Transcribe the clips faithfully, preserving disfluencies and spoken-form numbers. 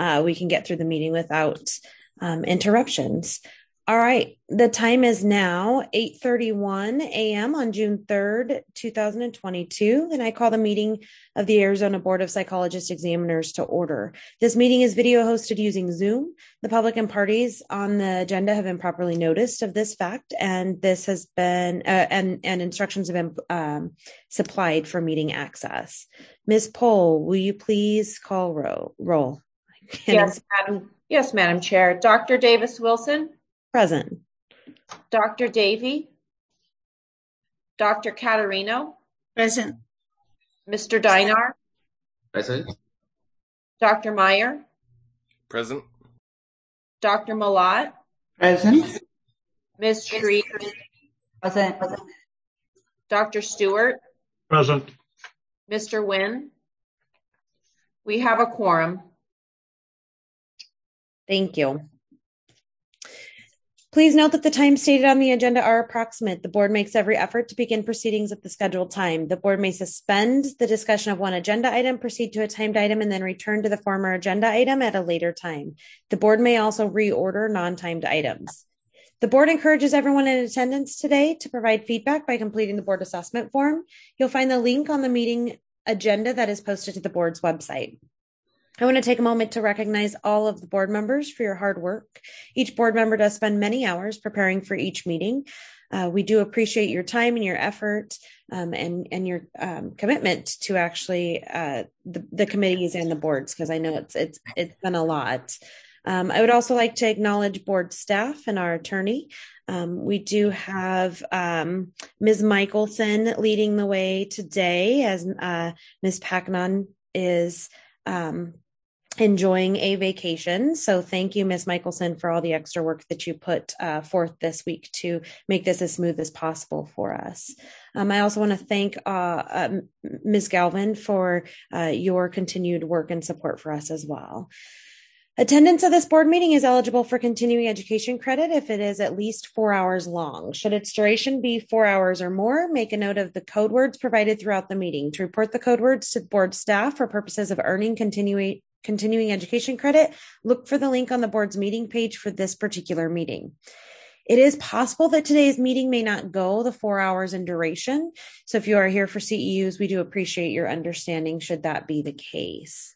uh, we can get through the meeting without um, interruptions. All right, the time is now eight thirty-one a.m. on June third, two thousand twenty-two, and I call the meeting of the Arizona Board of Psychologist Examiners to order. This meeting is video hosted using Zoom. The public and parties on the agenda have been properly noticed of this fact, and this has been uh, and and instructions have been um, supplied for meeting access. Miz Pohl, will you please call ro- roll? Yes, Madam. Yes, Madam Chair. Doctor Davis Wilson. Present. Doctor Davey. Doctor Caterino. Present. Mister Dinar. Present. Doctor Meyer. Present. Doctor Malat. Present. Miz Shree. Present. Doctor Stewart. Present. Mister Wynn. We have a quorum. Thank you. Please note that the times stated on the agenda are approximate. The board makes every effort to begin proceedings at the scheduled time. The board may suspend the discussion of one agenda item, proceed to a timed item, and then return to the former agenda item at a later time. The board may also reorder non-timed items. The board encourages everyone in attendance today to provide feedback by completing the board assessment form. You'll find the link on the meeting agenda that is posted to the board's website. I want to take a moment to recognize all of the board members for your hard work. Each board member does spend many hours preparing for each meeting. Uh, we do appreciate your time and your effort um, and, and your um, commitment to actually uh, the, the committees and the boards, because I know it's it's it's been a lot. Um, I would also like to acknowledge board staff and our attorney. Um, we do have um, Miz Michelson leading the way today, as uh, Miz Pacnon is um, enjoying a vacation. So thank you, Miz Michelson, for all the extra work that you put uh, forth this week to make this as smooth as possible for us. Um, I also want to thank uh, um, Miz Galvin for uh, your continued work and support for us as well. Attendance of this board meeting is eligible for continuing education credit if it is at least four hours long. Should its duration be four hours or more, make a note of the code words provided throughout the meeting. To report the code words to board staff for purposes of earning continuing continuing education credit, look for the link on the board's meeting page for this particular meeting. It is possible that today's meeting may not go the four hours in duration. So if you are here for C E Us, we do appreciate your understanding should that be the case.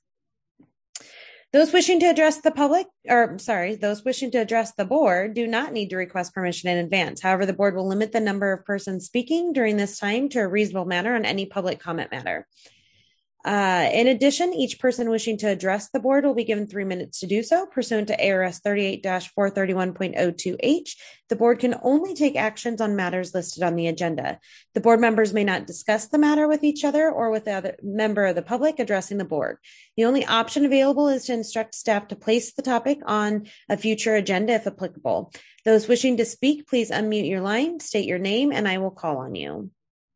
Those wishing to address the public, or sorry, those wishing to address the board do not need to request permission in advance. However, the board will limit the number of persons speaking during this time to a reasonable manner on any public comment matter. Uh, in addition, each person wishing to address the board will be given three minutes to do so. Pursuant to A R S thirty-eight dash four thirty-one point oh two H, the board can only take actions on matters listed on the agenda. The board members may not discuss the matter with each other or with the other member of the public addressing the board. The only option available is to instruct staff to place the topic on a future agenda if applicable. Those wishing to speak, please unmute your line, state your name, and I will call on you.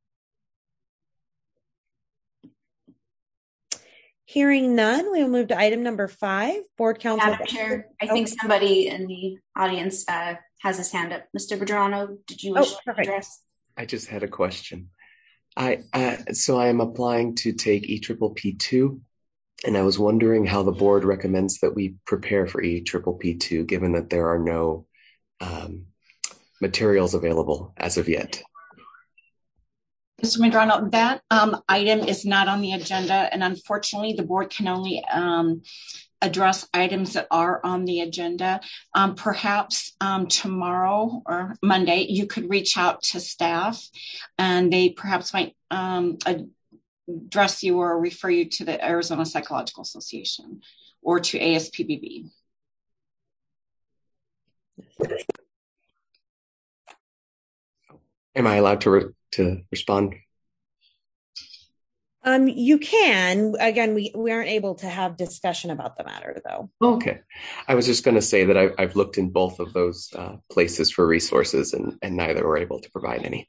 Hearing none, we will move to item number five, Board Council. Madam Chair, I think somebody in the audience uh, has his hand up. Mister Vedrano, did you wish oh, to address? I just had a question. I uh, so I am applying to take E P P P two, and I was wondering how the board recommends that we prepare for E P P P two, given that there are no um, materials available as of yet. Mister Medrano, that um, item is not on the agenda, and unfortunately, the board can only um, address items that are on the agenda. Um, perhaps um, tomorrow or Monday, you could reach out to staff, and they perhaps might um, address you or refer you to the Arizona Psychological Association or to A S P B B. Am I allowed to re- to respond? Um, you can. Again, we, we aren't able to have discussion about the matter, though. Okay. I was just going to say that I've, I've looked in both of those uh, places for resources, and, and neither were able to provide any.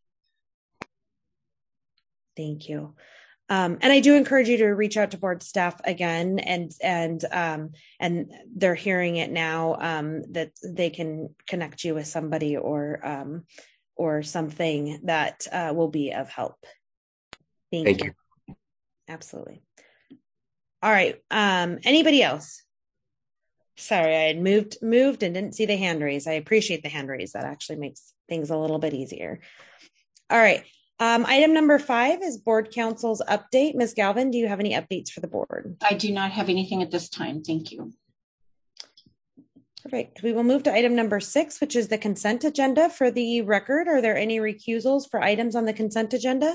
Thank you. Um, and I do encourage you to reach out to board staff again, and and um, and they're hearing it now, um, that they can connect you with somebody or um, or something that uh, will be of help. Thank, Thank you. you. Absolutely. All right. Um, anybody else? Sorry, I had moved, moved and didn't see the hand raise. I appreciate the hand raise. That actually makes things a little bit easier. All right. Um, item number five is board council's update. Miz Galvin, do you have any updates for the board? I do not have anything at this time. Thank you. Perfect. We will move to item number six, which is the consent agenda. For the record, are there any recusals for items on the consent agenda?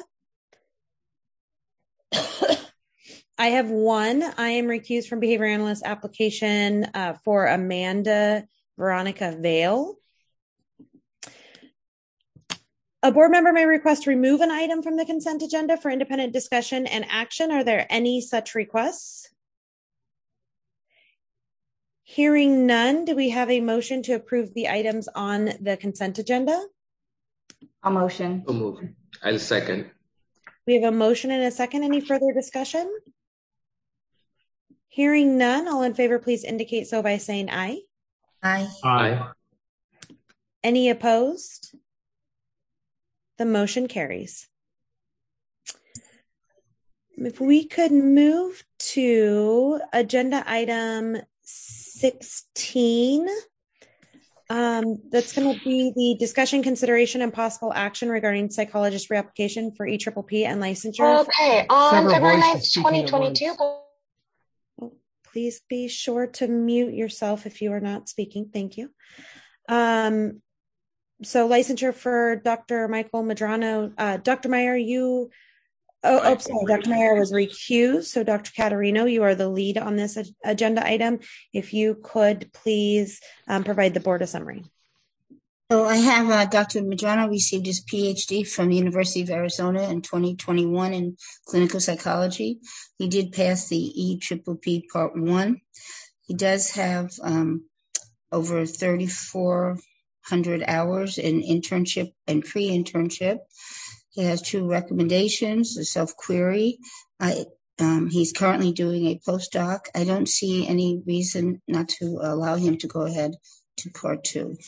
I have one. I am recused from behavior analyst application uh, for Amanda Veronica Vale. A board member may request to remove an item from the consent agenda for independent discussion and action. Are there any such requests? Hearing none, do we have a motion to approve the items on the consent agenda? A motion. I'll move. I'll second. We have a motion and a second. Any further discussion? Hearing none, all in favor, please indicate so by saying aye. Aye. Aye. Any opposed? The motion carries. If we could move to agenda item sixteen, um, that's going to be the discussion, consideration, and possible action regarding psychologist reapplication for E P P P and licensure. Okay, on February ninth, twenty twenty-two. Please be sure to mute yourself if you are not speaking. Thank you. Um, so licensure for Doctor Michael Medrano. Uh, Doctor Meyer, you, oh, oh, sorry, Doctor Meyer was recused. So Doctor Caterino, you are the lead on this ag- agenda item. If you could please um, provide the board a summary. So I have uh, Doctor Medrano received his P H D from the University of Arizona in twenty twenty-one in clinical psychology. He did pass the E P P P Part one. He does have um, over thirty-four hundred hours in internship and pre-internship. He has two recommendations, a self-query. I, um, he's currently doing a postdoc. I don't see any reason not to allow him to go ahead to Part two.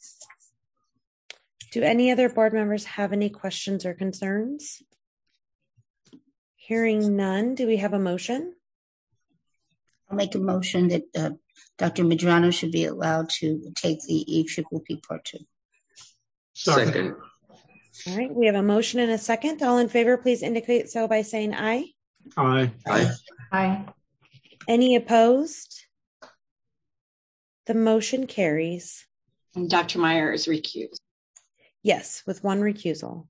Do any other board members have any questions or concerns? Hearing none, do we have a motion? I'll make a motion that uh, Doctor Medrano should be allowed to take the E P P P Part two. Second. All right, we have a motion and a second. All in favor, please indicate so by saying aye. Aye. Aye. Aye. Any opposed? The motion carries. And Doctor Meyer is recused. Yes, with one recusal.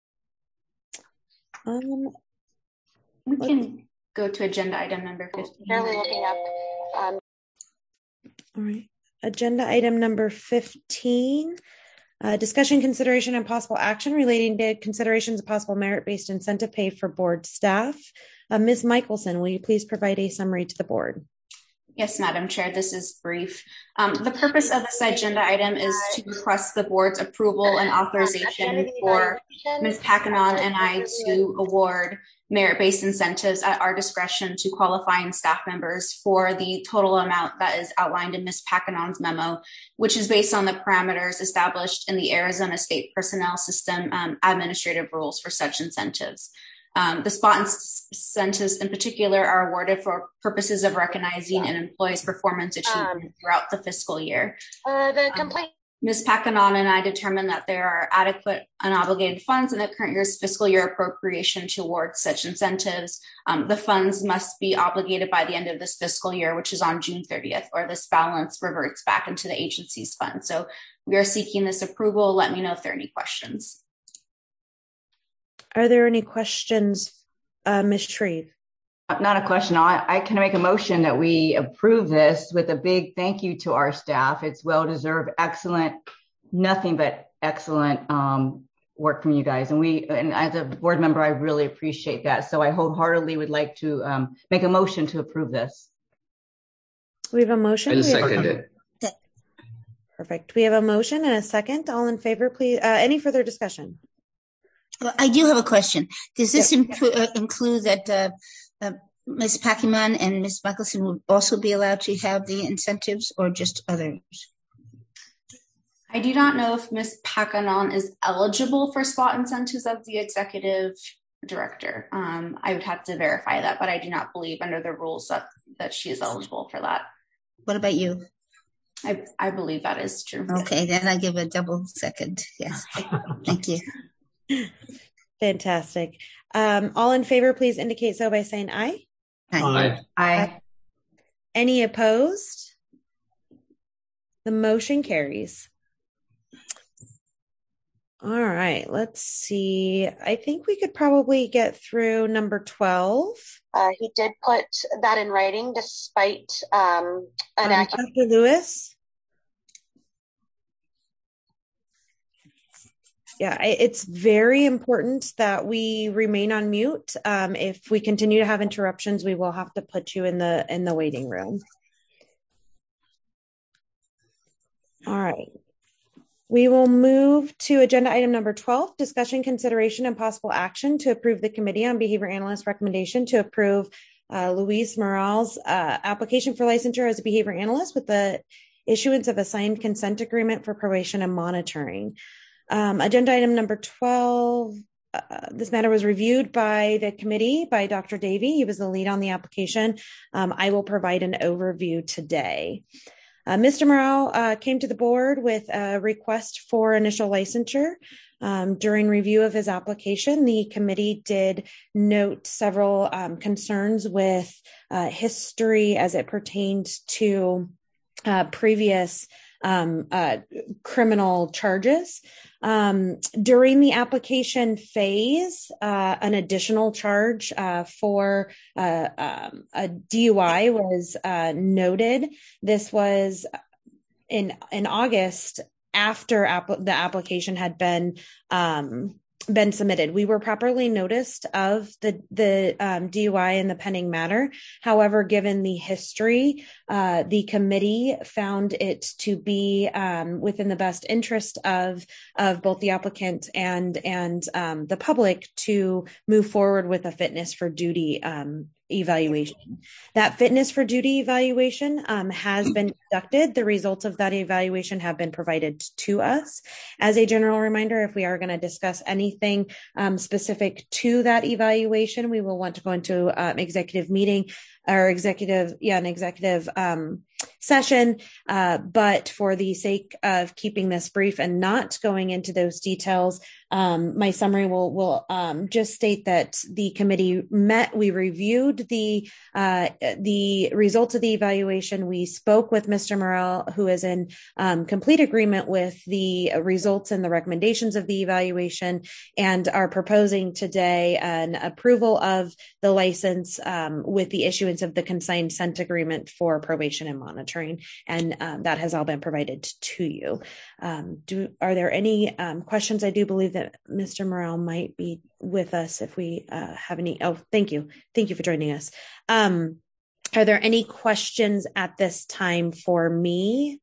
Um, We can go to agenda item number fifteen. Barely looking up. Um, all right. Agenda item number fifteen. Uh, discussion, consideration, and possible action relating to considerations of possible merit-based incentive pay for board staff. Uh, Miz Michelson, will you please provide a summary to the board? Yes, Madam Chair, this is brief. Um, the purpose of this agenda item is to request the board's approval and authorization for Miz Packanon and I to award merit-based incentives at our discretion to qualifying staff members for the total amount that is outlined in Miz Packanon's memo, which is based on the parameters established in the Arizona State Personnel System um, administrative rules for such incentives. Um, the spot incentives in particular are awarded for purposes of recognizing an employee's performance achievement um, throughout the fiscal year. Uh, the complaint. Um, Miz Packanon and I determined that there are adequate unobligated funds in the current year's fiscal year appropriation to award such incentives. Um, the funds must be obligated by the end of this fiscal year, which is on June thirtieth, or this balance reverts back into the agency's fund. So we are seeking this approval. Let me know if there are any questions. Are there any questions, uh, Miz Shreve? Not a question. I, I can make a motion that we approve this with a big thank you to our staff. It's well-deserved, excellent, nothing but excellent um, work from you guys. And we, and as a board member, I really appreciate that. So I wholeheartedly would like to um, make a motion to approve this. We have a motion. I'll second it. Perfect. We have a motion and a second. All in favor, please. Uh, any further discussion? Well, I do have a question. Does this yeah. imp- uh, include that uh, uh, Miz Packanon and Miz Michelson would also be allowed to have the incentives, or just others? I do not know if Miz Packanon is eligible for spot incentives as the executive director. Um, I would have to verify that, but I do not believe under the rules that, that she is eligible for that. What about you? I, I believe that is true. Okay, then I give a double second. Yes. Thank you. Fantastic. Um, all in favor, please indicate so by saying aye. Aye. Aye. Any opposed? The motion carries. All right, let's see. I think we could probably get through number twelve. Uh, he did put that in writing despite um, an Um, accurate. Doctor Lewis? Yeah, I- it's very important that we remain on mute. Um, if we continue to have interruptions, we will have to put you in the in the waiting room. All right. We will move to agenda item number twelve, discussion, consideration, and possible action to approve the Committee on Behavior Analyst recommendation to approve uh, Luis Moral's uh, application for licensure as a behavior analyst with the issuance of a signed consent agreement for probation and monitoring. Um, agenda item number twelve, uh, this matter was reviewed by the committee by Doctor Davey. He was the lead on the application. Um, I will provide an overview today. Uh, Mister Morale uh, came to the board with a request for initial licensure. Um, during review of his application, the committee did note several um, concerns with uh, history as it pertained to uh, previous um, uh, criminal charges. Um, during the application phase, uh, an additional charge uh, for uh, um, a D U I was uh, noted. This was in in August after app- the application had been um, been submitted. We were properly noticed of the the um, D U I and the pending matter. However, given the history, uh, the committee found it to be um, within the best interest of of both the applicant and and um, the public to move forward with a fitness for duty um, evaluation. That fitness for duty evaluation um, has been conducted. The results of that evaluation have been provided to us. As a general reminder, if we are going to discuss anything um, specific to that evaluation, we will want to go into um, executive meeting or executive, yeah, an executive um, session. Uh, but for the sake of keeping this brief and not going into those details, um, my summary will will um, just state that the committee met. We reviewed the uh, the results of the evaluation. We spoke with Mister Morale, who is in um, complete agreement with the results and the recommendations of the evaluation, and are proposing today an approval of the license um, with the issuance of the consigned consent agreement for probation and monitoring. And um, that has all been provided to you. Um, do are there any um, questions? I do believe that Mister Morale might be with us if we uh, have any. Oh, thank you. Thank you for joining us. Um, are there any questions at this time for me?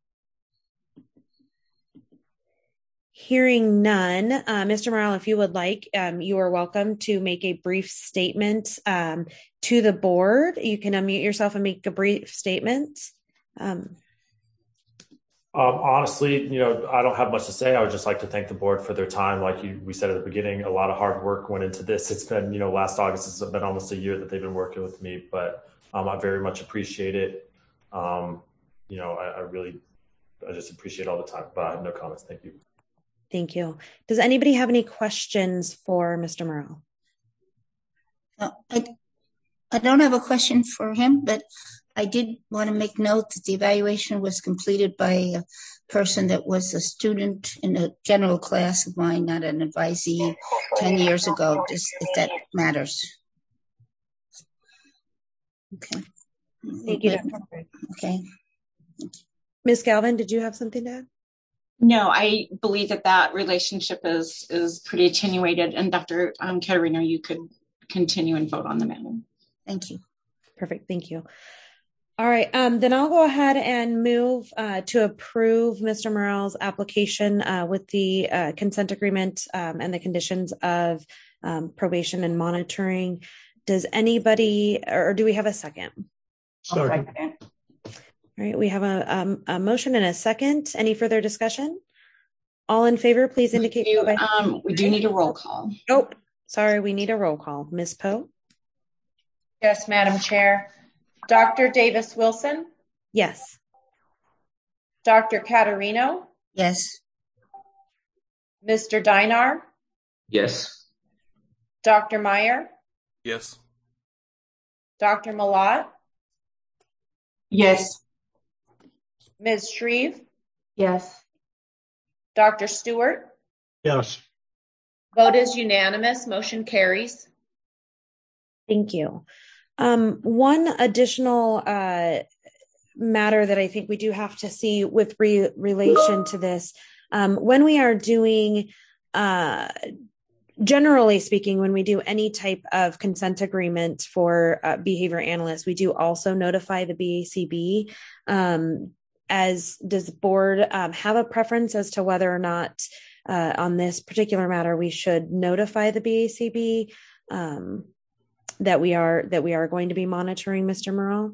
Hearing none, uh, Mister Morale, if you would like, um, you are welcome to make a brief statement um, to the board. You can unmute yourself and make a brief statement. Um, Um, honestly, you know, I don't have much to say. I would just like to thank the board for their time. Like you, we said at the beginning, a lot of hard work went into this. It's been, you know, last August, it's been almost a year that they've been working with me, but um, I very much appreciate it. Um, you know, I, I really, I just appreciate all the time, but I have no comments. Thank you. Thank you. Does anybody have any questions for Mister Morale? Uh, I, I don't have a question for him, but I did want to make note that the evaluation was completed by a person that was a student in a general class of mine, not an advisee, ten years ago, just if that matters. Okay. Thank you. Okay. Miz Galvin, did you have something to add? No, I believe that that relationship is is pretty attenuated. And Doctor Um, Caterina, you could continue and vote on the matter. Thank you. Perfect. Thank you. All right. Um, then I'll go ahead and move uh, to approve Mister Morale's application uh, with the uh, consent agreement um, and the conditions of um, probation and monitoring. Does anybody, or do we have a second? Second. All right, we have a, um, a motion and a second. Any further discussion? All in favor, please indicate. You, um, we do need a roll call. Oh, sorry, we need a roll call. Miz Poe? Yes, Madam Chair. Doctor Davis Wilson? Yes. Doctor Caterino? Yes. Mister Dinar? Yes. Doctor Meyer? Yes. Doctor Malat? Yes. Miz Shreve? Yes. Doctor Stewart? Yes. Vote is unanimous. Motion carries. Thank you. Um, one additional uh, matter that I think we do have to see with re- relation to this, um, when we are doing, uh, generally speaking, when we do any type of consent agreement for uh, behavior analysts, we do also notify the B A C B. Um, as does the board um, have a preference as to whether or not uh, on this particular matter we should notify the B A C B um, that we are that we are going to be monitoring Mister Morrell?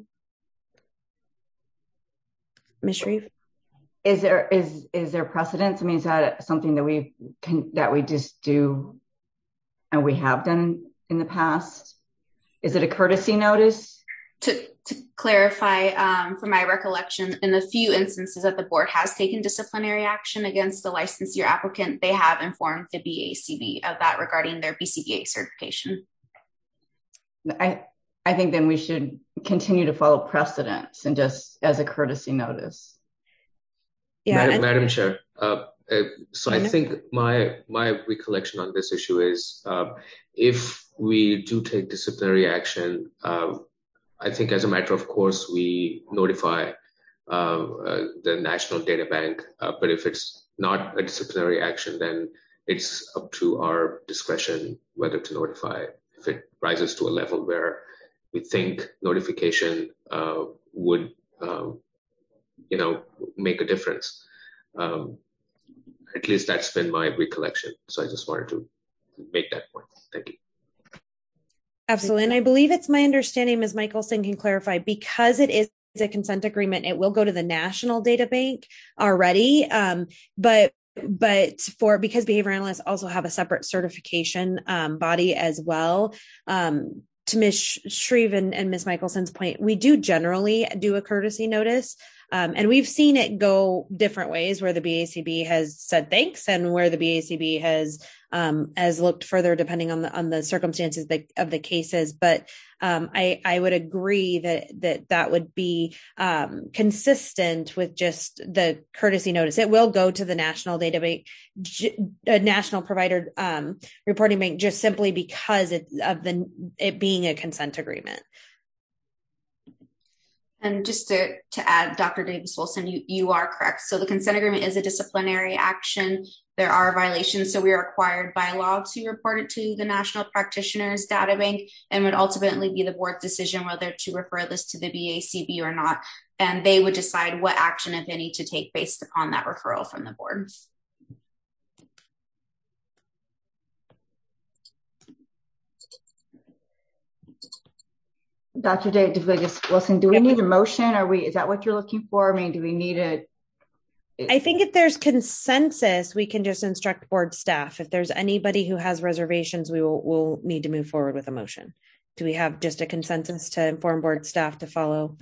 Miz Shreve? Is there is is there precedence? I mean, is that something that we can that we just do and we have done in the past? Is it a courtesy notice? To to clarify, um, from my recollection, in the few instances that the board has taken disciplinary action against the licensee or applicant, they have informed the B A C B of that regarding their B C B A certification. I I think then we should continue to follow precedents and just as a courtesy notice. Yeah, Madam, and- Madam Chair, uh, uh, so I think my my recollection on this issue is uh, if we do take disciplinary action, uh, I think as a matter of course we notify uh, uh, the National Data Bank, uh, but if it's not a disciplinary action, then it's up to our discretion whether to notify. If it rises to a level where we think notification uh, would, um, you know, make a difference. Um, at least that's been my recollection. So I just wanted to make that point. Thank you. Absolutely. And I believe it's my understanding, Miz Michelson can clarify, because it is a consent agreement, it will go to the National Data Bank already. Um, but But for because behavior analysts also have a separate certification um, body as well. Um, to Miz Shreve and, and Miz Michelson's point, we do generally do a courtesy notice. Um, and we've seen it go different ways where the B A C B has said thanks and where the B A C B has um, has looked further depending on the on the circumstances of the, of the cases. But um, I, I would agree that that that would be um, consistent with just the courtesy notice. It will go to the National Data Bank, a National Provider um, Reporting Bank, just simply because it, of the it being a consent agreement. And just to, to add, Doctor Davis-Wilson, you, you are correct. So the consent agreement is a disciplinary action. There are violations. So we are required by law to report it to the National Practitioners Data Bank, and would ultimately be the board's decision whether to refer this to the B A C B or not. And they would decide what action, if any, to take based upon that referral from the board. Doctor Davis-Wilson, do we need a motion? Are we, is that what you're looking for? I mean, do we need a? I think if there's consensus, we can just instruct board staff. If there's anybody who has reservations, we will we'll need to move forward with a motion. Do we have just a consensus to inform board staff to follow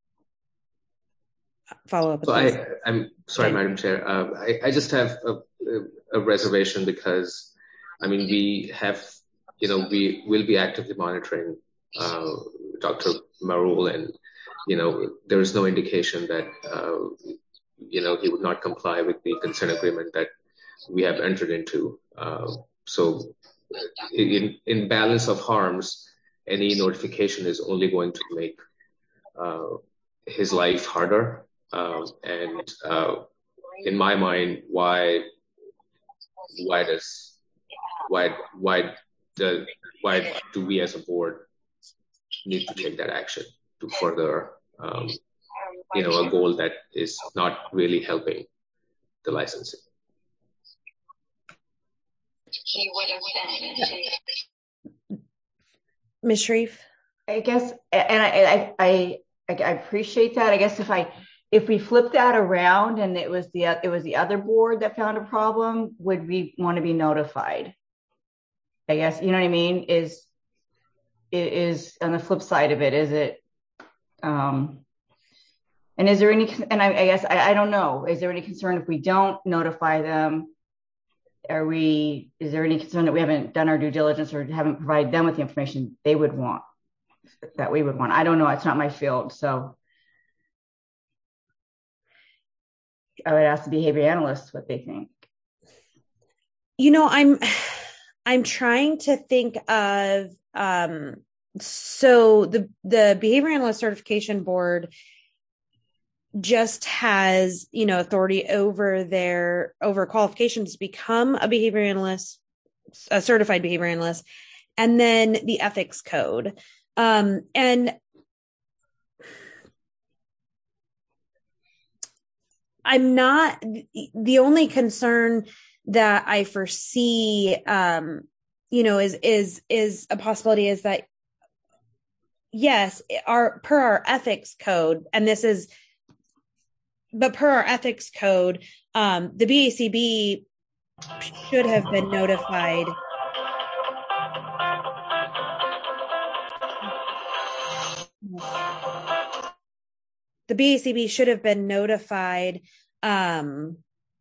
follow up? With so I, I'm sorry, okay. Madam Chair. Uh, I, I just have a, a, a reservation because, I mean, we have, you know, we will be actively monitoring uh, Doctor Marul, and, you know, there is no indication that, uh, you know, he would not comply with the consent agreement that we have entered into. Uh, so in, in balance of harms, any notification is only going to make uh, his life harder. Uh, and uh, in my mind, why, why does, why, why, the, why do we as a board need to take that action to further, um, you know, a goal that is not really helping the licensing? Miz Shreve? I guess, and I, I, I, I appreciate that. I guess if I, if we flip that around and it was the, it was the other board that found a problem, would we want to be notified? I guess, you know what I mean? Is, it is on the flip side of it, is it, um, And is there any, and I, I guess, I, I don't know, is there any concern if we don't notify them? Are we, is there any concern that we haven't done our due diligence or haven't provided them with the information they would want, that we would want? I don't know. It's not my field. So I would ask the behavior analysts what they think. You know, I'm, I'm trying to think of, um, so the, the behavior analyst certification board just has, you know, authority over their, over qualifications to become a behavior analyst, a certified behavior analyst, and then the ethics code. Um, and I'm not, the only concern that I foresee, um, you know, is, is, is a possibility is that, yes, our, per our ethics code, and this is, but per our ethics code, um, the B A C B should have been notified. The B A C B should have been notified um,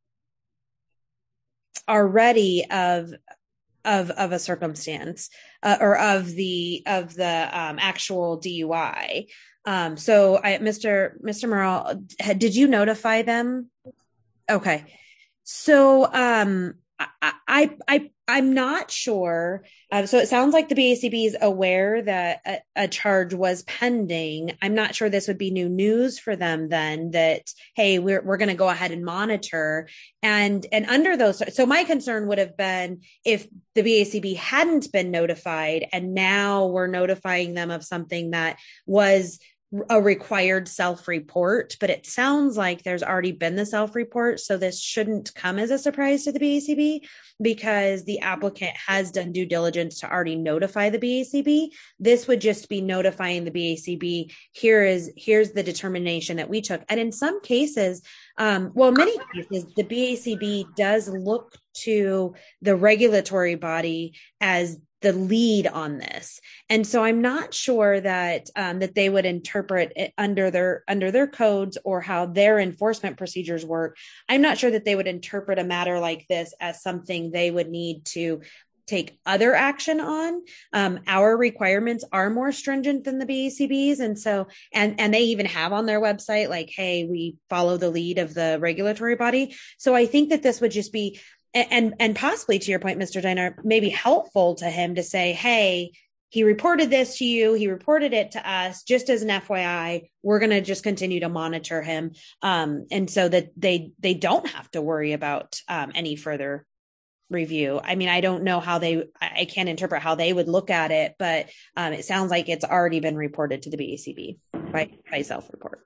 already of of of a circumstance uh, or of the of the um, actual D U I. Um, so, I, Mister Mister Morrell, did you notify them? Okay, so um, I, I I I'm not sure. Uh, so it sounds like the B A C B is aware that a, a charge was pending. I'm not sure this would be new news for them then that, hey, we're we're going to go ahead and monitor. And and under those, so my concern would have been if the B A C B hadn't been notified and now we're notifying them of something that was a required self-report, but it sounds like there's already been the self-report. So this shouldn't come as a surprise to the B A C B because the applicant has done due diligence to already notify the B A C B. This would just be notifying the B A C B. Here is, here's the determination that we took. And in some cases, um, well, in many cases, the B A C B does look to the regulatory body as the lead on this. And so I'm not sure that um, that they would interpret it under their under their codes or how their enforcement procedures work. I'm not sure that they would interpret a matter like this as something they would need to take other action on. Um, our requirements are more stringent than the B A C B's. And so, and, and they even have on their website, like, hey, we follow the lead of the regulatory body. So I think that this would just be And and possibly to your point, Mister Diner, maybe helpful to him to say, hey, he reported this to you. He reported it to us just as an F Y I. We're going to just continue to monitor him. Um, and so that they they don't have to worry about um, any further review. I mean, I don't know how they I can't interpret how they would look at it, but um, it sounds like it's already been reported to the B A C B by, by self-report.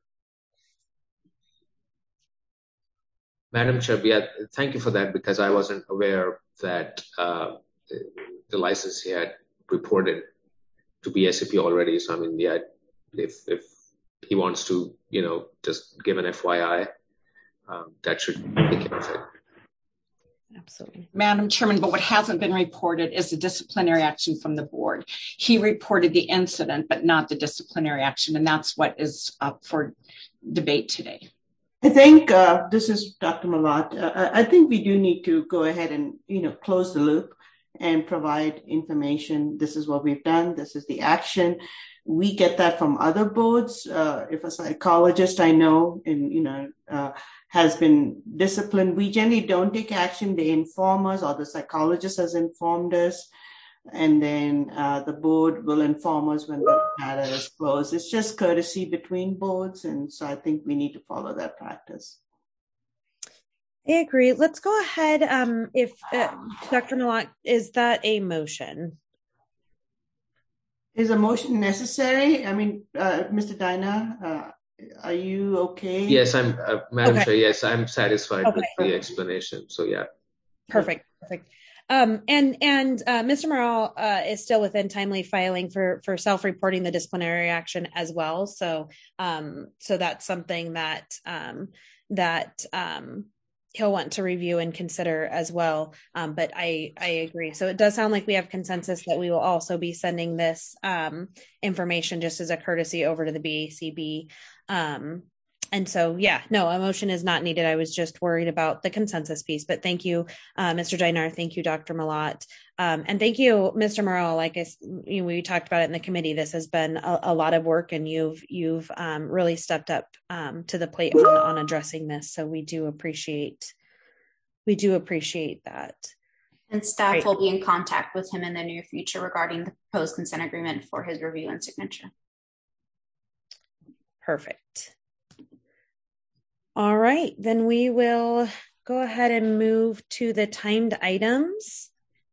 Madam Chair, yeah, thank you for that because I wasn't aware that uh, the licensee had reported to B A C B already. So I mean, yeah, if if he wants to, you know, just give an F Y I, um, that should take care of it. Absolutely. Madam Chairman, but what hasn't been reported is the disciplinary action from the board. He reported the incident, but not the disciplinary action, and that's what is up for debate today. I think uh, this is Doctor Malat. Uh, I think we do need to go ahead and, you know, close the loop and provide information. This is what we've done. This is the action. We get that from other boards. Uh, if a psychologist I know, and you know, uh, has been disciplined, we generally don't take action. They inform us, or the psychologist has informed us. And then uh, the board will inform us when the matter is closed. It's just courtesy between boards. And so I think we need to follow that practice. I agree. Let's go ahead. Um, if uh, Doctor Malak, is that a motion? Is a motion necessary? I mean, uh, Mister Dina, uh, are you okay? Yes, I'm, uh, Madam Okay. Chair, yes, I'm satisfied Okay. with the explanation. So yeah. Perfect. Perfect. Um, and and uh, Mister Morrell uh, is still within timely filing for for self-reporting the disciplinary action as well. So um, so that's something that um, that um, he'll want to review and consider as well. Um, but I I agree. So it does sound like we have consensus that we will also be sending this um, information just as a courtesy over to the B A C B. Um, And so, yeah, no, a motion is not needed. I was just worried about the consensus piece, but thank you, uh, Mister Deinar. Thank you, Doctor Malott. Um, and thank you, Mister Morrell. Like I, you know, we talked about it in the committee. This has been a, a lot of work, and you've you've um, really stepped up um, to the plate on, on addressing this. So we do appreciate we do appreciate that. And staff Right. will be in contact with him in the near future regarding the proposed consent agreement for his review and signature. Perfect. All right, then we will go ahead and move to the timed items.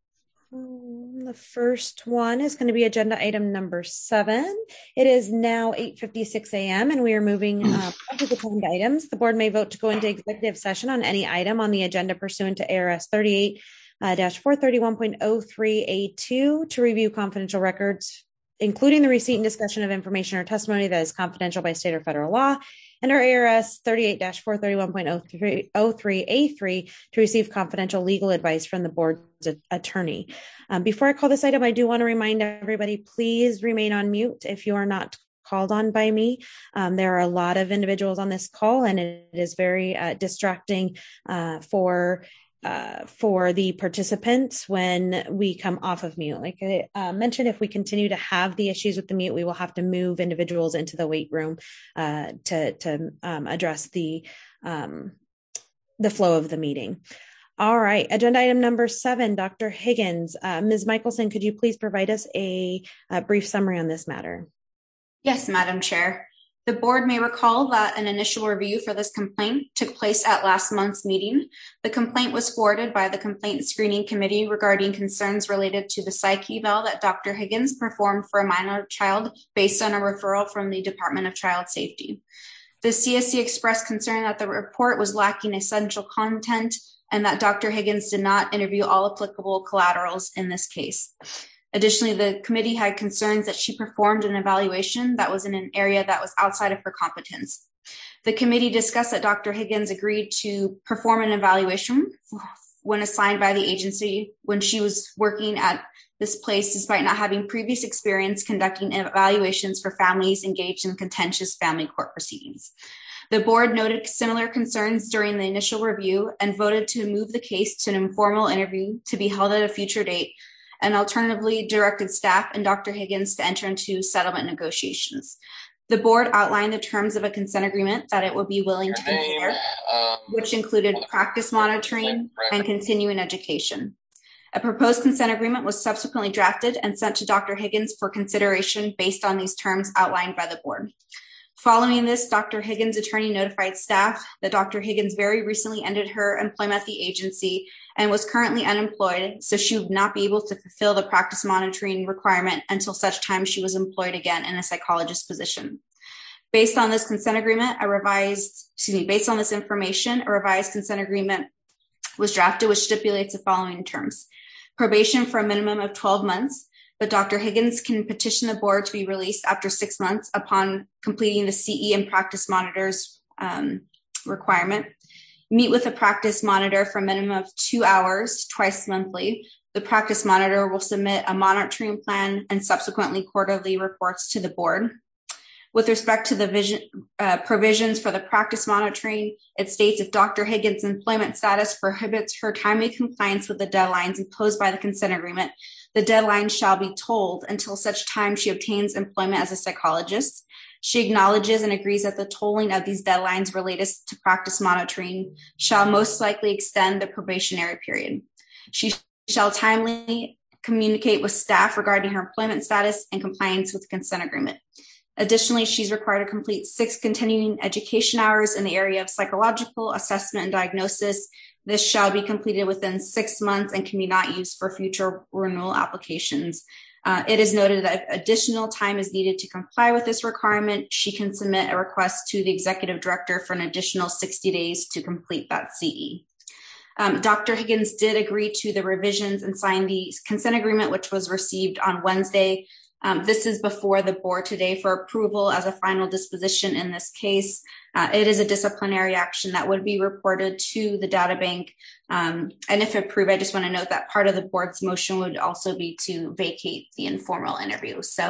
Um, the first one is going to be agenda item number seven. It is now eight fifty-six a.m. and we are moving uh, on to the timed items. The board may vote to go into executive session on any item on the agenda pursuant to A R S thirty-eight dash four thirty-one point oh three A two to review confidential records, including the receipt and discussion of information or testimony that is confidential by state or federal law, under A R S thirty-eight dash four thirty-one point oh three A three to receive confidential legal advice from the board's attorney. Um, before I call this item, I do want to remind everybody, please remain on mute if you are not called on by me. Um, there are a lot of individuals on this call, and it is very uh, distracting uh, for Uh, for the participants when we come off of mute. Like I uh, mentioned, if we continue to have the issues with the mute, we will have to move individuals into the wait room uh, to, to um, address the, um, the flow of the meeting. All right, agenda item number seven, Doctor Higgins. Uh, Miz Michelson, could you please provide us a, a brief summary on this matter? Yes, Madam Chair. The board may recall that an initial review for this complaint took place at last month's meeting. The complaint was forwarded by the Complaint Screening Committee regarding concerns related to the psych eval that Doctor Higgins performed for a minor child based on a referral from the Department of Child Safety. The C S C expressed concern that the report was lacking essential content and that Doctor Higgins did not interview all applicable collaterals in this case. Additionally, the committee had concerns that she performed an evaluation that was in an area that was outside of her competence. The committee discussed that Doctor Higgins agreed to perform an evaluation when assigned by the agency when she was working at this place, despite not having previous experience conducting evaluations for families engaged in contentious family court proceedings. The board noted similar concerns during the initial review and voted to move the case to an informal interview to be held at a future date, and alternatively directed staff and Doctor Higgins to enter into settlement negotiations. The board outlined the terms of a consent agreement that it would be willing to consider, um, which included practice monitoring and continuing education. A proposed consent agreement was subsequently drafted and sent to Doctor Higgins for consideration based on these terms outlined by the board. Following this, Doctor Higgins' attorney notified staff that Doctor Higgins very recently ended her employment at the agency and was currently unemployed, so she would not be able to fulfill the practice monitoring requirement until such time she was employed again in a psychologist position. Based on this consent agreement, a revised, excuse me, based on this information, a revised consent agreement was drafted, which stipulates the following terms: probation for a minimum of twelve months, but Doctor Higgins can petition the board to be released after six months upon completing the C E and practice monitors um, requirement. Meet with a practice monitor for a minimum of two hours twice monthly. The practice monitor will submit a monitoring plan and subsequently quarterly reports to the board. With respect to the vision, uh, provisions for the practice monitoring, it states if Doctor Higgins' employment status prohibits her timely compliance with the deadlines imposed by the consent agreement, the deadline shall be tolled until such time she obtains employment as a psychologist. She acknowledges and agrees that the tolling of these deadlines related to practice monitoring shall most likely extend the probationary period. She shall timely communicate with staff regarding her employment status and compliance with the consent agreement. Additionally, she's required to complete six continuing education hours in the area of psychological assessment and diagnosis. This shall be completed within six months and can be not used for future renewal applications. Uh, it is noted that if additional time is needed to comply with this requirement, she can submit a request to the executive director for an additional sixty days to complete that C E. Um, Doctor Higgins did agree to the revisions and sign the consent agreement, which was received on Wednesday. Um, this is before the board today for approval as a final disposition in this case. Uh, it is a disciplinary action that would be reported to the data bank. Um, and if approved, I just want to note that part of the board's motion would also be to vacate the informal interview. So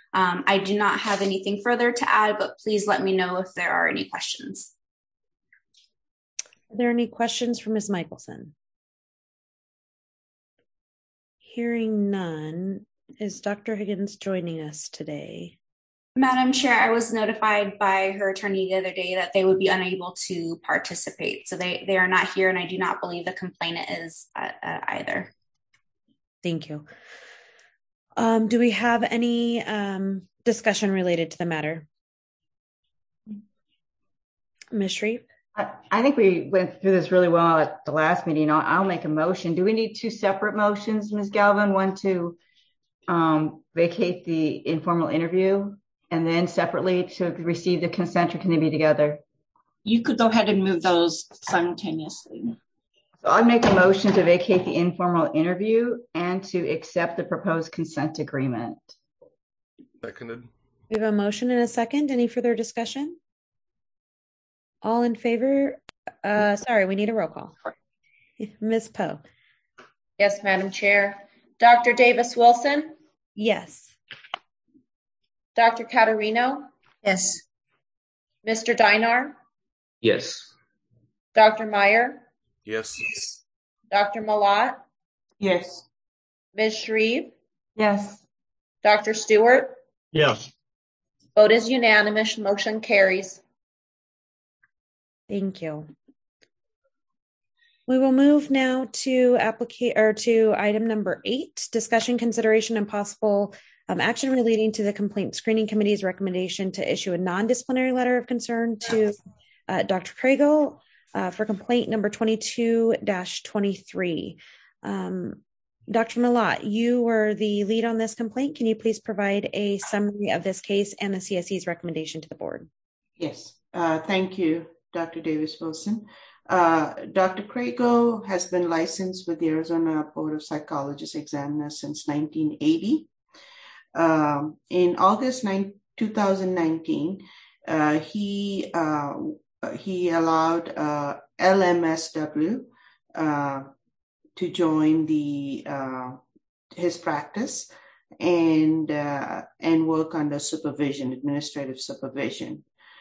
Um, I do not have anything further to add, but please let me know if there are any questions. Are there any questions for Miz Michelson? Hearing none, is Doctor Higgins joining us today? Madam Chair, I was notified by her attorney the other day that they would be unable to participate. So they, they are not here, and I do not believe the complainant is uh, uh, either. Thank you. Um, do we have any um, discussion related to the matter? Miz Shreve? I, I think we went through this really well at the last meeting. I'll, I'll make a motion. Do we need two separate motions, Miz Galvin? One to um, vacate the informal interview, and then separately to receive the consent, or can they be together? You could go ahead and move those simultaneously. So I'd make a motion to vacate the informal interview and to accept the proposed consent agreement. Seconded. We have a motion and a second. Any further discussion? All in favor? Uh, sorry, we need a roll call. Miz Poe. Yes, Madam Chair. Doctor Davis-Wilson? Yes. Doctor Caterino? Yes. Mister Dinar? Yes. Doctor Meyer? Yes. Doctor Malat? Yes. Miz Shreve? Yes. Doctor Stewart? Yes. Vote is unanimous. Motion carries. Thank you. We will move now to applicate or to item number eight, discussion, consideration, and possible um, action relating to the Complaint Screening Committee's recommendation to issue a non-disciplinary letter of concern to uh, Doctor Crago uh, for complaint number twenty-two dash twenty-three. Um, Doctor Malat, you were the lead on this complaint. Can you please provide a summary of this case and the C S E's recommendation to the board? Yes. Uh, thank you, Doctor Davis-Wilson. Uh, Doctor Crago has been licensed with the Arizona Board of Psychologists Examiners since nineteen eighty. Um, in August two thousand nineteen, uh, he uh, he allowed uh, L M S W uh, to join the uh, his practice and uh, and work under supervision, administrative supervision.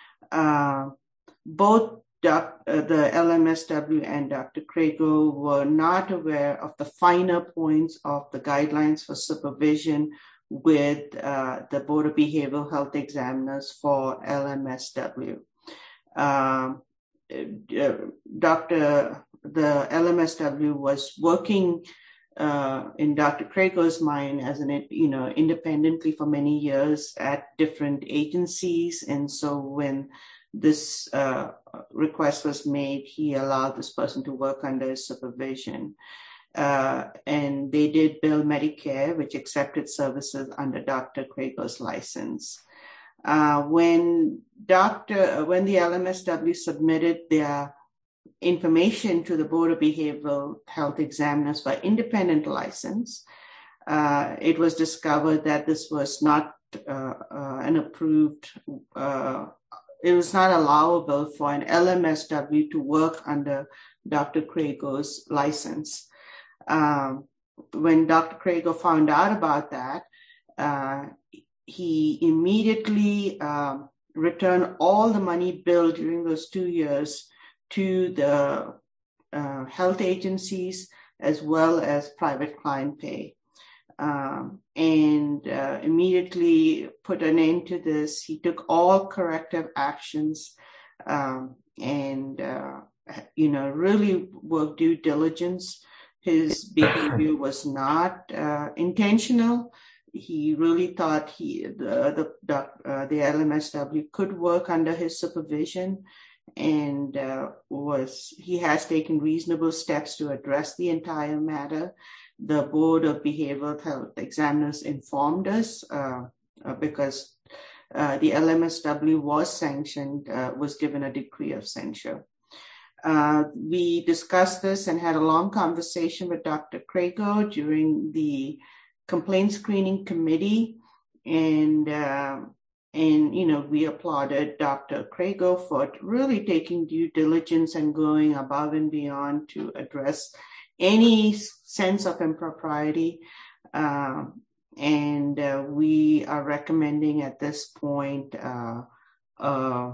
Uh, both Doc, uh, the L M S W and Doctor Crago were not aware of the finer points of the guidelines for supervision with uh, the Board of Behavioral Health Examiners for L M S W. Um, uh, Doctor The L M S W was working uh, in Doctor Crago's mind as an, you know, independently for many years at different agencies, and so when this uh, request was made, he allowed this person to work under his supervision. Uh, and they did bill Medicare, which accepted services under Doctor Crago's license. Uh, when Doctor, when the L M S W submitted their information to the Board of Behavioral Health Examiners for independent license, uh, it was discovered that this was not uh, uh, an approved uh, it was not allowable for an L M S W to work under Doctor Crago's license. Um, when Doctor Crago found out about that, uh, he immediately uh, returned all the money billed during those two years to the uh, health agencies as well as private client pay. Um, and uh, immediately put an end to this. He took all corrective actions um, and, uh, you know, really worked due diligence. His behavior was not uh, intentional. He really thought he the the, uh, the L M S W could work under his supervision, and uh, was he has taken reasonable steps to address the entire matter. The Board of Behavioral Health Examiners informed us uh, uh, because uh, the L M S W was sanctioned, uh, was given a decree of censure. Uh, we discussed this and had a long conversation with Doctor Crago during the Complaint Screening Committee, and uh, and you know we applauded Doctor Crago for really taking due diligence and going above and beyond to address any sense of impropriety. Uh, and uh, we are recommending at this point uh, uh,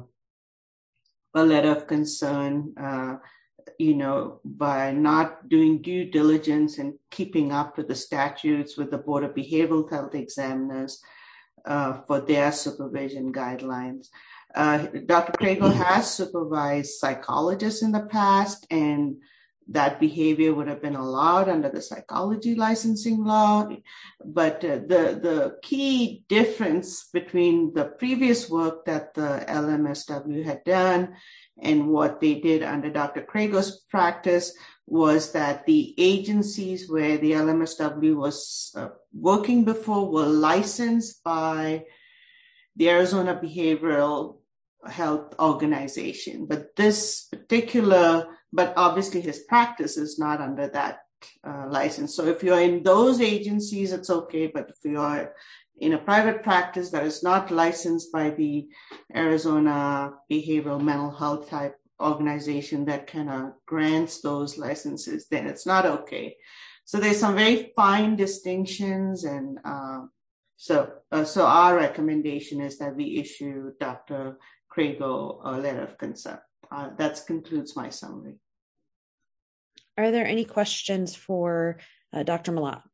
a letter of concern, uh, you know, by not doing due diligence and keeping up with the statutes with the Board of Behavioral Health Examiners uh, for their supervision guidelines. Uh, Doctor Crago has supervised psychologists in the past, and that behavior would have been allowed under the psychology licensing law. But uh, the, the key difference between the previous work that the L M S W had done and what they did under Doctor Crago's practice was that the agencies where the L M S W was uh, working before were licensed by the Arizona Behavioral Health Organization. But this particular, but obviously his practice is not under that uh, license. So if you're in those agencies, it's okay. But if you're in a private practice that is not licensed by the Arizona Behavioral Mental Health type organization that kind of grants those licenses, then it's not okay. So there's some very fine distinctions, and uh, so uh, so our recommendation is that we issue Doctor Crago a letter of concern. Uh, that concludes my summary. Are there any questions for uh, Doctor Malott?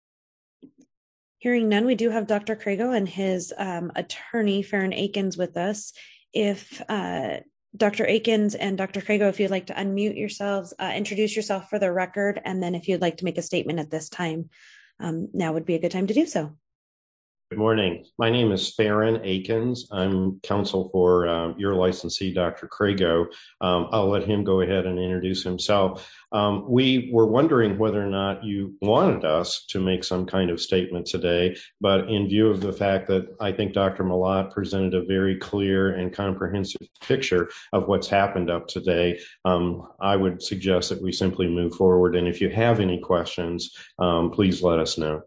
Hearing none, we do have Doctor Crago and his um, attorney, Farron Akins, with us. If uh, Doctor Akins and Doctor Crago, if you'd like to unmute yourselves, uh, introduce yourself for the record, and then if you'd like to make a statement at this time, um, now would be a good time to do so. Good morning. My name is Farron Akins. I'm counsel for uh, your licensee, Doctor Crago. Um, I'll let him go ahead and introduce himself. Um, we were wondering whether or not you wanted us to make some kind of statement today, but in view of the fact that I think Doctor Malott presented a very clear and comprehensive picture of what's happened up today, um, I would suggest that we simply move forward. And if you have any questions, um, please let us know.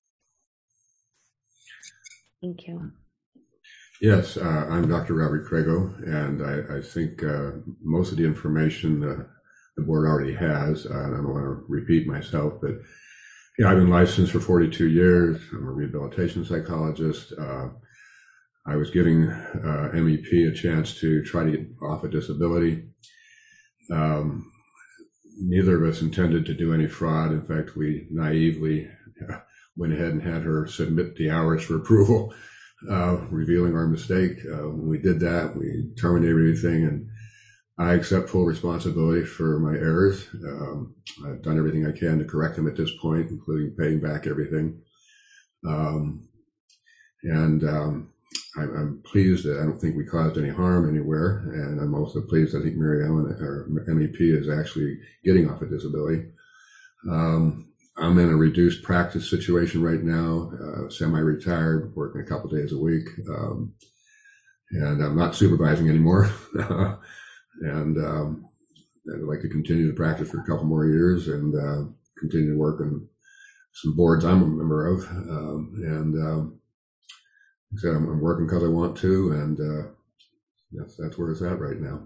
Thank you. Yes, uh, I'm Doctor Robert Crago, and I, I think uh, most of the information uh, the board already has. Uh, I don't want to repeat myself, but you know, I've been licensed for forty-two years. I'm a rehabilitation psychologist. Uh, I was giving uh, M E P a chance to try to get off a disability. Um, neither of us intended to do any fraud. In fact, we naively uh, went ahead and had her submit the hours for approval, uh, revealing our mistake. Uh, when we did that, we terminated everything, and I accept full responsibility for my errors. Um, I've done everything I can to correct them at this point, including paying back everything. Um, and um, I, I'm pleased that I don't think we caused any harm anywhere, and I'm also pleased I think Mary Ellen, or M E P, is actually getting off a disability. Um, I'm in a reduced practice situation right now, uh, semi-retired, working a couple days a week, um, and I'm not supervising anymore. and um, I'd like to continue to practice for a couple more years and uh, continue to work on some boards I'm a member of. Um, and um, like I said, I'm, I'm working because I want to, and uh, that's, that's where it's at right now.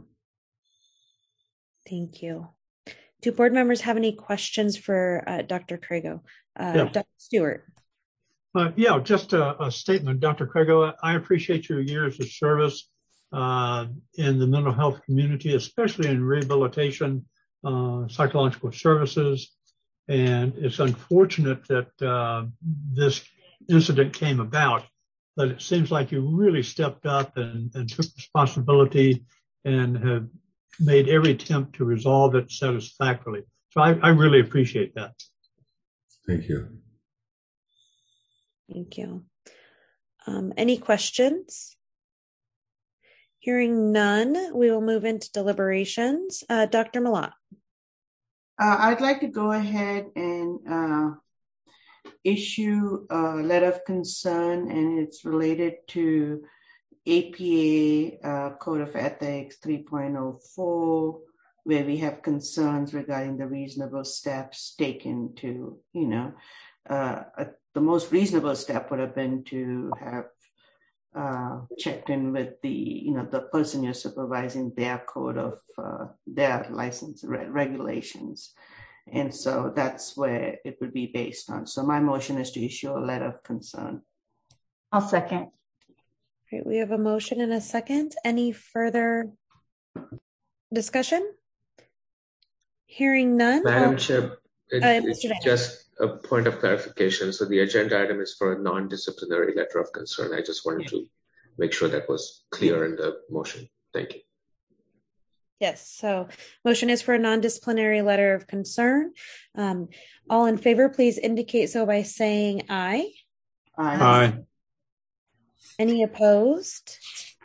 Thank you. Do board members have any questions for uh, Doctor Crago? Uh, yeah. Doctor Stewart. Uh, yeah, just a, a statement, Doctor Crago. I appreciate your years of service uh, in the mental health community, especially in rehabilitation, uh, psychological services. And it's unfortunate that uh, this incident came about, but it seems like you really stepped up and, and took responsibility and have made every attempt to resolve it satisfactorily. So I, I really appreciate that. Thank you. Thank you. Um, any questions? Hearing none, we will move into deliberations. Uh, Doctor Malott. Uh, I'd like to go ahead and uh, issue a letter of concern, and it's related to A P A uh, Code of Ethics three point oh four, where we have concerns regarding the reasonable steps taken to, you know, uh, uh, the most reasonable step would have been to have uh, checked in with the, you know, the person you're supervising, their code of uh, their license re- regulations. And so that's where it would be based on. So my motion is to issue a letter of concern. I'll second. Great. We have a motion and a second. Any further discussion? Hearing none. Madam I'll... Chair, it, uh, it's just a point of clarification. So the agenda item is for a non-disciplinary letter of concern. I just wanted to make sure that was clear in the motion. Thank you. Yes, so motion is for a non-disciplinary letter of concern. Um, all in favor, please indicate so by saying aye. Aye. Aye. Any opposed?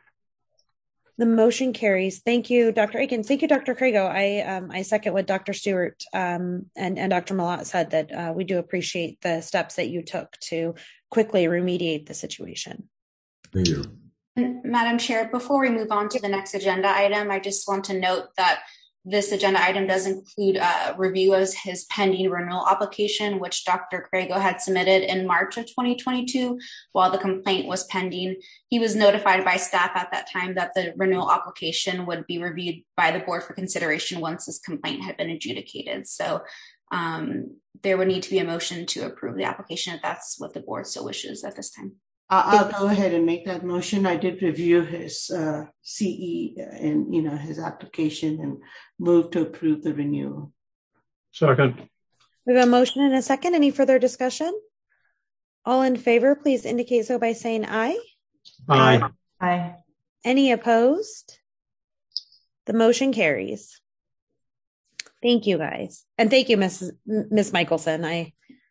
The motion carries. Thank you, Doctor Akins. Thank you, Doctor Crago. I um, I second what Doctor Stewart um, and, and Doctor Malat said, that uh, we do appreciate the steps that you took to quickly remediate the situation. Thank you. Madam Chair, before we move on to the next agenda item, I just want to note that this agenda item does include a review of his pending renewal application, which Doctor Crago had submitted in March of twenty twenty-two while the complaint was pending. He was notified by staff at that time that the renewal application would be reviewed by the board for consideration once his complaint had been adjudicated. So um, there would need to be a motion to approve the application if that's what the board so wishes at this time. I'll go ahead and make that motion. I did review his uh, C E and, you know, his application and move to approve the renewal. Second. We have a motion and a second. Any further discussion? All in favor, please indicate so by saying aye. Aye. Aye. Any opposed? The motion carries. Thank you, guys. And thank you, Miss Miss Michelson. I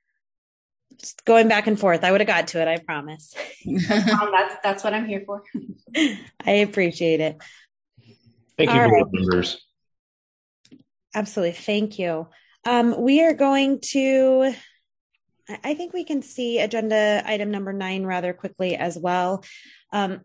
just going back and forth. I would have got to it, I promise. um, that's that's what I'm here for. I appreciate it. Thank you, All board right. members. Absolutely. Thank you. Um, we are going to, I think we can see agenda item number nine rather quickly as well. Um,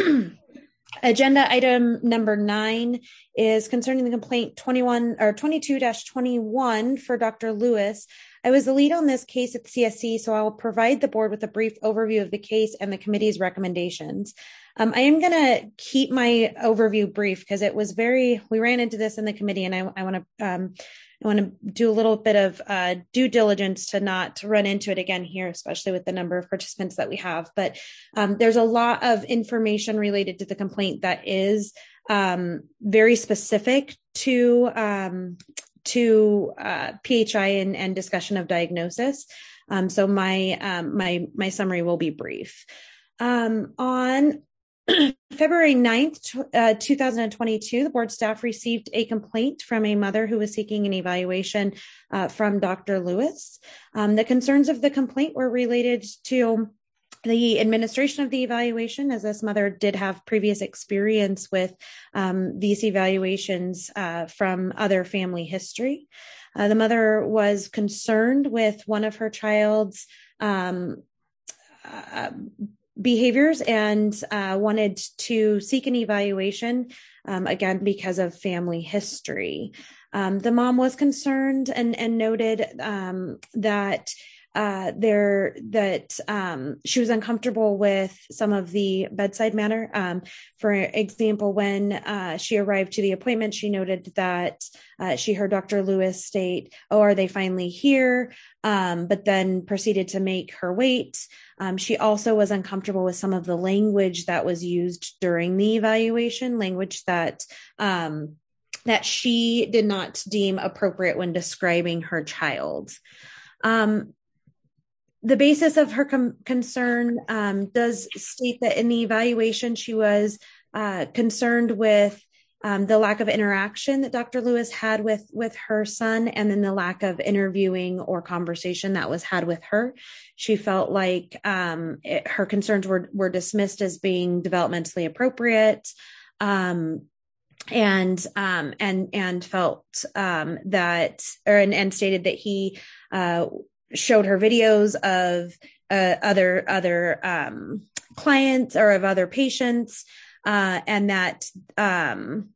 agenda item number nine is concerning the complaint twenty-one or twenty-two dash twenty-one for Doctor Lewis. I was the lead on this case at C S C, so I will provide the board with a brief overview of the case and the committee's recommendations. Um, I am going to keep my overview brief because it was very, we ran into this in the committee, and I, I want to um, I want to do a little bit of uh, due diligence to not run into it again here, especially with the number of participants that we have. But um, there's a lot of information related to the complaint that is um, very specific to um, to uh, P H I and, and discussion of diagnosis. Um, so my um, my my summary will be brief. Um, on February ninth, uh, two thousand twenty-two, the board staff received a complaint from a mother who was seeking an evaluation uh, from Doctor Lewis. Um, the concerns of the complaint were related to the administration of the evaluation, as this mother did have previous experience with um, these evaluations uh, from other family history. Uh, the mother was concerned with one of her child's um, uh, behaviors and uh, wanted to seek an evaluation, um, again, because of family history. Um, the mom was concerned and, and noted um, that uh, there that um, she was uncomfortable with some of the bedside matter. Um, for example, when uh, she arrived to the appointment, she noted that uh, she heard Doctor Lewis state, "Oh, are they finally here?" Um, but then proceeded to make her wait. Um, she also was uncomfortable with some of the language that was used during the evaluation, language that um, that she did not deem appropriate when describing her child. Um, the basis of her com- concern um, does state that in the evaluation, she was uh, concerned with Um, the lack of interaction that Doctor Lewis had with, with her son, and then the lack of interviewing or conversation that was had with her. She felt like um, it, her concerns were, were dismissed as being developmentally appropriate, um, and um, and and felt um, that, or and, and stated that he uh, showed her videos of uh, other other um, clients or of other patients, uh, and that. Um,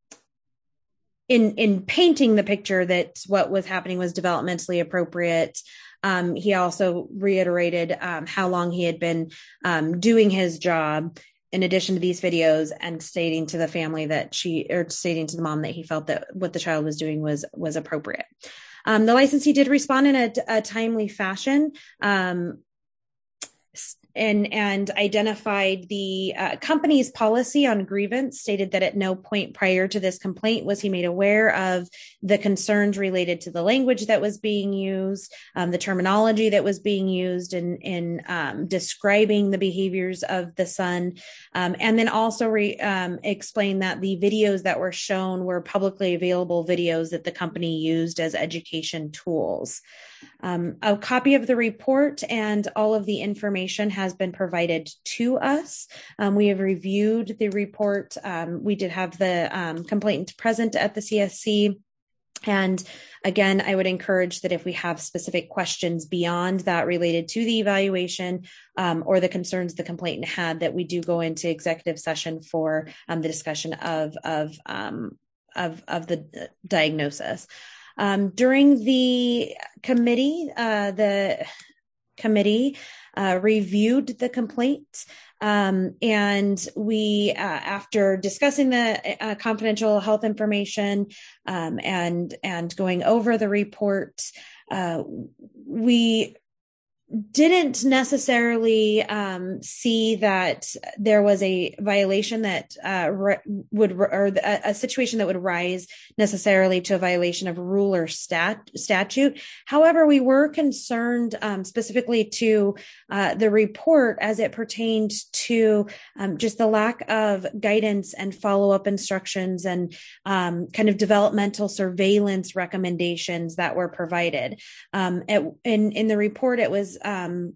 In in painting the picture that what was happening was developmentally appropriate, um, he also reiterated um, how long he had been um, doing his job in addition to these videos, and stating to the family that she, or stating to the mom that he felt that what the child was doing was was appropriate. Um, the licensee did respond in a, a timely fashion. Um, And, and identified the uh, company's policy on grievance, stated that at no point prior to this complaint was he made aware of the concerns related to the language that was being used, um, the terminology that was being used in, in um, describing the behaviors of the son, um, and then also re, um, explain that the videos that were shown were publicly available videos that the company used as education tools. Um, a copy of the report and all of the information has been provided to us. Um, we have reviewed the report. Um, we did have the um, complainant present at the C S C. And again, I would encourage that if we have specific questions beyond that related to the evaluation um, or the concerns the complainant had, that we do go into executive session for um, the discussion of, of, um, of, of the diagnosis. Um, during the committee, uh, the committee uh, reviewed the complaint, um, and we, uh, after discussing the uh, confidential health information um, and and going over the report, uh, we didn't necessarily um, see that there was a violation that uh, re- would, or a, a situation that would rise necessarily to a violation of rule or stat, statute. However, we were concerned um, specifically to uh, the report as it pertained to um, just the lack of guidance and follow-up instructions and um, kind of developmental surveillance recommendations that were provided. Um, it, in, in the report, it was Um,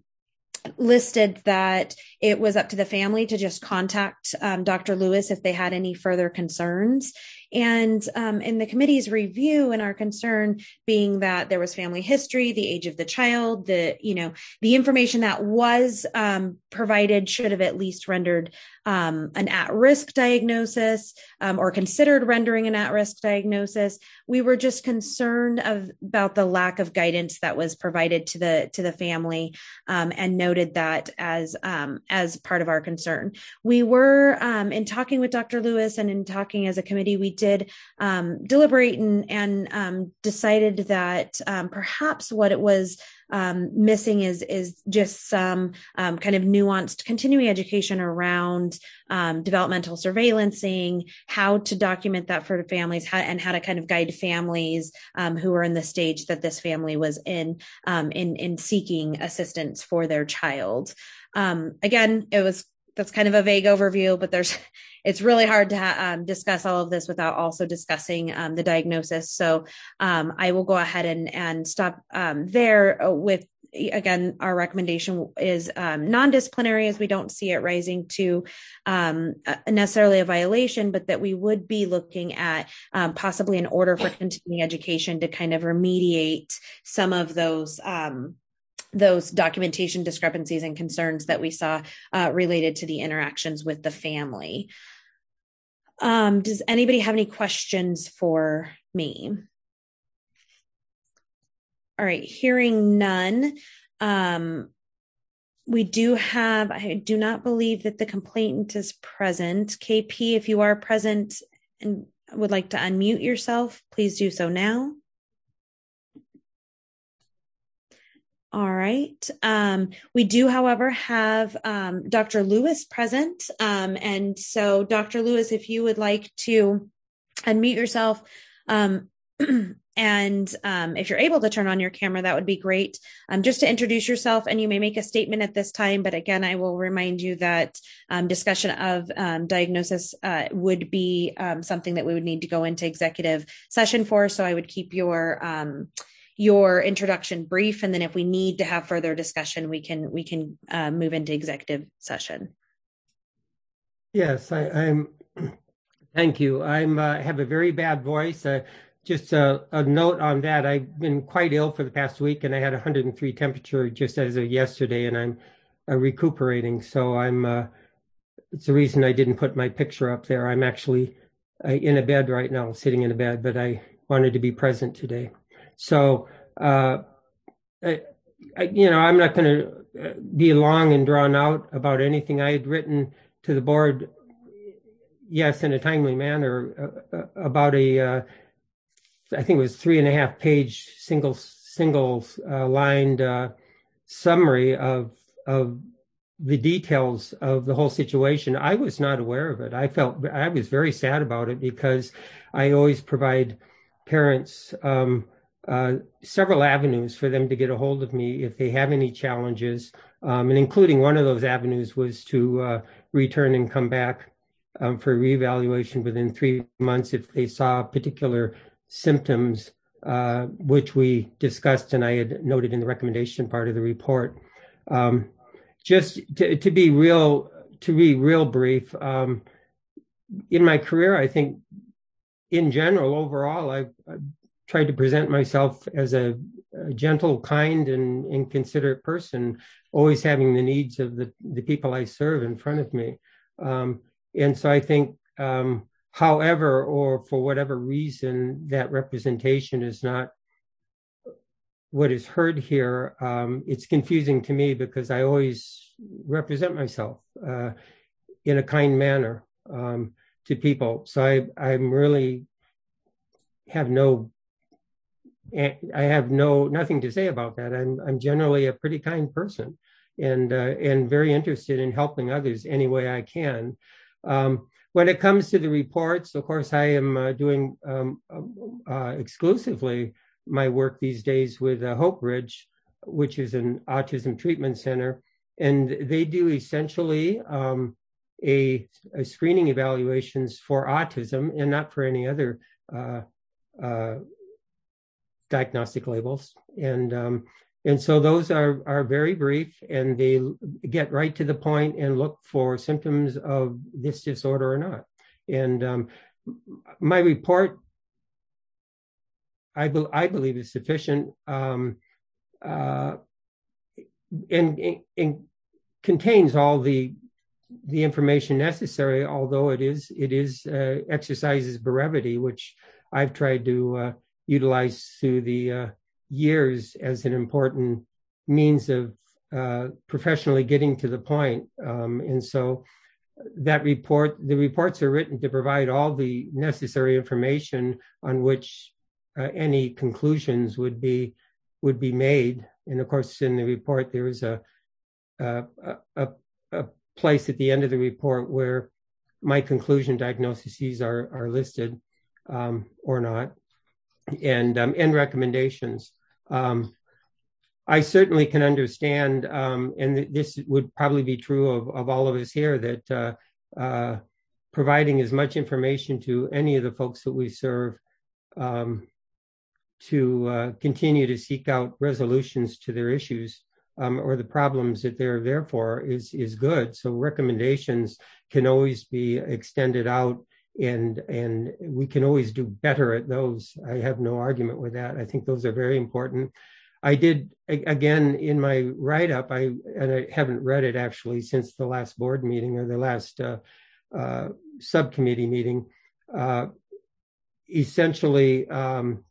listed that it was up to the family to just contact um, Doctor Lewis if they had any further concerns. And um, in the committee's review, and our concern being that there was family history, the age of the child, the, you know, the information that was um, provided should have at least rendered um, an at-risk diagnosis um, or considered rendering an at-risk diagnosis. We were just concerned of, about the lack of guidance that was provided to the to the family, um, and noted that as um, as part of our concern. We were um, in talking with Doctor Lewis and in talking as a committee, we did um, deliberate and, and um, decided that um, perhaps what it was um, missing is is just some um, kind of nuanced continuing education around um, developmental surveillancing, how to document that for families, how, and how to kind of guide families um, who are in the stage that this family was in, um, in in seeking assistance for their child. Um, again, it was that's kind of a vague overview, but there's it's really hard to ha- um, discuss all of this without also discussing um, the diagnosis. So um, I will go ahead and, and stop um, there with, again, our recommendation is um, non-disciplinary, as we don't see it rising to um, necessarily a violation, but that we would be looking at um, possibly an order for continuing education to kind of remediate some of those um, those documentation discrepancies and concerns that we saw uh, related to the interactions with the family. Um, does anybody have any questions for me? All right, hearing none. Um, we do have, I do not believe that the complainant is present. K P, if you are present and would like to unmute yourself, please do so now. All right. Um, we do, however, have um, Doctor Lewis present. Um, and so, Doctor Lewis, if you would like to unmute yourself, um, and um, if you're able to turn on your camera, that would be great. Um, just to introduce yourself, and you may make a statement at this time. But again, I will remind you that um, discussion of um, diagnosis uh, would be um, something that we would need to go into executive session for. So I would keep your um, your introduction brief, and then if we need to have further discussion, we can we can uh, move into executive session. Yes, I, I'm. Thank you. I'm uh, have a very bad voice. Uh, just a, a note on that. I've been quite ill for the past week, and I had one hundred three temperature just as of yesterday, and I'm uh, recuperating. So I'm. Uh, it's the reason I didn't put my picture up there. I'm actually uh, in a bed right now, sitting in a bed, but I wanted to be present today. So, uh, I, I, you know, I'm not going to be long and drawn out about anything. I had written to the board, yes, in a timely manner, uh, about a uh, I think it was three and a half page single single uh, lined uh, summary of of the details of the whole situation. I was not aware of it. I felt I was very sad about it because I always provide parents um, uh, several avenues for them to get a hold of me if they have any challenges, um, and including one of those avenues was to uh, return and come back um, for reevaluation within three months if they saw particular symptoms, uh, which we discussed and I had noted in the recommendation part of the report. Um, just to, to be real, to be real brief, um, in my career, I think in general, overall, I've, I've tried to present myself as a, a gentle, kind, and, and considerate person, always having the needs of the, the people I serve in front of me. Um, and so I think, um, however, or for whatever reason, that representation is not what is heard here. Um, it's confusing to me because I always represent myself uh, in a kind manner um, to people. So I, I'm really have no, I have no nothing to say about that. I'm I'm generally a pretty kind person, and uh, and very interested in helping others any way I can. Um, when it comes to the reports, of course, I am uh, doing um, uh, exclusively my work these days with uh, Hope Ridge, which is an autism treatment center, and they do essentially um, a, a screening evaluations for autism and not for any other uh, uh, diagnostic labels. And um, and so those are are very brief, and they get right to the point and look for symptoms of this disorder or not. And um, my report, I, be, I believe, is sufficient um, uh, and, and, and contains all the the information necessary. Although it is it is uh, exercises brevity, which I've tried to uh, utilize through the uh, years as an important means of uh, professionally getting to the point. Um, and so that report, the reports are written to provide all the necessary information on which Uh, any conclusions would be would be made. And of course, in the report, there is a a, a a place at the end of the report where my conclusion diagnoses are are listed um, or not, and um, and recommendations. Um, I certainly can understand, um, and this would probably be true of, of all of us here, that uh, uh, providing as much information to any of the folks that we serve um, to uh, continue to seek out resolutions to their issues um, or the problems that they're there for is is good. So recommendations can always be extended out, and and we can always do better at those. I have no argument with that. I think those are very important. I did, again, in my write-up, I and I haven't read it actually since the last board meeting or the last uh, uh, subcommittee meeting, uh, essentially um,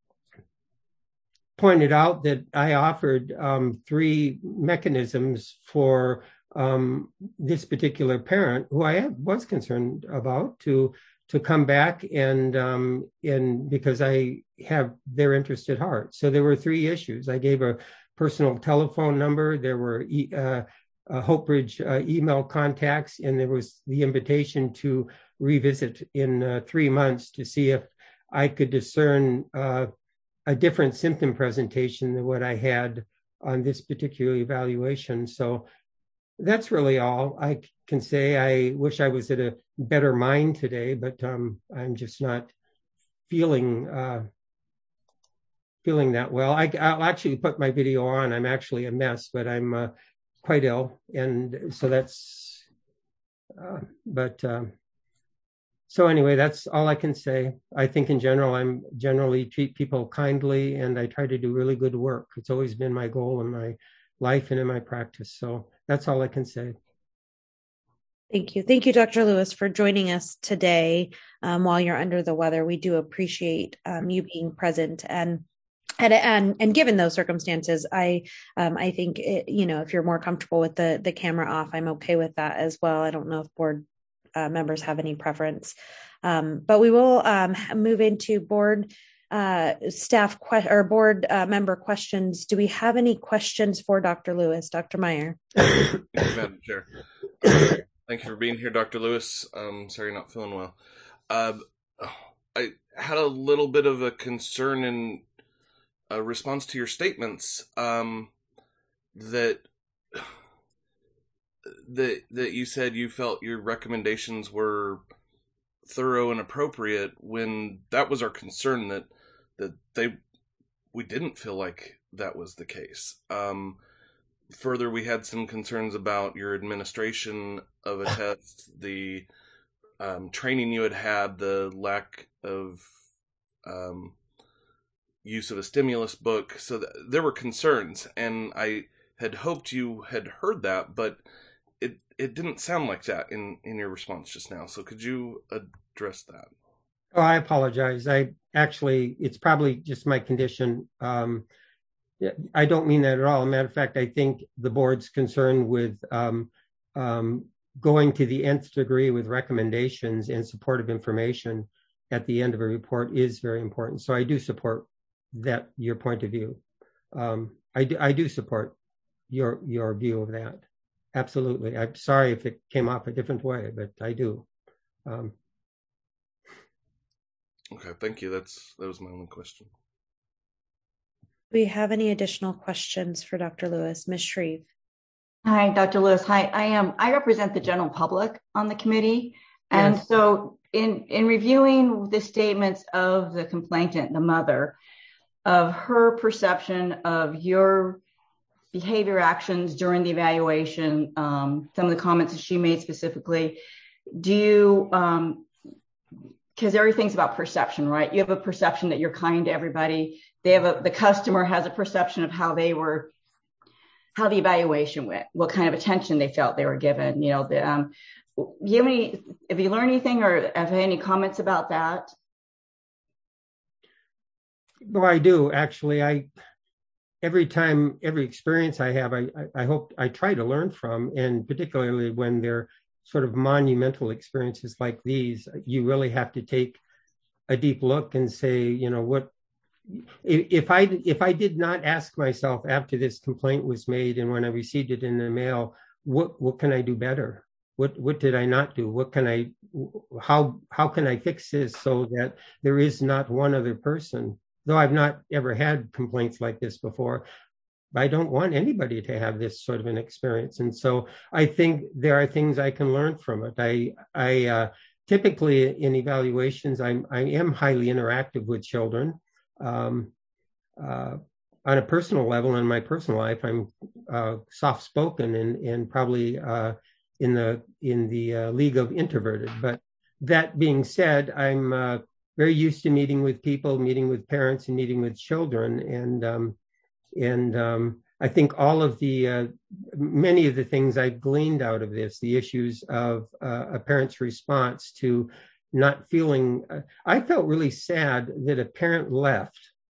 pointed out that I offered um, three mechanisms for um, this particular parent, who I was concerned about, to to come back and um, and because I have their interest at heart. So there were three issues. I gave a personal telephone number. There were e- uh, uh, Hope Ridge uh, email contacts, and there was the invitation to revisit in uh, three months to see if I could discern uh, a different symptom presentation than what I had on this particular evaluation. So that's really all I can say. I wish I was at a better mind today, but um, I'm just not feeling uh, feeling that well. I, I'll actually put my video on. I'm actually a mess, but I'm uh, quite ill, and so that's. Uh, but um, so anyway, that's all I can say. I think in general, I'm generally treat people kindly, and I try to do really good work. It's always been my goal in my life and in my practice. So that's all I can say. Thank you. Thank you, Doctor Lewis, for joining us today um, while you're under the weather. We do appreciate um, you being present. And and and, and given those circumstances, I um, I think, it, you know, if you're more comfortable with the, the camera off, I'm okay with that as well. I don't know if board uh, members have any preference. Um, but we will um, move into board uh, staff que- or board uh, member questions. Do we have any questions for Doctor Lewis? Doctor Meyer. Thank you, Madam Chair. Uh, thank you for being here, Doctor Lewis. Um, sorry you're not feeling well. Uh, I had a little bit of a concern in a response to your statements um, that that that you said you felt your recommendations were thorough and appropriate, when that was our concern, that that they we didn't feel like that was the case. Um, further, we had some concerns about your administration of a test, the um, training you had had, the lack of um, use of a stimulus book. So th- there were concerns, and I had hoped you had heard that, but it it didn't sound like that in, in your response just now. So could you address that? Oh, I apologize. I actually, it's probably just my condition. Um, I don't mean that at all. As a matter of fact, I think the board's concerned with um, um, going to the nth degree with recommendations and supportive information at the end of a report is very important. So I do support that, your point of view. Um, I do, I do support your your view of that. Absolutely. I'm sorry if it came off a different way, but I do. Um, okay, thank you. That's that was my only question. Do we have any additional questions for Doctor Lewis? Miz Shreve. Hi, Doctor Lewis. Hi, I am. I represent the general public on the committee, and Yes. so in in reviewing the statements of the complainant, the mother, of her perception of your behavior actions during the evaluation, um, some of the comments that she made specifically, do you, um, because everything's about perception, right? You have a perception that you're kind to everybody. They have a, the customer has a perception of how they were, how the evaluation went, what kind of attention they felt they were given. You know, the, um, do you have any, have you learned anything or have had any comments about that? Well, I do actually. I every time, every experience I have, I, I, I hope I try to learn from, and particularly when they're sort of monumental experiences like these, you really have to take a deep look and say, you know, what if, if I if I did not ask myself after this complaint was made and when I received it in the mail, what what can I do better? What what did I not do? What can I how how can I fix this so that there is not one other person? Though I've not ever had complaints like this before, I don't want anybody to have this sort of an experience. And so I think there are things I can learn from it. I, I uh, typically in evaluations, I'm, I am highly interactive with children. Um, uh, on a personal level, in my personal life, I'm uh, soft-spoken and, and probably uh, in the in the uh, league of introverted. But that being said, I'm uh, very used to meeting with people, meeting with parents, and meeting with children, and um, and um, I think all of the uh, many of the things I've gleaned out of this, the issues of uh, a parent's response to not feeling. Uh, I felt really sad that a parent left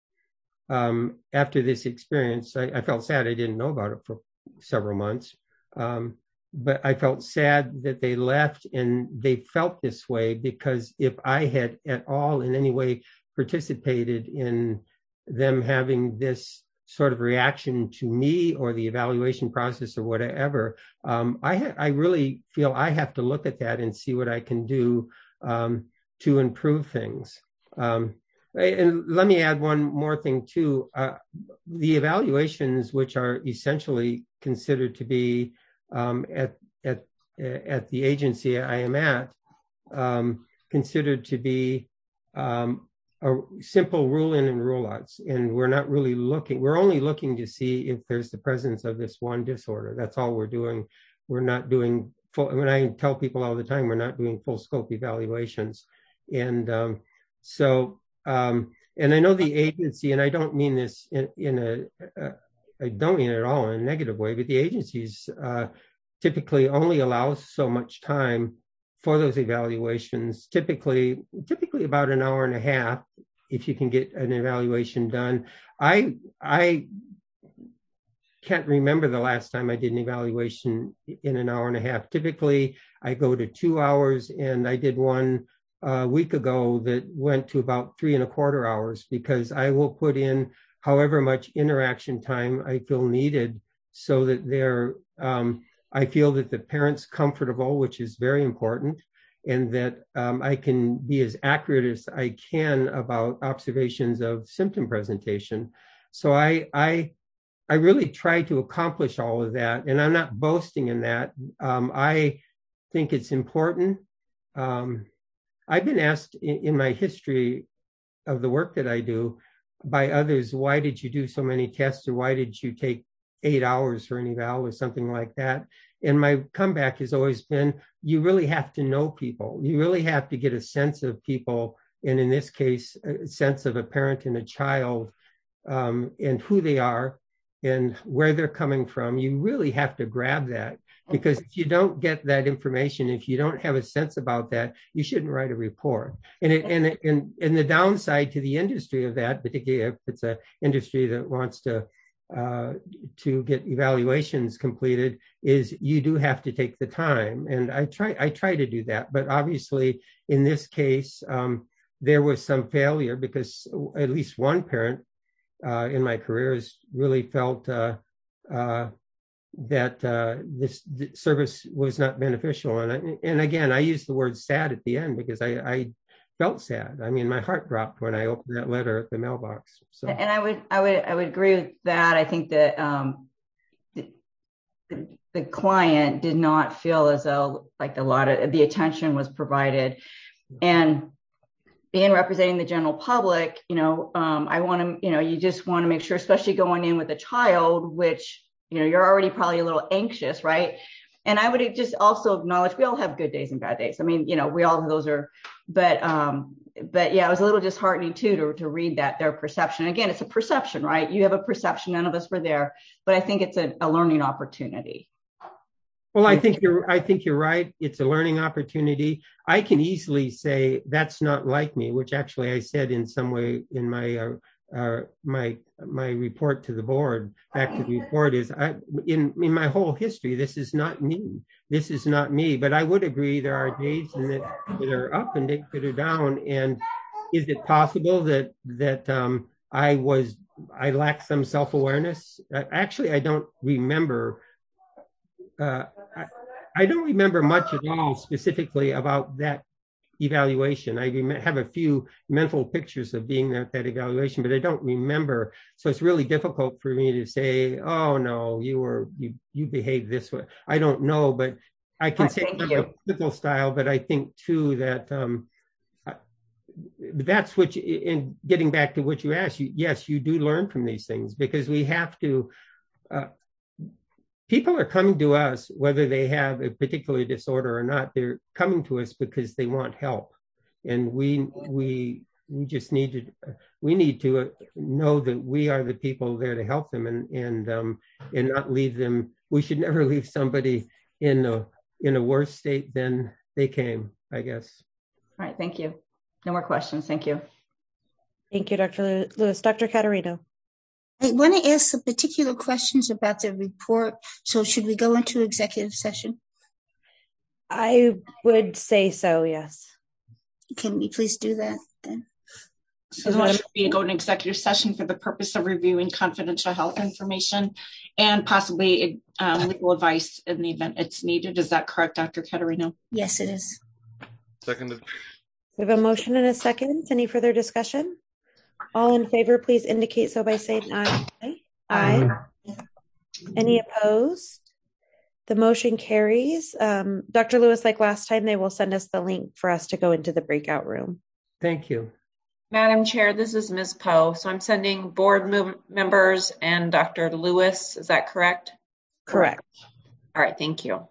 um, after this experience. I, I felt sad I didn't know about it for several months. Um, But I felt sad that they left, and they felt this way because if I had at all in any way participated in them having this sort of reaction to me or the evaluation process or whatever, um, I, ha- I really feel I have to look at that and see what I can do um, to improve things. Um, and let me add one more thing too. Uh, the evaluations, which are essentially considered to be Um, at at at the agency I am at, um, considered to be um, a simple rule in and rule outs, and we're not really looking. We're only looking to see if there's the presence of this one disorder. That's all we're doing. We're not doing full. When I tell people all the time, we're not doing full scope evaluations, and um, so um, and I know the agency, and I don't mean this in, in a, a I don't mean it at all in a negative way, but the agencies uh, typically only allow so much time for those evaluations, typically typically about an hour and a half if you can get an evaluation done. I I can't remember the last time I did an evaluation in an hour and a half. Typically, I go to two hours, and I did one a week ago that went to about three and a quarter hours because I will put in however much interaction time I feel needed so that they're, um, I feel that the parent's comfortable, which is very important, and that um, I can be as accurate as I can about observations of symptom presentation. So I, I, I really try to accomplish all of that, and I'm not boasting in that. Um, I think it's important. Um, I've been asked in, in my history of the work that I do by others, why did you do so many tests, or why did you take eight hours for an eval or something like that? And my comeback has always been, you really have to know people. You really have to get a sense of people, and in this case, a sense of a parent and a child, um, and who they are and where they're coming from. You really have to grab that, because if you don't get that information, if you don't have a sense about that, you shouldn't write a report. And it, and it, and and the downside to the industry of that, particularly if it's an industry that wants to uh, to get evaluations completed, is you do have to take the time. And I try I try to do that, but obviously in this case, um, there was some failure because at least one parent uh, in my career has really felt uh, uh, that uh, this service was not beneficial. And I, and again, I use the word sad at the end because I, I felt sad. I mean, my heart dropped when I opened that letter at the mailbox. So, and I would, I would, I would agree with that. I think that um, the, the, the client did not feel as though like a lot of the attention was provided, and being representing the general public, you know, um, I want to, you know, you just want to make sure, especially going in with a child, which, you know, you're already probably a little anxious, right? And I would just also acknowledge we all have good days and bad days. I mean, you know, we all, those are, but, um, but yeah, it was a little disheartening too, to, to read that their perception. Again, it's a perception, right? You have a perception, none of us were there, but I think it's a, a learning opportunity. Well, I think you're, I think you're right. It's a learning opportunity. I can easily say that's not like me, which actually I said in some way in my, uh, uh, my, my report to the board, back to the report is I, in, in my whole history, this is not me. This is not me, but I would agree there are days in that, that are up and days that are down. And is it possible that, that, um, I was, I lacked some self-awareness? Uh, actually, I don't remember, uh, I, I don't remember much at all specifically about that evaluation. I rem- have a few mental pictures of being there at that evaluation, but I don't remember. So it's really difficult for me to say, oh no, you were, you, you behaved this way. I don't know, but I can oh, say from a political style, but I think too that, um, that's what, you, in getting back to what you asked, you, yes, you do learn from these things because we have to, uh, people are coming to us, whether they have a particular disorder or not, they're coming to us because they want help. And we, we, we just need to, we need to know that we are the people there to help them and, and, um, and not leave them. We should never leave somebody in a, in a worse state than they came, I guess. All right. Thank you. No more questions. Thank you. Thank you, Doctor Lewis. Doctor Caterino. I want to ask some particular questions about the report. So should we go into executive session? I would say so, yes. Can we please do that then? So the motion would be to go into executive session for the purpose of reviewing confidential health information and possibly um, legal advice in the event it's needed. Is that correct, Doctor Caterino? Yes, it is. Seconded. We have a motion and a second. Any further discussion? All in favor, please indicate so by saying aye. Aye. Aye. Any opposed? The motion carries. Um, Doctor Lewis, like last time, they will send us the link for us to go into the breakout room. Thank you. Madam Chair, this is Miz Poe. So I'm sending board mem- members and Doctor Lewis. Is that correct? Correct. All right. Thank you.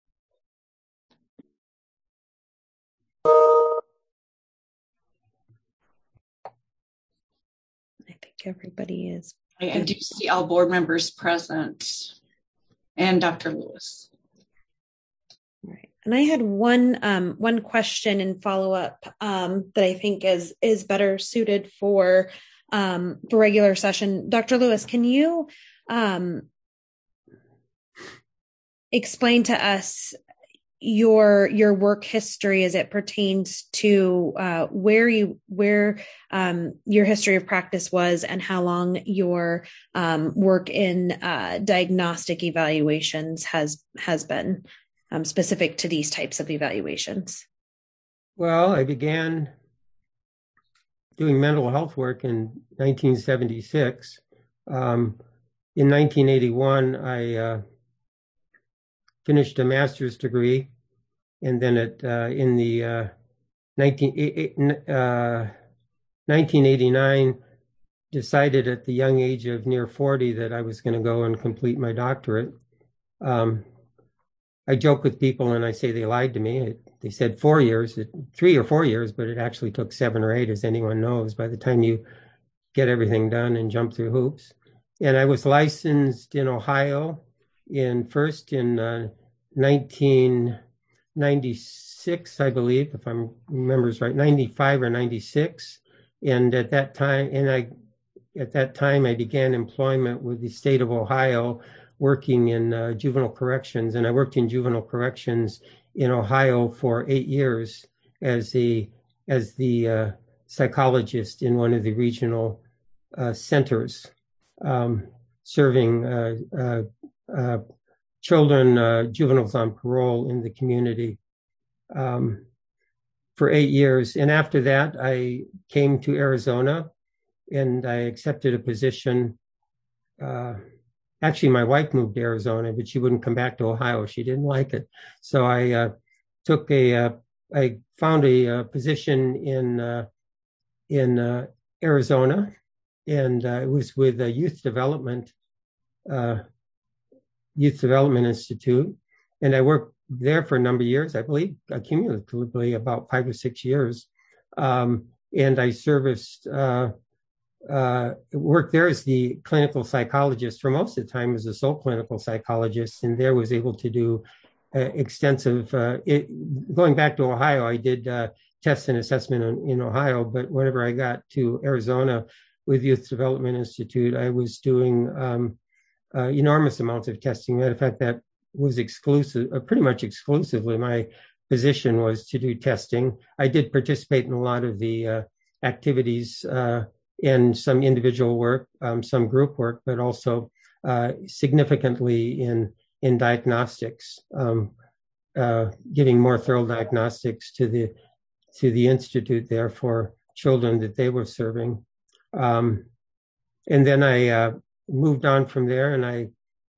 Everybody is. I, I do see all board members present and Doctor Lewis. Right. And I had one um, one question and follow up um, that I think is is better suited for um, for regular session. Doctor Lewis, can you um, explain to us your your work history as it pertains to uh, where you where um, your history of practice was and how long your um, work in uh, diagnostic evaluations has has been um, specific to these types of evaluations. Well, I began doing mental health work in nineteen seventy-six. Um, in nineteen eighty-one, I uh, finished a master's degree, and then at uh, in the uh, nineteen eighty-nine, decided at the young age of near forty that I was going to go and complete my doctorate. Um, I joke with people and I say they lied to me. It, they said four years, it, three or four years, but it actually took seven or eight, as anyone knows, by the time you get everything done and jump through hoops. And I was licensed in Ohio in first in uh, nineteen ninety-six, I believe, if I remember right, ninety-five or ninety-six. And at that time, and I, at that time, I began employment with the state of Ohio, working in uh, juvenile corrections. And I worked in juvenile corrections in Ohio for eight years as the as the uh, psychologist in one of the regional uh, centers, um, serving uh, uh, uh, children, uh, juveniles on parole in the community um, for eight years. And after that, I came to Arizona and I accepted a position. Uh, actually, my wife moved to Arizona, but she wouldn't come back to Ohio. She didn't like it. So I uh, took a, uh, I found a, a position in, uh, in uh, Arizona, and uh, it was with a youth development uh, Youth Development Institute. And I worked there for a number of years, I believe, cumulatively about five or six years. Um, and I serviced, uh, uh, worked there as the clinical psychologist for most of the time as a sole clinical psychologist, and there was able to do uh, extensive, uh, it, going back to Ohio, I did uh, test and assessment in, in Ohio, but whenever I got to Arizona with Youth Development Institute, I was doing um, Uh, enormous amounts of testing. Matter of fact, that was exclusive, uh, pretty much exclusively. My position was to do testing. I did participate in a lot of the uh, activities uh, and some individual work, um, some group work, but also uh, significantly in in diagnostics, um, uh, giving more thorough diagnostics to the to the institute there for children that they were serving. Um, and then I uh, moved on from there, and I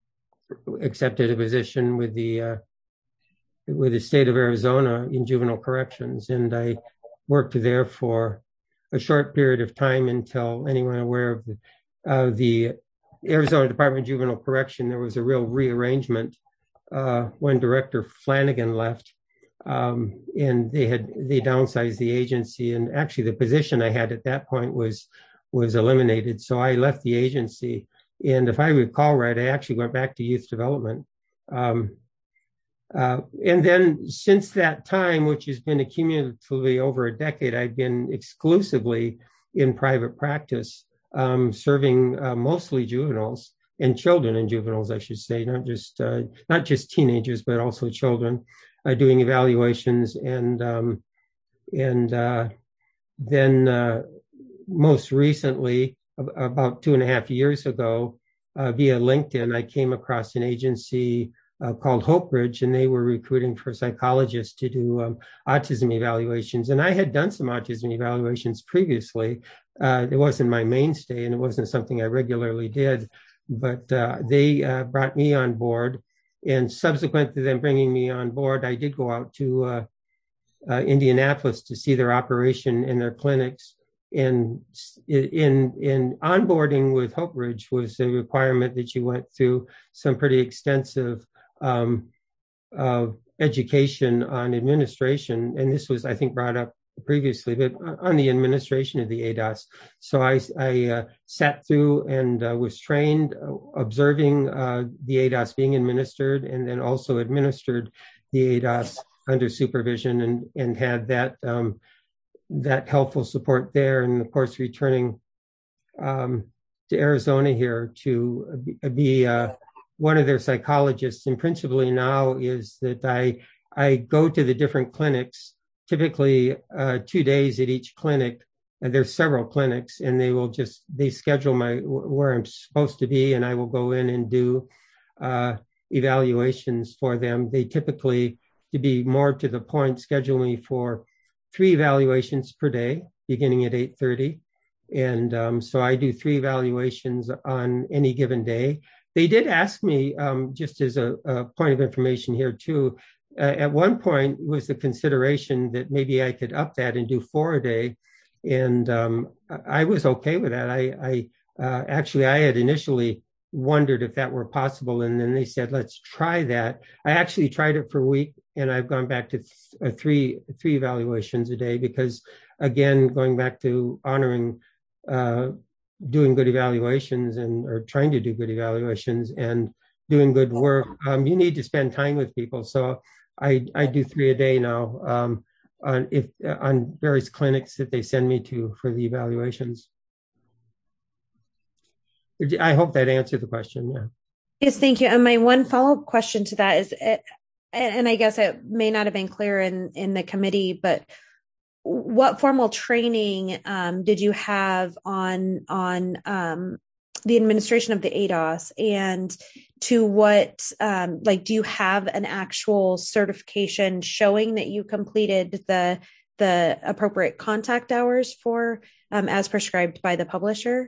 accepted a position with the uh, with the state of Arizona in juvenile corrections, and I worked there for a short period of time until anyone aware of the, uh, the Arizona Department of Juvenile Correction, there was a real rearrangement uh, when Director Flanagan left, um, and they had they downsized the agency, and actually the position I had at that point was was eliminated. So I left the agency. And if I recall right, I actually went back to youth development. Um, uh, and then since that time, which has been accumulatively over a decade, I've been exclusively in private practice, um, serving uh, mostly juveniles and children and juveniles, I should say, not just uh, not just teenagers, but also children, uh, doing evaluations. And um, and uh, then uh, most recently, about two and a half years ago, uh, via LinkedIn, I came across an agency uh, called Hope Bridge, and they were recruiting for psychologists to do um, autism evaluations. And I had done some autism evaluations previously. Uh, it wasn't my mainstay, and it wasn't something I regularly did, but uh, they uh, brought me on board. And subsequent to them bringing me on board, I did go out to uh, uh, Indianapolis to see their operation and their clinics. And in in onboarding with Hope Bridge was a requirement that you went through some pretty extensive um, uh, education on administration. And this was, I think, brought up previously, but on the administration of the A D O S. So I, I uh, sat through and uh, was trained uh, observing uh, the A D O S being administered, and then also administered the A D O S under supervision, and, and had that um, that helpful support there. And of course, returning um, to Arizona here to be uh, one of their psychologists. And principally now is that I I go to the different clinics, typically uh, two days at each clinic. And there's several clinics, and they will just, they schedule my, where I'm supposed to be, and I will go in and do uh, evaluations for them. They typically, to be more to the point, schedule me for three evaluations per day, beginning at eight thirty. And um, so I do three evaluations on any given day. They did ask me, um, just as a, a point of information here too, uh, at one point was the consideration that maybe I could up that and do four a day. And um, I was okay with that. I, I uh, actually, I had initially wondered if that were possible. And then they said, let's try that. I actually tried it for a week, and I've gone back to th- uh, three, three evaluations a day because, again, going back to honoring, uh, doing good evaluations and or trying to do good evaluations and doing good work, um, you need to spend time with people. So I, I do three a day now. Um, on if uh, on various clinics that they send me to for the evaluations. I hope that answered the question. Yeah. Yes, thank you. And my one follow-up question to that is, and I guess it may not have been clear in, in the committee, but what formal training um, did you have on on um, the administration of the A D O S, and to what, um, like, do you have an actual certification showing that you completed the the appropriate contact hours for, um, as prescribed by the publisher?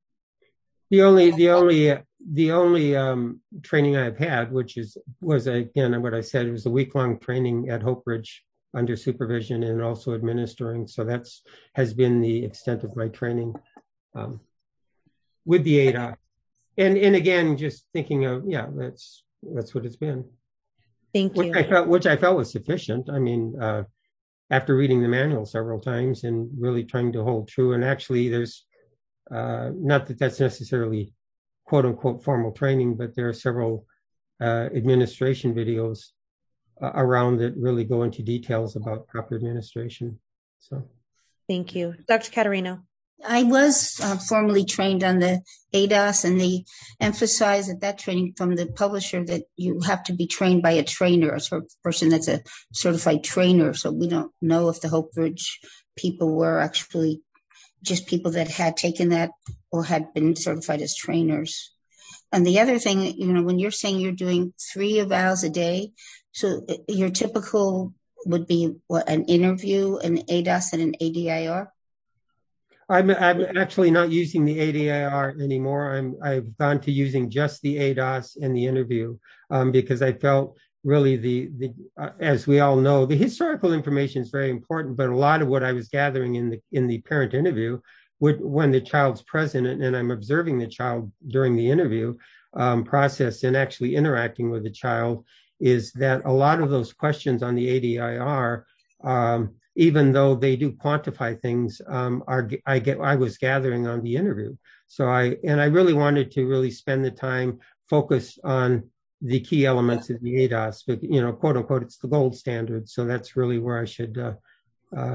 The only, the only, the only um, training I've had, which is was again what I said, it was a week long training at Hope Ridge under supervision and also administering. So that's has been the extent of my training um, with the A D O S. And and again, just thinking of, yeah, that's that's what it's been. Thank which you. I felt, which I felt was sufficient. I mean, uh, after reading the manual several times and really trying to hold true. And actually, there's uh, not that that's necessarily quote unquote formal training, but there are several uh, administration videos uh, around that really go into details about proper administration. So, thank you, Doctor Caterino. I was uh, formally trained on the A D O S, and they emphasize at that training from the publisher that you have to be trained by a trainer, a sort of person that's a certified trainer. So we don't know if the Hope Ridge people were actually just people that had taken that or had been certified as trainers. And the other thing, you know, when you're saying you're doing three evals a day, so your typical would be what, an interview, an A D O S, and an A D I R? I'm, I'm actually not using the A D I R anymore. I'm, I've gone to using just the A D O S and the interview um, because I felt really the, the uh, as we all know, the historical information is very important, but a lot of what I was gathering in the in the parent interview, would, when the child's present and, and I'm observing the child during the interview um, process and actually interacting with the child, is that a lot of those questions on the A D I R, um, even though they do quantify things, um, are I get I was gathering on the interview. So I and I really wanted to really spend the time focus on the key elements of the A D O S, but you know, quote unquote, it's the gold standard. So that's really where I should. Uh, uh,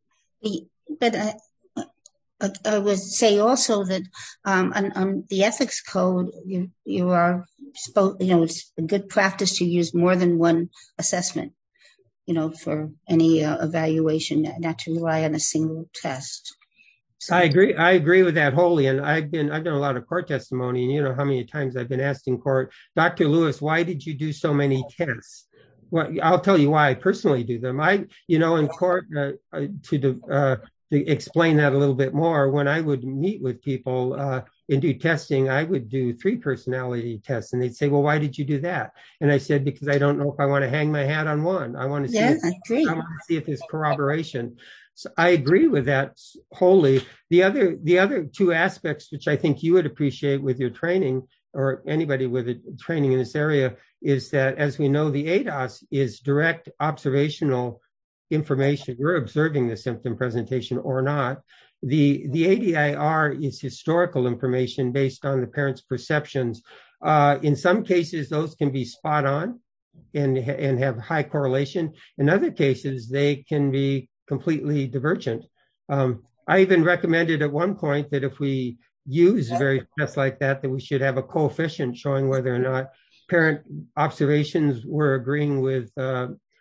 but I, I, I would say also that um, on, on the ethics code, you you are supposed, you know, it's a good practice to use more than one assessment, you know, for any uh, evaluation, not to rely on a single test. So. I agree. I agree with that wholly. And I've been, I've done a lot of court testimony, and you know how many times I've been asked in court, Doctor Lewis, why did you do so many tests? Well, I'll tell you why I personally do them. I, you know, in court uh, to uh, to explain that a little bit more, when I would meet with people uh, and do testing, I would do three personality tests, and they'd say, "Well, why did you do that?" And I said, "Because I don't know if I want to hang my hat on one. I want to see. Yeah, if, I agree. I want to see if there's corroboration." So I agree with that wholly. The other, the other two aspects, which I think you would appreciate with your training, or anybody with a training in this area, is that, as we know, the A D O S is direct observational information. We're observing the symptom presentation or not. The, the A D I R is historical information based on the parent's perceptions. Uh, in some cases, those can be spot on and, and have high correlation. In other cases, they can be completely divergent. Um, I even recommended at one point that if we use various tests like that, that we should have a coefficient showing whether or not parent observations were agreeing with uh,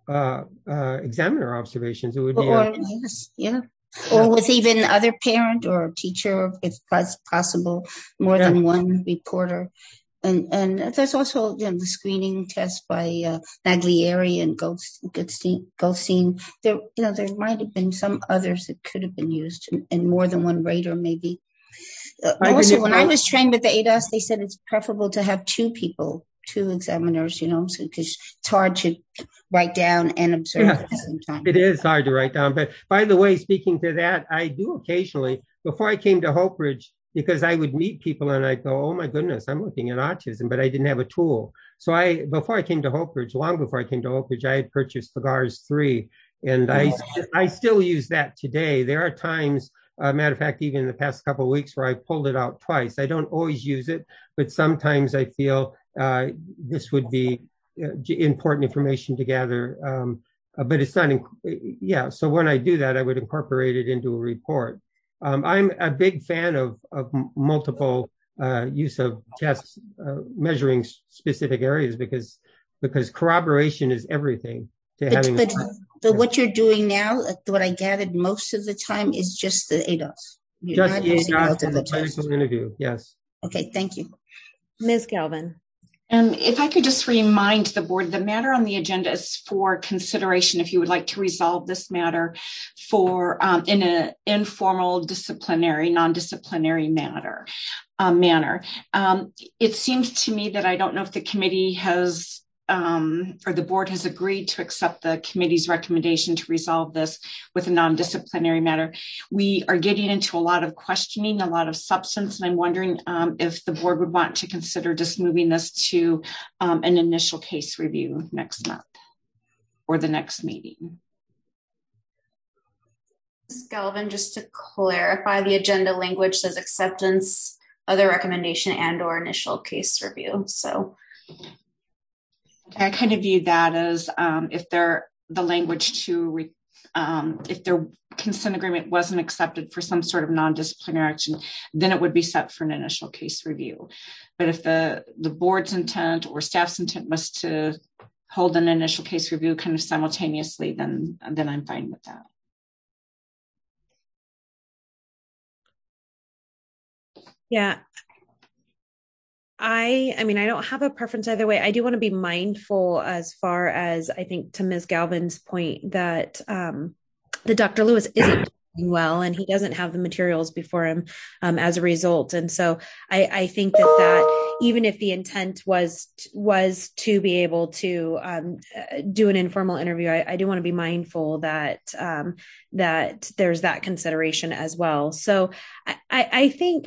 uh, uh, examiner observations. It would be or, a, yes, yeah. Or with even other parent or teacher, if possible, more yeah. than one reporter. And and there's also, you know, the screening test by uh, Naglieri and Goldstein, Goldstein. There, you know, there might have been some others that could have been used, and, and more than one rater maybe. Uh, also, when I was trained with the A D O S, they said it's preferable to have two people, two examiners, you know, because it's hard to write down and observe yeah, at the same time. It is hard to write down. But by the way, speaking to that, I do occasionally, before I came to Hope Ridge, because I would meet people and I'd go, oh my goodness, I'm looking at autism, but I didn't have a tool. So I, before I came to Hope Ridge, long before I came to Hope Ridge, I had purchased the G A R S three, and I, I still use that today. There are times, uh, matter of fact, even in the past couple of weeks where I pulled it out twice. I don't always use it, but sometimes I feel uh, this would be uh, important information to gather. Um, uh, but it's not, inc- yeah. So when I do that, I would incorporate it into a report. Um, I'm a big fan of, of multiple uh, use of tests uh, measuring specific areas because because corroboration is everything to but, having. But, a, but yeah. What you're doing now, what I gathered most of the time, is just the A D O S. You're just the A D O S and the clinical interview. Yes. Okay. Thank you, Miz Galvin. Um, if I could just remind the board, the matter on the agenda is for consideration if you would like to resolve this matter for um, in an informal, disciplinary, non-disciplinary matter uh, manner. Um, it seems to me that I don't know if the committee has um, or the board has agreed to accept the committee's recommendation to resolve this with a non-disciplinary matter. We are getting into a lot of questioning, a lot of substance, and I'm wondering um, if the board would want to consider just moving this to um, an initial case review next month or the next meeting. Miz Galvin, just to clarify, the agenda language says acceptance of the recommendation and or initial case review. So I kind of view that as um, if they're the language to, re, um, if their consent agreement wasn't accepted for some sort of non-disciplinary action, then it would be set for an initial case review. But if the, the board's intent or staff's intent was to hold an initial case review kind of simultaneously, then, then I'm fine with that. Yeah. I, I mean, I don't have a preference either way. I do want to be mindful as far as I think to Miz Galvin's point that um, the Doctor Lewis isn't doing well and he doesn't have the materials before him um, as a result. And so I, I think that that even if the intent was was to be able to um, do an informal interview, I, I do want to be mindful that um, that there's that consideration as well. So I, I, I think.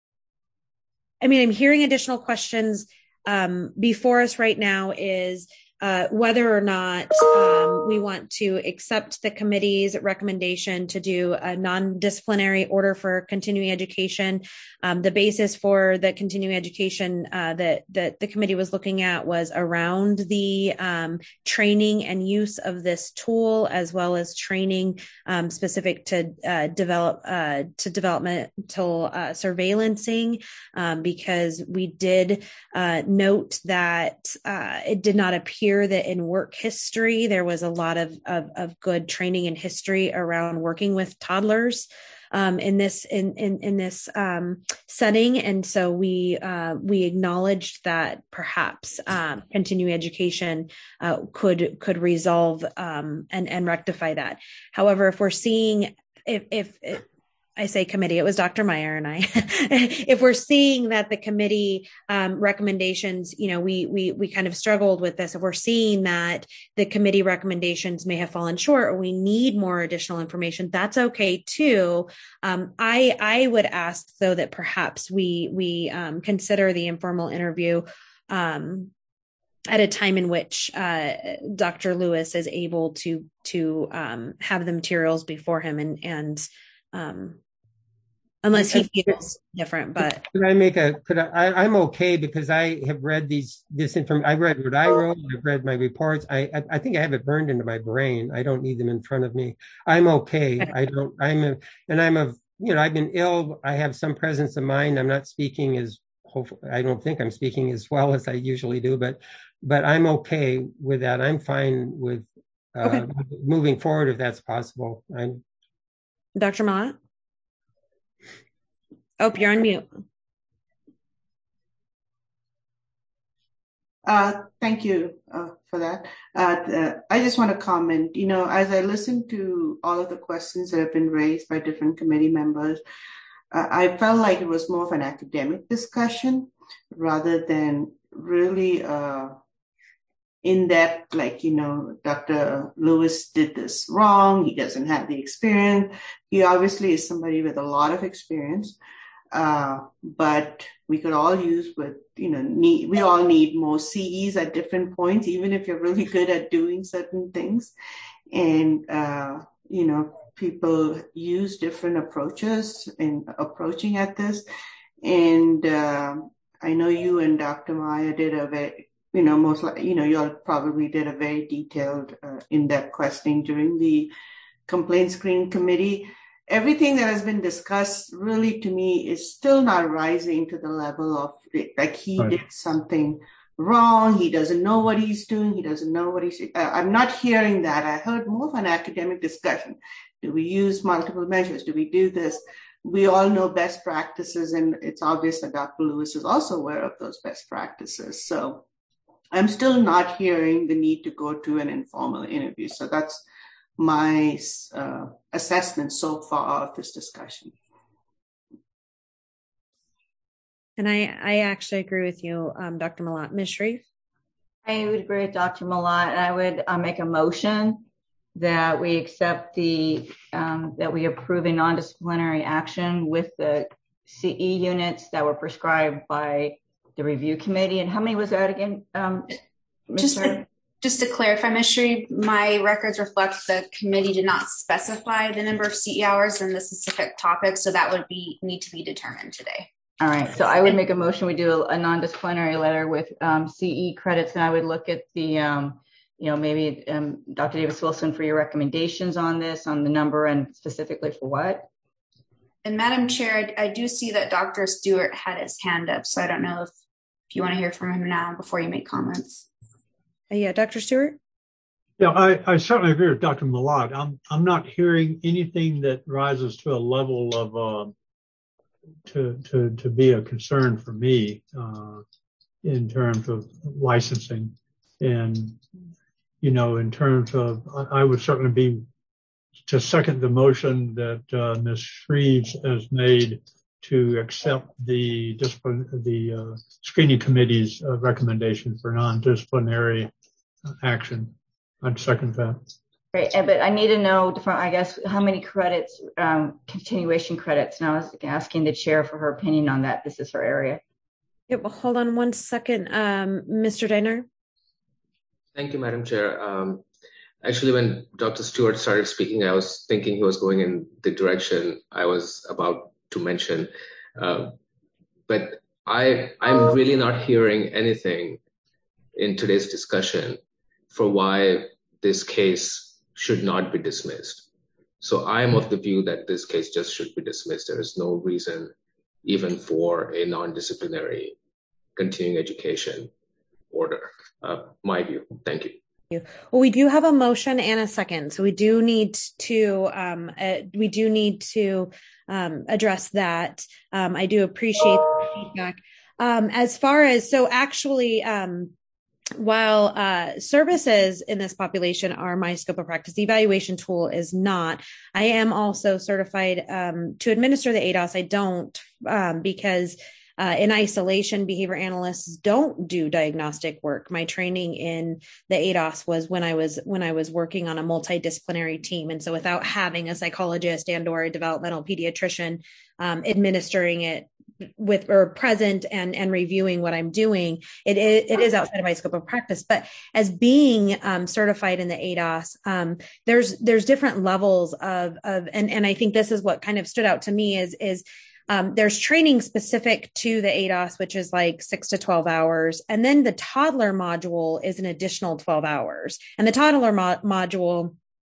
I mean, I'm hearing additional questions um, before us right now is uh, whether or not um, we want to accept the committee's recommendation to do a non-disciplinary order for continuing education. Um, the basis for the continuing education uh, that, that the committee was looking at was around the um, training and use of this tool, as well as training um, specific to uh, develop uh, to developmental uh, surveillancing, um, because we did uh, note that uh, it did not appear that in work history, there was a lot of, of, of good training and history around working with toddlers um, in this in in, in this um, setting, and so we uh, we acknowledged that perhaps um, continuing education uh, could could resolve um, and and rectify that. However, if we're seeing if if, if I say committee, it was Doctor Meyer and I. If we're seeing that the committee um, recommendations, you know, we we we kind of struggled with this. If we're seeing that the committee recommendations may have fallen short, or we need more additional information, that's okay too. Um, I I would ask though that perhaps we we um, consider the informal interview um, at a time in which uh, Doctor Lewis is able to to um, have the materials before him and and. Um, unless he feels different, but could I make a, could I, I I'm okay because I have read these, this information. I read what I wrote. I've read my reports. I, I, I think I have it burned into my brain. I don't need them in front of me. I'm okay. I don't, I'm a, and I'm a, you know, I've been ill. I have some presence of mind. I'm not speaking as hopefully, I don't think I'm speaking as well as I usually do, but, but I'm okay with that. I'm fine with uh, Okay. moving forward if that's possible. I'm... Doctor Malott? Oh, you're on mute. Uh, thank you uh, for that. Uh, the, I just want to comment, you know, as I listened to all of the questions that have been raised by different committee members, uh, I felt like it was more of an academic discussion rather than really uh, in depth, like, you know, Doctor Lewis did this wrong. He doesn't have the experience. He obviously is somebody with a lot of experience. Uh, but we could all use with, you know, need, we all need more C Es at different points, even if you're really good at doing certain things. And, uh, you know, people use different approaches in approaching at this. And uh, I know you and Doctor Maya did a very, you know, most like, you know, you all probably did a very detailed, uh, in-depth questioning during the complaint screening committee. Everything that has been discussed really to me is still not rising to the level of like he right. did something wrong. He doesn't know what he's doing. He doesn't know what he's, uh, I'm not hearing that. I heard more of an academic discussion. Do we use multiple measures? Do we do this? We all know best practices, and it's obvious that Doctor Lewis is also aware of those best practices. So I'm still not hearing the need to go to an informal interview. So that's my uh, assessment so far of this discussion. And I, I actually agree with you, um, Doctor Malott. Miz Sharif? I would agree with Doctor Malott, and I would uh, make a motion that we accept the, um, that we approve a non-disciplinary action with the C E units that were prescribed by the review committee. And how many was that again? Um, Just to, just to clarify, Miz Sharif, my records reflect the committee did not specify the number of C E hours and the specific topic, so that would be need to be determined today. All right, so I would make a motion. We do a, a non-disciplinary letter with um, C E credits, and I would look at the, um, you know, maybe um, Doctor Davis Wilson for your recommendations on this, on the number and specifically for what. And Madam Chair, I, I do see that Doctor Stewart had his hand up, so I don't know if, if you want to hear from him now before you make comments. Uh, yeah, Doctor Stewart? Yeah, I, I certainly agree with Doctor Malott. I'm I'm not hearing anything that rises to a level of uh, to to to be a concern for me uh, in terms of licensing, and you know, in terms of I, I would certainly be to second the motion that uh, Miz Shreves has made to accept the discipline the uh, screening committee's uh, recommendation for non-disciplinary action. I'd second that. Great, but I need to know, from, I guess, how many credits, um, continuation credits. And I was asking the chair for her opinion on that. This is her area. Yeah, well, hold on one second. Um, Mister Diner? Thank you, Madam Chair. Um, actually, when Doctor Stewart started speaking, I was thinking he was going in the direction I was about to mention. Uh, but I, I'm really not hearing anything in today's discussion for why this case should not be dismissed. So I'm of the view that this case just should be dismissed. There is no reason even for a non-disciplinary continuing education order. Uh, my view. Thank you. Well, we do have a motion and a second, so we do need to um, uh, we do need to um, address that. Um, I do appreciate the feedback. Um, as far as so, actually. Um, While uh, services in this population are my scope of practice, the evaluation tool is not. I am also certified um, to administer the A D O S. I don't um, because uh, in isolation, behavior analysts don't do diagnostic work. My training in the A D O S was when I was when I was working on a multidisciplinary team, and so without having a psychologist and or a developmental pediatrician um, administering it with or present and and reviewing what I'm doing, it is, it is outside of my scope of practice. But as being um, certified in the A D O S, um, there's there's different levels of of and and I think this is what kind of stood out to me is is um, there's training specific to the A D O S, which is like six to twelve hours, and then the toddler module is an additional twelve hours, and the toddler mo- module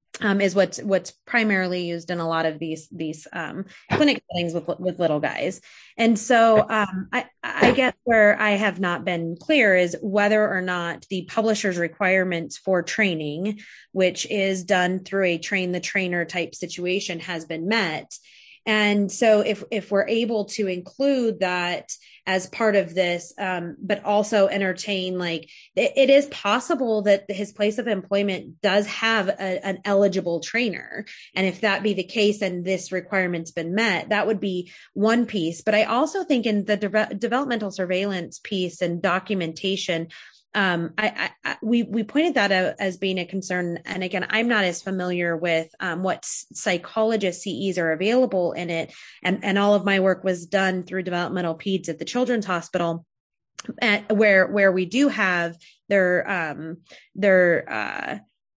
Um, is what's what's primarily used in a lot of these these um, clinic settings with with little guys. And so um, I, I guess where I have not been clear is whether or not the publisher's requirements for training, which is done through a train the trainer type situation, has been met. And so if if we're able to include that as part of this, um, but also entertain, like it, it is possible that his place of employment does have a, an eligible trainer. And if that be the case and this requirement's been met, that would be one piece. But I also think in the de- developmental surveillance piece and documentation, Um, I, I, we, we pointed that out as being a concern. And again, I'm not as familiar with, um, what psychologist C Es are available in it. And, and all of my work was done through developmental peds at the Children's Hospital, at, where, where we do have their, um, their, uh,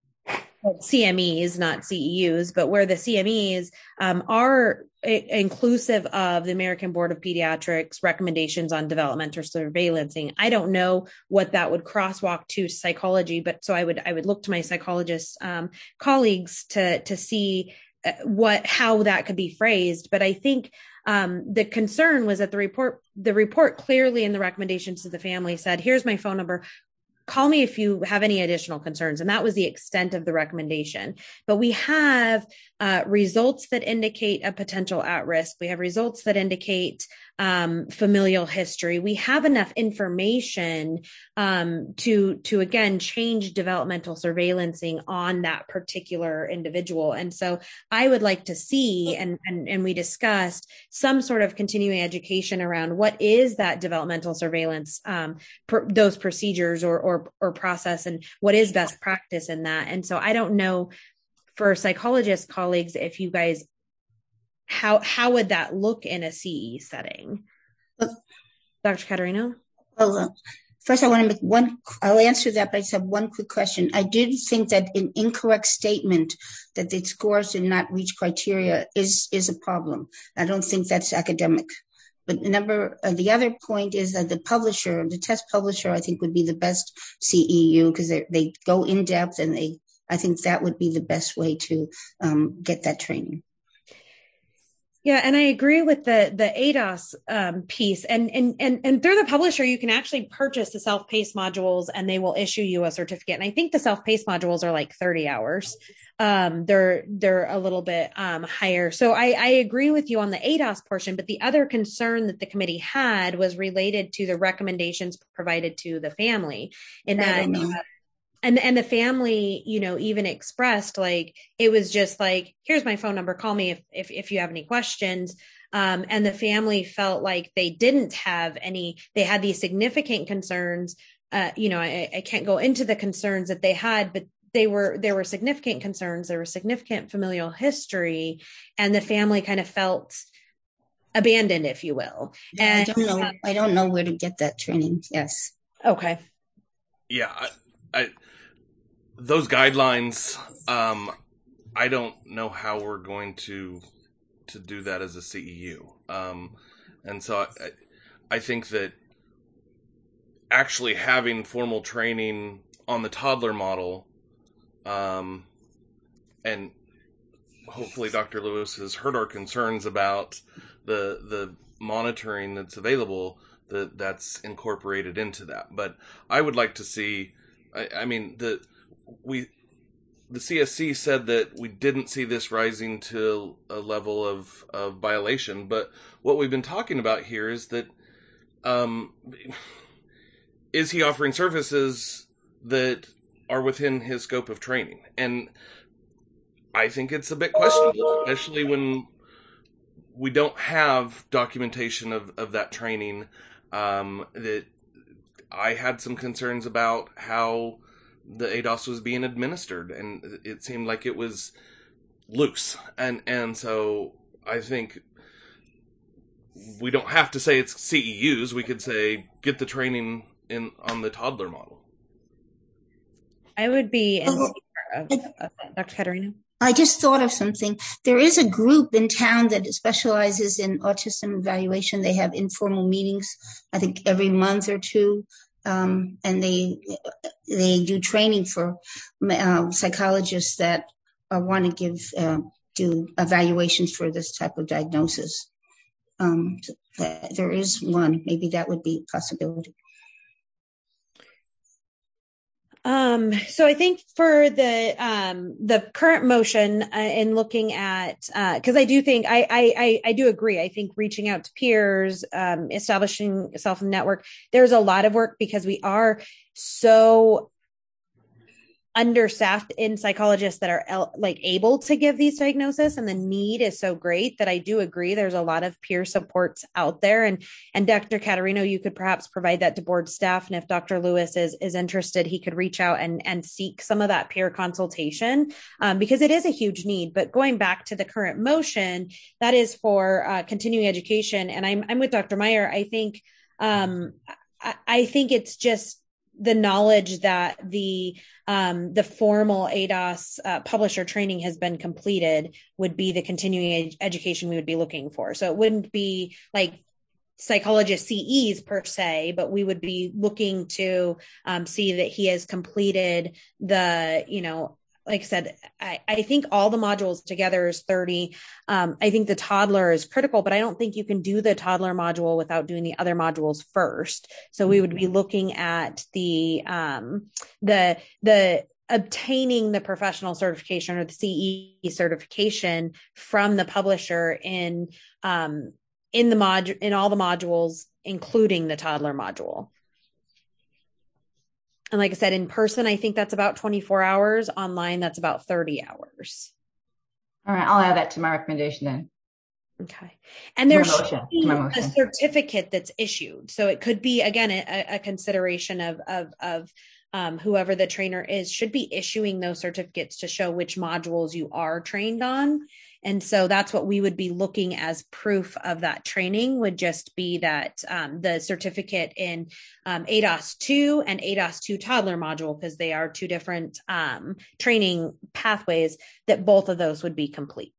C M Es, not C E Us, but where the C M Es um, are I- inclusive of the American Board of Pediatrics recommendations on developmental surveillancing. I don't know what that would crosswalk to psychology, but so I would I would look to my psychologist um, colleagues to to see what how that could be phrased. But I think um, the concern was that the report the report clearly in the recommendations to the family said, "Here's my phone number. Call me if you have any additional concerns." And that was the extent of the recommendation. But we have uh, results that indicate a potential at risk. We have results that indicate um, familial history. We have enough information um, to, to again, change developmental surveillancing on that particular individual. And so I would like to see, and, and, and we discussed some sort of continuing education around what is that developmental surveillance, um, per, those procedures or, or, or process, and what is best practice in that. And so I don't know for psychologist colleagues, if you guys, how, how would that look in a C E setting? Doctor Caterino? Well, uh, first I want to make one, I'll answer that, but I just have one quick question. I did think that an incorrect statement that the scores did not reach criteria is, is a problem. I don't think that's academic. But number, uh, the other point is that the publisher, the test publisher, I think would be the best C E U because they they go in depth, and they, I think that would be the best way to um, get that training. Yeah, and I agree with the the A D O S um, piece, and and and and through the publisher, you can actually purchase the self-paced modules, and they will issue you a certificate. And I think the self-paced modules are like thirty hours. Um, they're they're a little bit um, higher. So I, I agree with you on the A D O S portion, but the other concern that the committee had was related to the recommendations provided to the family, in that. And and the family, you know, even expressed like, it was just like, here's my phone number, call me if if, if you have any questions. Um, and the family felt like they didn't have any, they had these significant concerns. Uh, you know, I, I can't go into the concerns that they had, but they were, there were significant concerns. There was significant familial history, and the family kind of felt abandoned, if you will. Yeah, and I don't know. I don't know where to get that training. Yes. Okay. Yeah. I, I those guidelines, um, I don't know how we're going to to do that as a C E U. Um, and so I, I think that actually having formal training on the toddler model, um, and hopefully Doctor Lewis has heard our concerns about the the monitoring that's available, that that's incorporated into that. But I would like to see, I, I mean, the we the C S C said that we didn't see this rising to a level of, of violation, but what we've been talking about here is that um, is he offering services that are within his scope of training? And I think it's a bit questionable, especially when we don't have documentation of, of that training. Um, that I had some concerns about how the A D O S was being administered, and it seemed like it was loose. And, and so I think we don't have to say it's C E Us. We could say, get the training in on the toddler model. I would be in favor of, of Doctor Caterino. I just thought of something. There is a group in town that specializes in autism evaluation. They have informal meetings, I think every month or two. Um, and they they do training for uh, psychologists that uh, want to give, uh, do evaluations for this type of diagnosis. Um, there is one, maybe that would be a possibility. Um, so I think for the, um, the current motion uh, in looking at, uh, cause I do think, I, I, I do agree. I think reaching out to peers, um, establishing a self network, there's a lot of work because we are so understaffed in psychologists that are el- like able to give these diagnoses, and the need is so great that I do agree there's a lot of peer supports out there. And and Doctor Caterino, you could perhaps provide that to board staff, and if Doctor Lewis is is interested, he could reach out and and seek some of that peer consultation, um, because it is a huge need. But going back to the current motion, that is for uh, continuing education, and I'm I'm with Doctor Meyer. I think um, I, I think it's just the knowledge that the um, the formal A D O S uh, publisher training has been completed would be the continuing ed- education we would be looking for. So it wouldn't be like psychologist C Es per se, but we would be looking to um, see that he has completed the, you know, like I said, I, I think all the modules together is thirty. Um, I think the toddler is critical, but I don't think you can do the toddler module without doing the other modules first. So we would be looking at the, um, the, the, obtaining the professional certification or the C E certification from the publisher in, um, in the mod, in all the modules, including the toddler module. And like I said, in person, I think that's about twenty-four hours. Online, that's about thirty hours. All right, I'll add that to my recommendation then. Okay. And there's a certificate that's issued. So it could be, again, a, a consideration of, of, of um, whoever the trainer is should be issuing those certificates to show which modules you are trained on. And so that's what we would be looking as proof of that training would just be that um, the certificate in um, A D O S two and A D O S two toddler module, because they are two different um, training pathways, that both of those would be complete.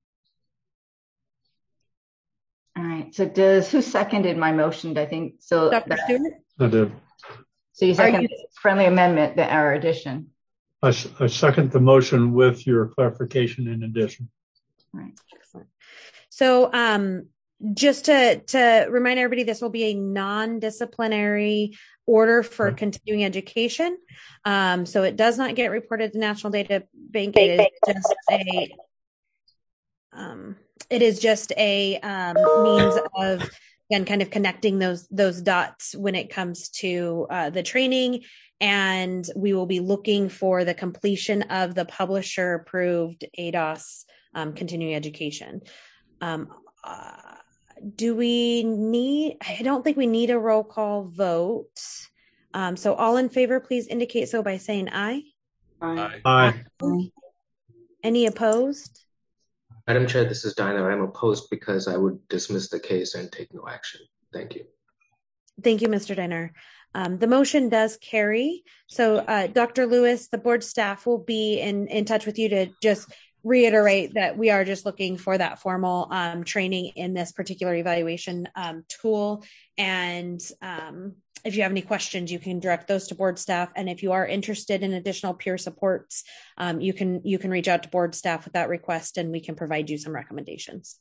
All right. So does, who seconded my motion? I think so. Doctor Stewart? I did. So you second you, friendly amendment, the our addition. I, I second the motion with your clarification in addition. Right. Excellent. So um, just to, to remind everybody, this will be a non-disciplinary order for right. continuing education. Um, so it does not get reported to National Data Bank. It is just a, um, it is just a um, means of, again, kind of connecting those, those dots when it comes to uh, the training. And we will be looking for the completion of the publisher approved A D O S Um, continuing education. Um, uh, do we need, I don't think we need a roll call vote. Um, so all in favor, please indicate so by saying aye. Aye. Aye. Aye. Any opposed? Madam Chair, this is Diner. I'm opposed because I would dismiss the case and take no action. Thank you. Thank you, Mister Diner. Um, the motion does carry. So uh, Doctor Lewis, the board staff will be in, in touch with you to just reiterate that we are just looking for that formal um, training in this particular evaluation um, tool. And um, if you have any questions, you can direct those to board staff. And if you are interested in additional peer supports, um, you can you can reach out to board staff with that request, and we can provide you some recommendations.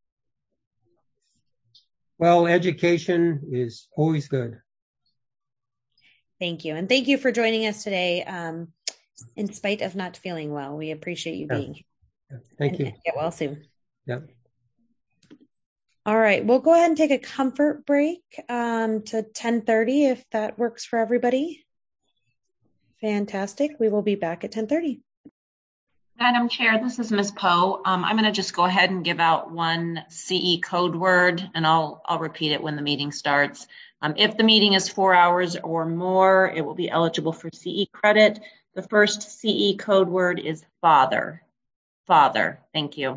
Well, education is always good. Thank you. And thank you for joining us today. Um, in spite of not feeling well, we appreciate you being here. Thank you. Get well soon. Yep. All right, we'll go ahead and take a comfort break um, to ten thirty if that works for everybody. Fantastic. We will be back at ten thirty. Madam Chair, this is Miz Poe. Um, I'm going to just go ahead and give out one C E code word, and I'll I'll repeat it when the meeting starts. Um, if the meeting is four hours or more, it will be eligible for C E credit. The first C E code word is father. Father. Thank you.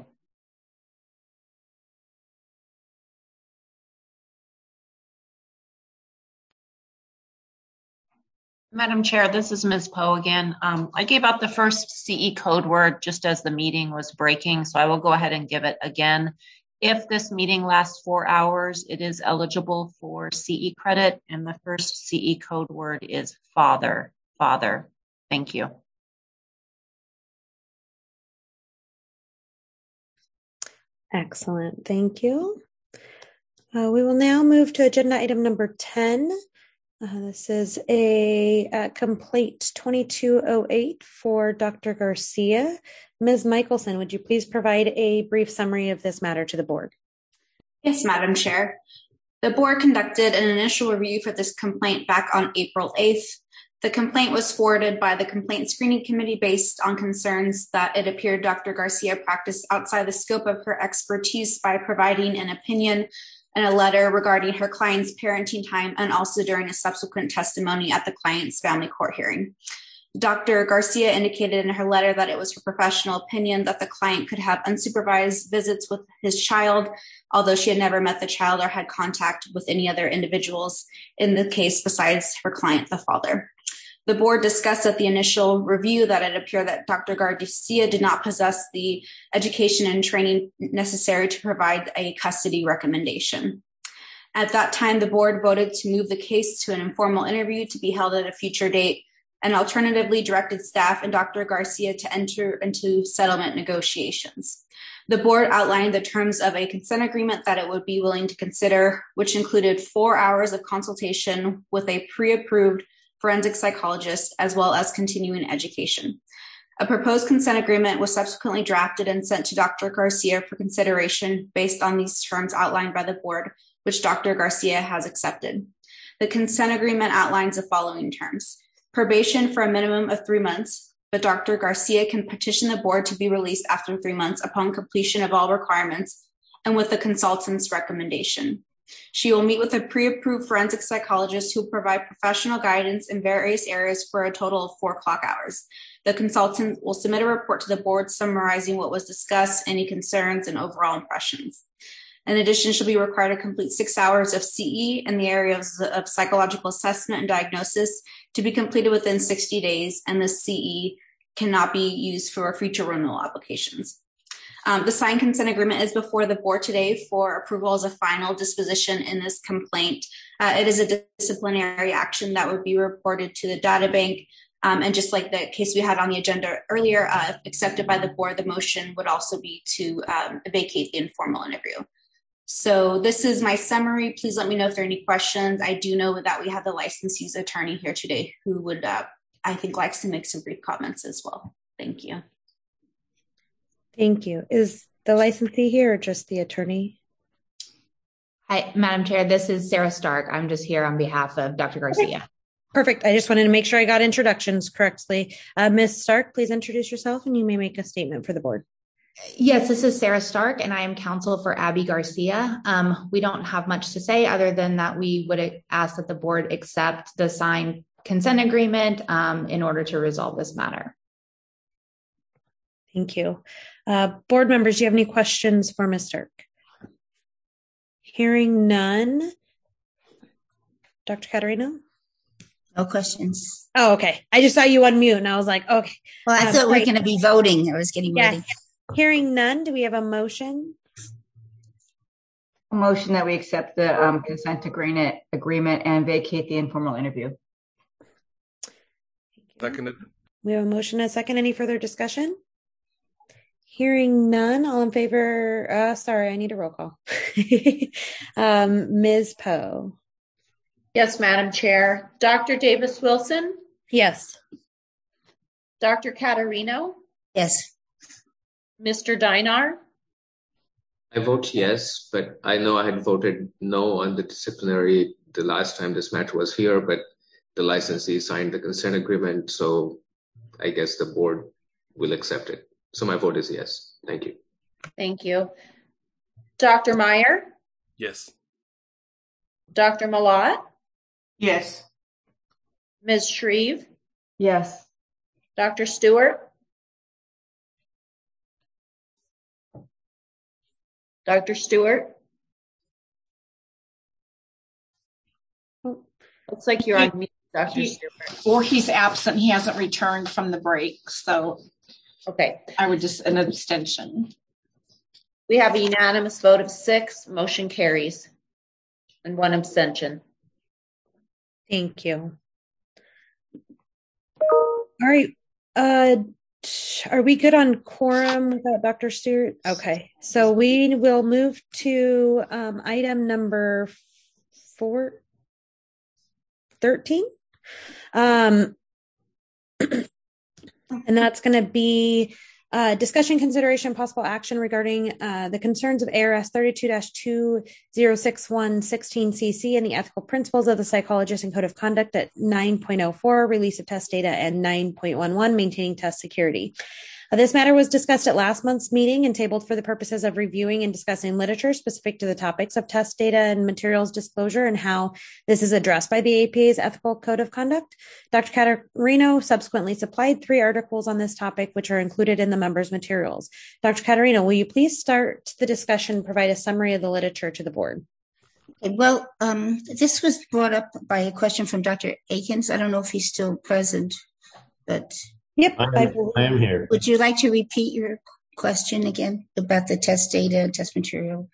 Madam Chair, this is Miz Poe again. Um, I gave out the first C E code word just as the meeting was breaking, so I will go ahead and give it again. If this meeting lasts four hours, it is eligible for C E credit, and the first C E code word is father. Father. Thank you. Excellent. Thank you. Uh, we will now move to agenda item number ten. Uh, this is a, a complaint twenty-two oh eight for Doctor Garcia. Miz Michelson, would you please provide a brief summary of this matter to the board? Yes, Madam Chair. The board conducted an initial review for this complaint back on April eighth. The complaint was forwarded by the Complaint Screening Committee based on concerns that it appeared Doctor Garcia practiced outside the scope of her expertise by providing an opinion and a letter regarding her client's parenting time and also during a subsequent testimony at the client's family court hearing. Doctor Garcia indicated in her letter that it was her professional opinion that the client could have unsupervised visits with his child, although she had never met the child or had contact with any other individuals in the case besides her client, the father. The board discussed at the initial review that it appeared that Doctor Garcia did not possess the education and training necessary to provide a custody recommendation. At that time, the board voted to move the case to an informal interview to be held at a future date, and alternatively directed staff and Doctor Garcia to enter into settlement negotiations. The board outlined the terms of a consent agreement that it would be willing to consider, which included four hours of consultation with a pre-approved forensic psychologist, as well as continuing education. A proposed consent agreement was subsequently drafted and sent to Doctor Garcia for consideration based on these terms outlined by the board, which Doctor Garcia has accepted. The consent agreement outlines the following terms: probation for a minimum of three months, but Doctor Garcia can petition the board to be released after three months upon completion of all requirements and with the consultant's recommendation. She will meet with a pre-approved forensic psychologist who will provide professional guidance in various areas for a total of four clock hours. The consultant will submit a report to the board summarizing what was discussed, any concerns, and overall impressions. In addition, she'll be required to complete six hours of C E in the areas of psychological assessment and diagnosis to be completed within sixty days, and the C E cannot be used for future renewal applications. Um, the signed consent agreement is before the board today for approval as a final disposition in this complaint. Uh, it is a disciplinary action that would be reported to the data bank. Um, and just like the case we had on the agenda earlier, uh, if accepted by the board, the motion would also be to um, vacate the informal interview. So this is my summary. Please let me know if there are any questions. I do know that we have the licensee's attorney here today who would, uh, I think, likes to make some brief comments as well. Thank you. Thank you. Is the licensee here or just the attorney? Hi, Madam Chair. This is Sarah Stark. I'm just here on behalf of Doctor Garcia. Okay. Perfect. I just wanted to make sure I got introductions correctly. Uh, Miz Stark, please introduce yourself and you may make a statement for the board. Yes, this is Sarah Stark, and I am counsel for Abby Garcia. Um, we don't have much to say other than that we would ask that the board accept the signed consent agreement um, in order to resolve this matter. Thank you. Uh, board members, do you have any questions for Miz Stark? Hearing none. Doctor Caterino? No questions. Oh, okay. I just saw you unmute and I was like, okay. Well, I um, thought we were going to be voting. I was getting yeah. ready. Hearing none, do we have a motion? A motion that we accept the um, consent agreement, agreement and vacate the informal interview. Seconded. We have a motion and a second. Any further discussion? Hearing none, all in favor? Uh, sorry, I need a roll call. um, Miz Poe. Yes, Madam Chair. Doctor Davis Wilson? Yes. Doctor Caterino? Yes. Mister Dinar? I vote yes, but I know I had voted no on the disciplinary the last time this matter was here, but the licensee signed the consent agreement, so I guess the board will accept it. So my vote is yes. Thank you. Thank you. Doctor Meyer? Yes. Doctor Malott? Yes. Miz Shreve? Yes. Doctor Stewart? Doctor Stewart? Looks like you're on mute, Doctor He, Stewart. Or he's absent. He hasn't returned from the break. So okay. I would just an abstention. We have a unanimous vote of six. Motion carries. And one abstention. Thank you. All right. Uh, Are we good on quorum without Doctor Stewart? Okay, so we will move to um, item number four, thirteen. Um, and that's going to be uh, discussion, consideration, possible action regarding uh, the concerns of A R S thirty-two dash two thousand sixty-one sixteen C C and the ethical principles of the psychologist and code of conduct at nine point oh four, release of test data, and nine point eleven, maintaining test security. Uh, this matter was discussed at last month's meeting and tabled for the purposes of reviewing and discussing literature specific to the topics of test data and materials disclosure and how this is addressed by the A P A's ethical code of conduct. Doctor Caterino subsequently supplied three articles on this topic, which are included in the members' materials. Doctor Caterino, will you please start the discussion, provide a summary of the literature to the board? Okay, well, um, this was brought up by a question from Doctor Akins. I don't know if he's still present, but... Yep, I am, I am here. Would you like to repeat your question again about the test data and test material?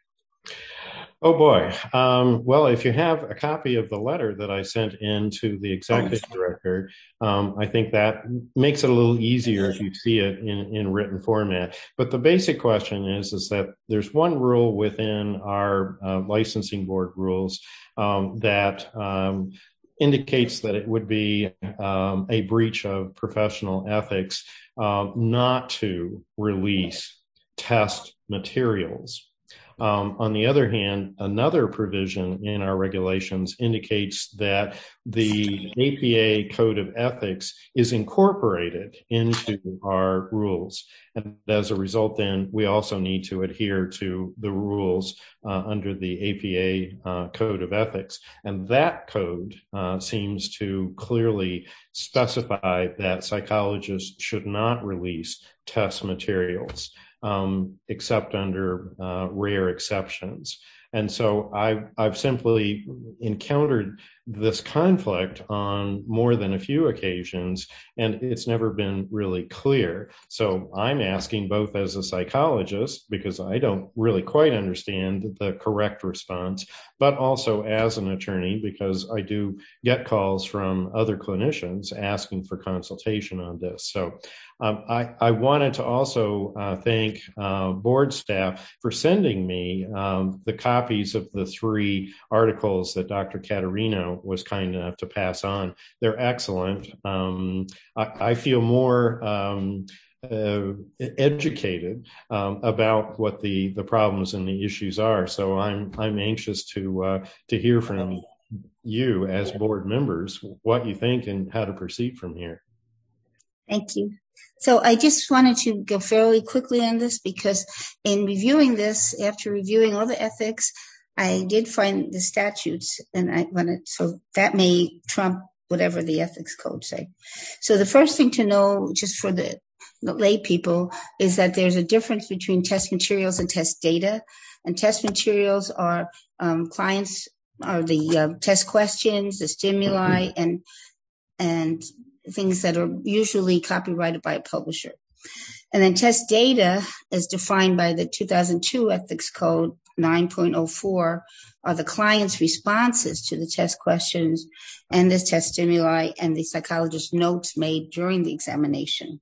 Oh boy. Um, well, if you have a copy of the letter that I sent in to the executive oh. director, um, I think that makes it a little easier if you see it in, in written format. But the basic question is, is that there's one rule within our uh, licensing board rules um, that um, indicates that it would be um, a breach of professional ethics um, not to release test materials. Um, on the other hand, another provision in our regulations indicates that the A P A Code of Ethics is incorporated into our rules. And as a result, then, we also need to adhere to the rules uh, under the A P A uh, Code of Ethics. And that code uh, seems to clearly specify that psychologists should not release test materials. Um, except under uh, rare exceptions. And so I've, I've simply encountered this conflict on more than a few occasions, and it's never been really clear. So I'm asking both as a psychologist, because I don't really quite understand the correct response, but also as an attorney, because I do get calls from other clinicians asking for consultation on this. So um, I, I wanted to also uh, thank uh, board staff for sending me um, the copies of the three articles that Doctor Caterino was kind enough to pass on. They're excellent. Um, I, I feel more um, uh, educated um, about what the, the problems and the issues are. So I'm I'm anxious to uh, to hear from you as board members what you think and how to proceed from here. Thank you. So I just wanted to go fairly quickly on this because in reviewing this, after reviewing all the ethics, I did find the statutes, and I wanted, so that may trump whatever the ethics code say. So the first thing to know, just for the, the lay people, is that there's a difference between test materials and test data. And test materials are um, clients are the uh, test questions, the stimuli, and and things that are usually copyrighted by a publisher. And then test data is defined by the two thousand two Ethics Code nine point oh four are the client's responses to the test questions and the test stimuli and the psychologist's notes made during the examination.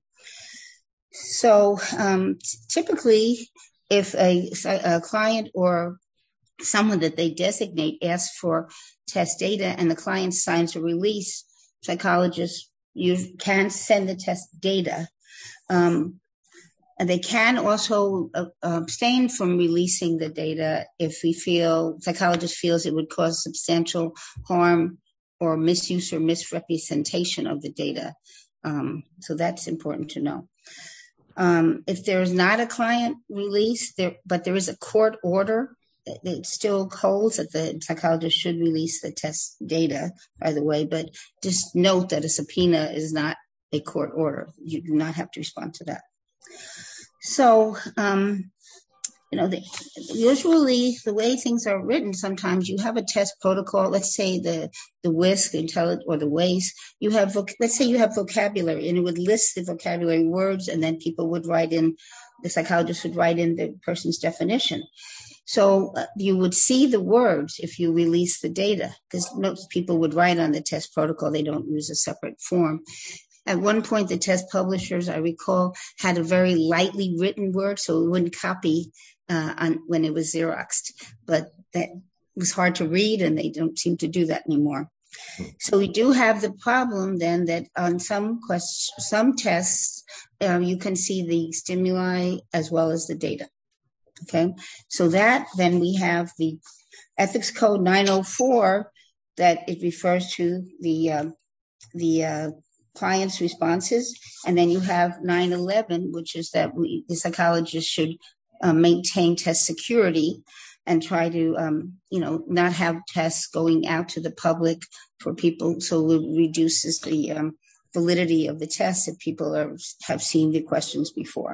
So um, typically, if a, a client or someone that they designate asks for test data and the client signs a release, psychologists you can send the test data. Um, and they can also uh, abstain from releasing the data if we feel, psychologist feels it would cause substantial harm or misuse or misrepresentation of the data. Um, so that's important to know. Um, if there is not a client release, there, but there is a court order, it still holds that the psychologist should release the test data, by the way, but just note that a subpoena is not a court order. You do not have to respond to that. So, um, you know, the, usually the way things are written, sometimes you have a test protocol. Let's say the, the W I S C, the intelligent, or the W A S, you have, let's say you have vocabulary and it would list the vocabulary words and then people would write in, the psychologist would write in the person's definition. So uh, you would see the words if you release the data, because most people would write on the test protocol. They don't use a separate form. At one point, the test publishers, I recall, had a very lightly written word, so it wouldn't copy uh, on when it was Xeroxed. But that was hard to read, and they don't seem to do that anymore. So we do have the problem then that on some questions, some tests, uh, you can see the stimuli as well as the data. Okay, so that then we have the Ethics Code nine oh four that it refers to the uh, the uh, client's responses, and then you have nine eleven, which is that we, the psychologist should uh, maintain test security and try to, um, you know, not have tests going out to the public for people, so it reduces the um, validity of the test if people are, have seen the questions before.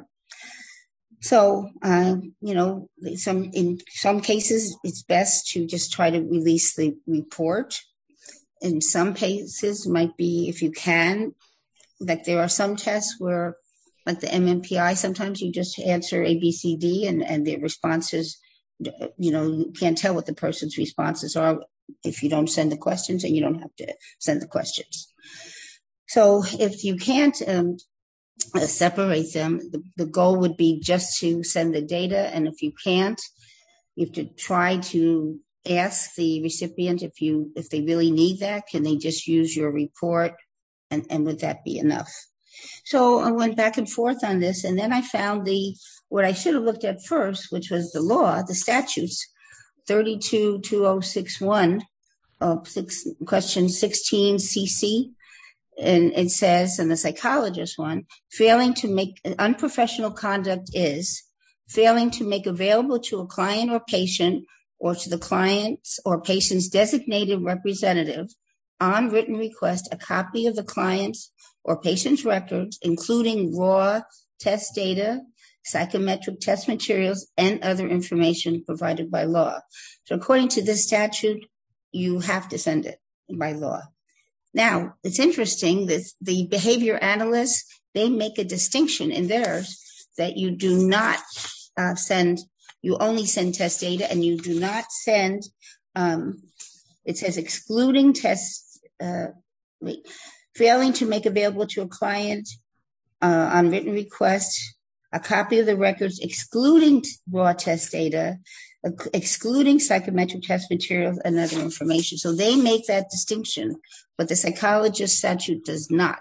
So, uh, you know, some in some cases, it's best to just try to release the report. In some cases, might be if you can, like there are some tests where, like the M M P I, sometimes you just answer A, B, C, D, and, and the responses, you know, you can't tell what the person's responses are if you don't send the questions, and you don't have to send the questions. So if you can't um, uh, separate them, the, the goal would be just to send the data. And if you can't, you have to try to ask the recipient if you if they really need that, can they just use your report, and, and would that be enough? So I went back and forth on this, and then I found the what I should have looked at first, which was the law, the statutes, thirty-two two oh six one, uh, six, question sixteen C C, and it says, and the psychologist one, failing to make unprofessional conduct is failing to make available to a client or patient or to the client's or patient's designated representative on written request a copy of the client's or patient's records, including raw test data, psychometric test materials, and other information provided by law. So according to this statute, you have to send it by law. Now, it's interesting that the behavior analysts, they make a distinction in theirs that you do not uh, send, you only send test data, and you do not send, um, it says excluding tests, uh, wait, failing to make available to a client uh, on written request a copy of the records excluding raw test data, excluding psychometric test materials, and other information. So they make that distinction, but the psychologist statute does not.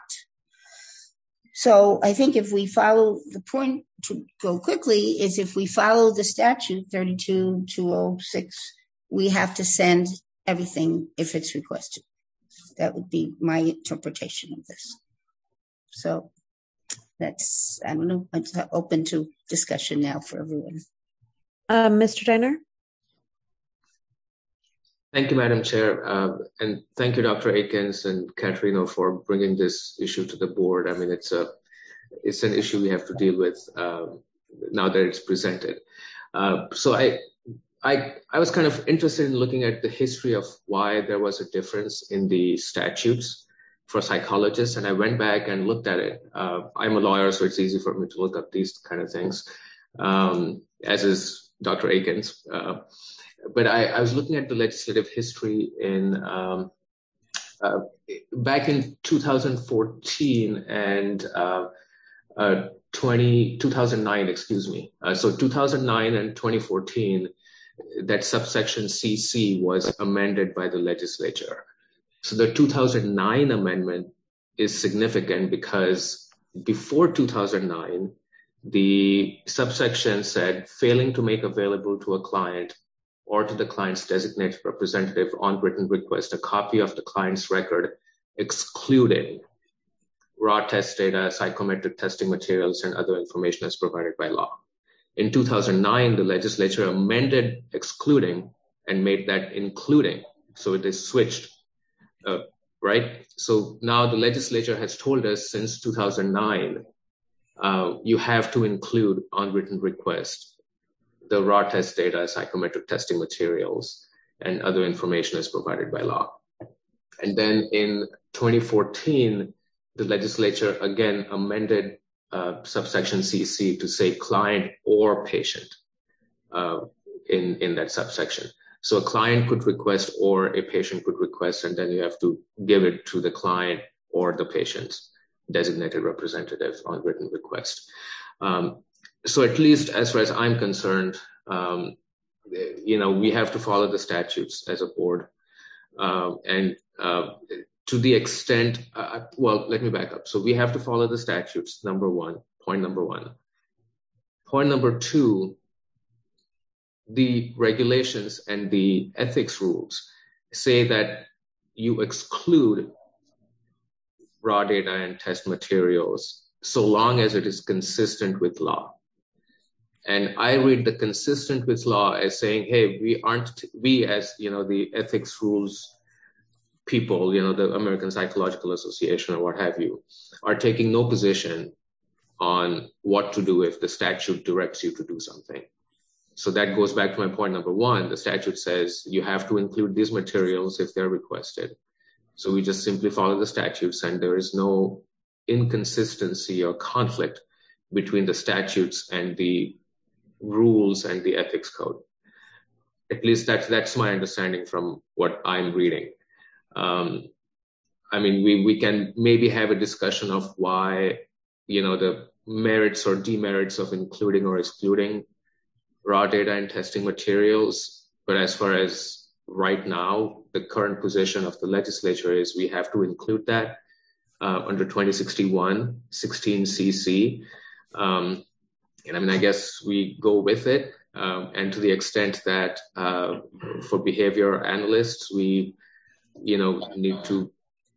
So I think if we follow, the point to go quickly is if we follow the statute thirty-two two oh six, we have to send everything if it's requested. That would be my interpretation of this. So that's, I don't know, it's open to discussion now for everyone. Um, Mister Diner? Thank you, Madam Chair. Uh, and thank you, Doctor Akins and Katrina, for bringing this issue to the board. I mean, it's a it's an issue we have to deal with uh, now that it's presented. Uh, so I, I, I was kind of interested in looking at the history of why there was a difference in the statutes for psychologists, and I went back and looked at it. Uh, I'm a lawyer, so it's easy for me to look up these kind of things, um, as is Doctor Akins. Uh, but I, I was looking at the legislative history in um, uh, back in two thousand fourteen and uh, uh, twenty, two thousand nine, excuse me. Uh, so two thousand nine and twenty fourteen, that subsection C C was amended by the legislature. So the two thousand nine amendment is significant because before two thousand nine, the subsection said failing to make available to a client or to the client's designated representative on written request a copy of the client's record, excluding raw test data, psychometric testing materials, and other information as provided by law. In two thousand nine, the legislature amended excluding and made that including. So it is switched, uh, right? So now the legislature has told us since two thousand nine, uh, you have to include on written request the raw test data, psychometric testing materials, and other information as provided by law. And then in twenty fourteen, the legislature again amended uh, subsection C C to say client or patient uh, in, in that subsection. So a client could request or a patient could request, and then you have to give it to the client or the patient designated representative on written request. Um, so at least as far as I'm concerned, um, you know, we have to follow the statutes as a board. Um, and uh, to the extent, uh, well, let me back up. So we have to follow the statutes, number one, point number one. Point number two, the regulations and the ethics rules say that you exclude raw data and test materials so long as it is consistent with law. And I read the consistent with law as saying, hey, we aren't, we as, you know, the ethics rules people, you know, the American Psychological Association or what have you, are taking no position on what to do if the statute directs you to do something. So that goes back to my point number one. The statute says you have to include these materials if they're requested. So we just simply follow the statutes, and there is no inconsistency or conflict between the statutes and the rules and the ethics code. At least that's that's my understanding from what I'm reading. Um, I mean, we we can maybe have a discussion of why, you know, the merits or demerits of including or excluding raw data and testing materials. But as far as right now, the current position of the legislature is we have to include that uh, under twenty sixty-one, sixteen C C. Um, and I mean, I guess we go with it. Um, and to the extent that uh, for behavior analysts, we, you know, need to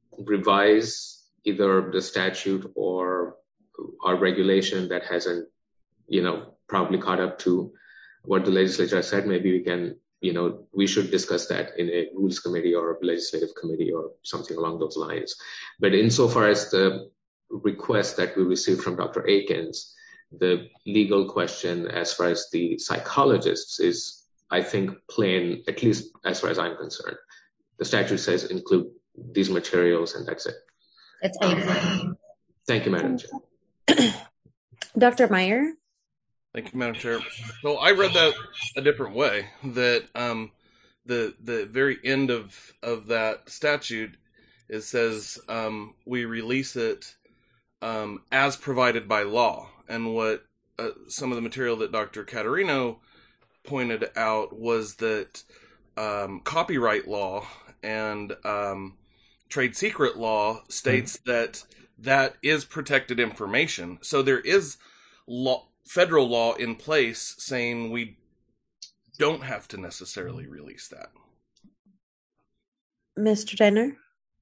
revise either the statute or our regulation that hasn't, you know, probably caught up to what the legislature said. Maybe we can, you know, we should discuss that in a rules committee or a legislative committee or something along those lines. But insofar as the request that we received from Doctor Akins, the legal question as far as the psychologists is, I think, plain, at least as far as I'm concerned. The statute says include these materials, and that's it. That's excellent. Thank you, Madam Chair. Doctor Meyer? Thank you, Madam Chair. So I read that a different way, that um, the the very end of, of that statute, it says um, we release it um, as provided by law. And what uh, some of the material that Doctor Caterino pointed out was that um, copyright law and um, trade secret law states mm-hmm. that that is protected information. So there is law, federal law in place saying we don't have to necessarily release that. Mister Denner?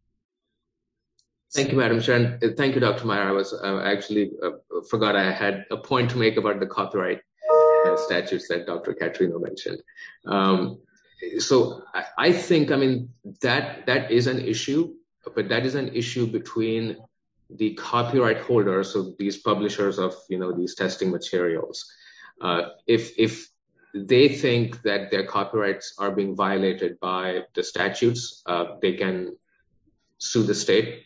Thank you, Madam Chair. And thank you, Doctor Meyer. I was uh, actually uh, forgot I had a point to make about the copyright uh, statutes that Doctor Caterino mentioned. Um, so I, I think, I mean, that that is an issue, but that is an issue between the copyright holders, so these publishers of, you know, these testing materials. Uh, if if they think that their copyrights are being violated by the statutes, uh, they can sue the state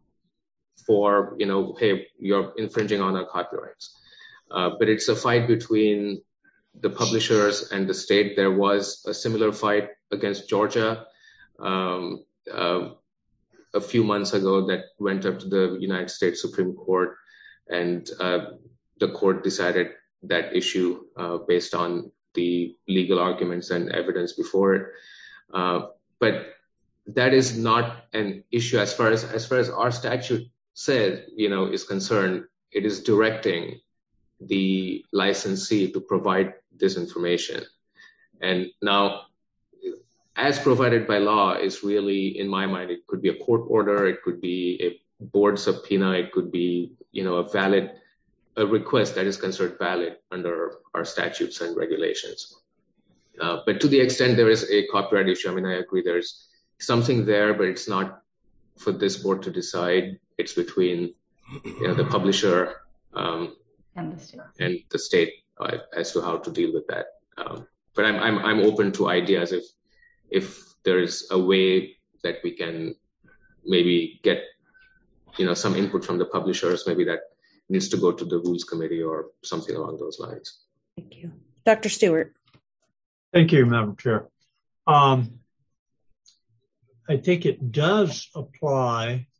for, you know, hey, you're infringing on our copyrights. Uh, but it's a fight between the publishers and the state. There was a similar fight against Georgia um, uh, a few months ago that went up to the United States Supreme Court, and uh, the court decided that issue uh, based on the legal arguments and evidence before it. Uh, but that is not an issue as far as as far as our statute said, you know, is concerned. It is directing the licensee to provide this information. And now, as provided by law is really, in my mind, it could be a court order, it could be a board subpoena, it could be, you know, a valid, a request that is considered valid under our statutes and regulations. Uh, but to the extent there is a copyright issue, I mean, I agree there's something there, but it's not for this board to decide. It's between, you know, the publisher um, and the state, and the state uh, as to how to deal with that. Um, but I'm I'm I'm open to ideas if if there is a way that we can maybe get, you know, some input from the publishers. Maybe that needs to go to the rules committee or something along those lines. Thank you, Doctor Stewart. Thank you, Madam Chair. Um, I think it does apply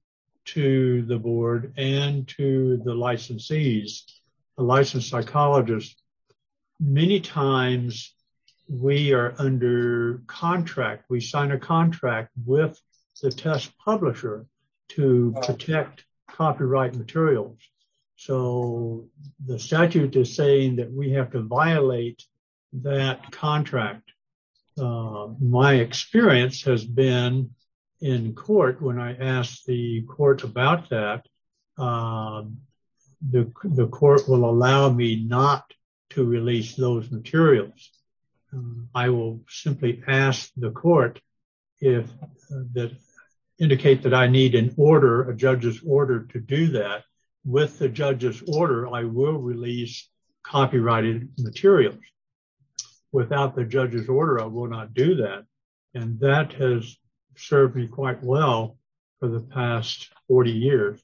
to the board and to the licensees, the licensed psychologists. Many times we are under contract. We sign a contract with the test publisher to protect copyright materials. So the statute is saying that we have to violate that contract. Uh, my experience has been in court when I asked the court about that, uh, the, the court will allow me not to release those materials. Um, I will simply ask the court if uh, that indicate that I need an order, a judge's order to do that. With the judge's order, I will release copyrighted materials. Without the judge's order, I will not do that. And that has served me quite well for the past forty years.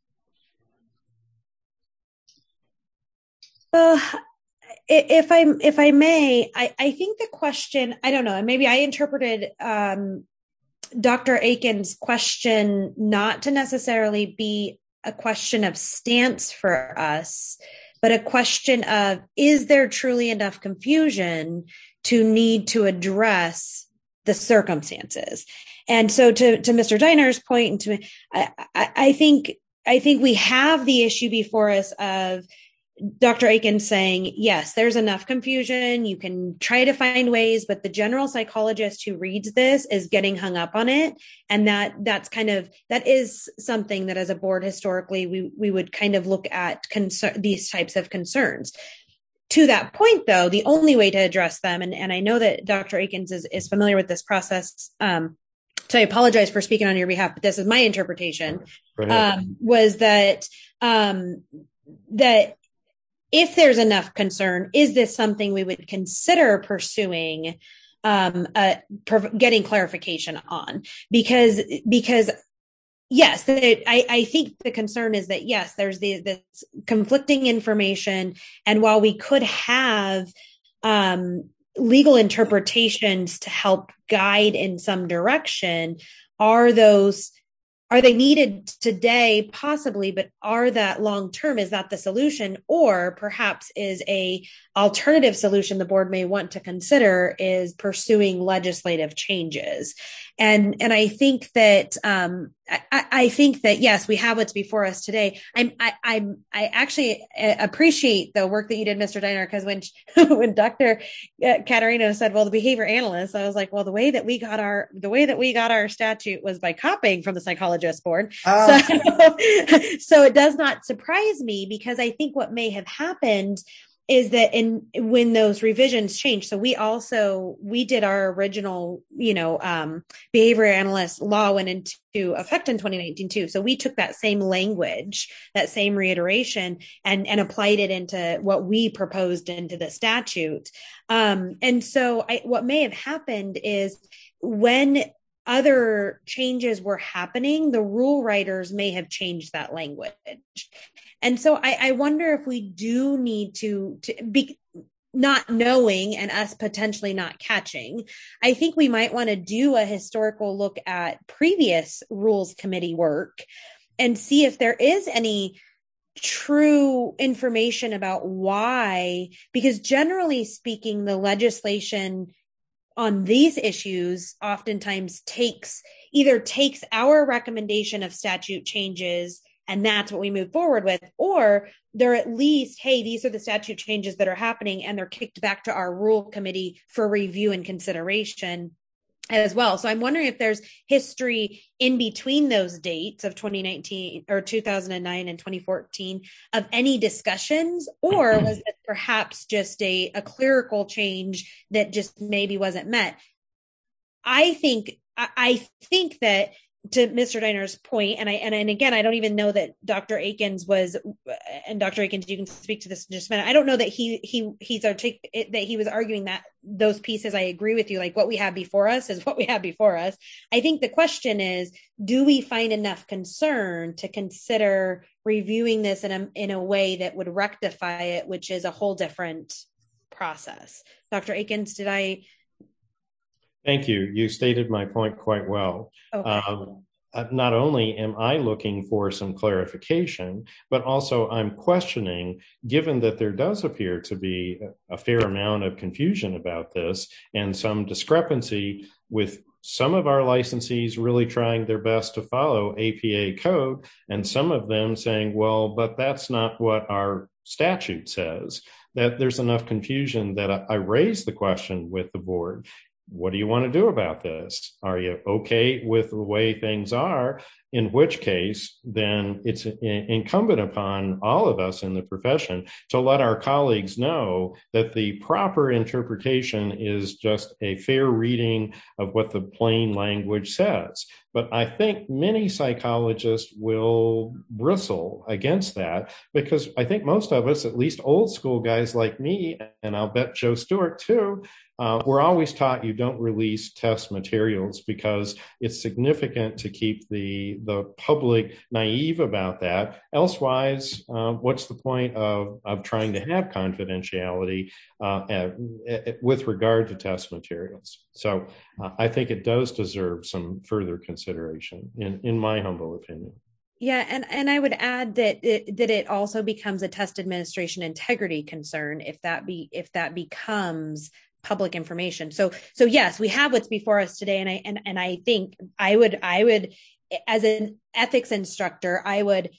Uh, if I if I may, I, I think the question, I don't know, maybe I interpreted um, Doctor Aiken's question not to necessarily be a question of stance for us, but a question of, is there truly enough confusion to need to address the circumstances? And so to, to Mister Diner's point, and to me, I, I, I think I think we have the issue before us of Doctor Aiken saying, yes, there's enough confusion. You can try to find ways, but the general psychologist who reads this is getting hung up on it. And that that's kind of, that is something that as a board historically, we, we would kind of look at concern, these types of concerns. To that point, though, the only way to address them, and, and I know that Doctor Aikens is, is familiar with this process, um, so I apologize for speaking on your behalf, but this is my interpretation, um, was that, um, that if there's enough concern, is this something we would consider pursuing, um, uh, prov- getting clarification on? Because, because yes, it, I, I think the concern is that, yes, there's the, this conflicting information. And while we could have, um, legal interpretations to help guide in some direction, are those, are they needed today? Possibly, but are that long-term? Is that the solution? Or perhaps is a alternative solution the board may want to consider is pursuing legislative changes. And, and I think that, um, I, I think that, yes, we have what's before us today. I'm, I, I'm, I actually appreciate the work that you did, Mister Diner, because when, when Doctor Caterino said, well, the behavior analyst, I was like, well, the way that we got our, the way that we got our statute was by copying from the psychologist board. Oh. So, so it does not surprise me, because I think what may have happened is that in when those revisions changed. So we also, we did our original, you know, um, behavior analyst law went into effect in twenty nineteen too. So we took that same language, that same reiteration, and, and applied it into what we proposed into the statute. Um, and so I, what may have happened is when other changes were happening, the rule writers may have changed that language. And so I, I wonder if we do need to, to be not knowing and us potentially not catching. I think we might want to do a historical look at previous rules committee work and see if there is any true information about why, because generally speaking, the legislation on these issues oftentimes takes either takes our recommendation of statute changes, and that's what we move forward with, or they're at least, hey, these are the statute changes that are happening, and they're kicked back to our rule committee for review and consideration as well. So I'm wondering if there's history in between those dates of twenty nineteen or two thousand nine and twenty fourteen of any discussions, or was it perhaps just a, a clerical change that just maybe wasn't met? I think, I, I think that, to Mister Diner's point, and I and, and again, I don't even know that Doctor Aikens was, and Doctor Aikens, you can speak to this in just a minute. I don't know that he he he's artic- that he was arguing that those pieces. I agree with you. Like what we have before us is what we have before us. I think the question is, do we find enough concern to consider reviewing this in a in a way that would rectify it, which is a whole different process? Doctor Aikens, did I? Thank you. You stated my point quite well. Okay. Um, uh, not only am I looking for some clarification, but also I'm questioning, given that there does appear to be a fair amount of confusion about this and some discrepancy with some of our licensees really trying their best to follow A P A code, and some of them saying, well, but that's not what our statute says, that there's enough confusion that I, I raised the question with the board. What do you want to do about this? Are you okay with the way things are? In which case, then it's incumbent upon all of us in the profession to let our colleagues know that the proper interpretation is just a fair reading of what the plain language says. But I think many psychologists will bristle against that, because I think most of us, at least old school guys like me, and I'll bet Joe Stewart too, Uh, we're always taught you don't release test materials because it's significant to keep the the public naive about that. Elsewise, uh, what's the point of, of trying to have confidentiality uh, at, at, with regard to test materials? So uh, I think it does deserve some further consideration, in, in my humble opinion. Yeah, and, and I would add that it, that it also becomes a test administration integrity concern if that be if that becomes public information. So, so yes, we have what's before us today. And I, and, and I think I would, I would, as an ethics instructor, I would,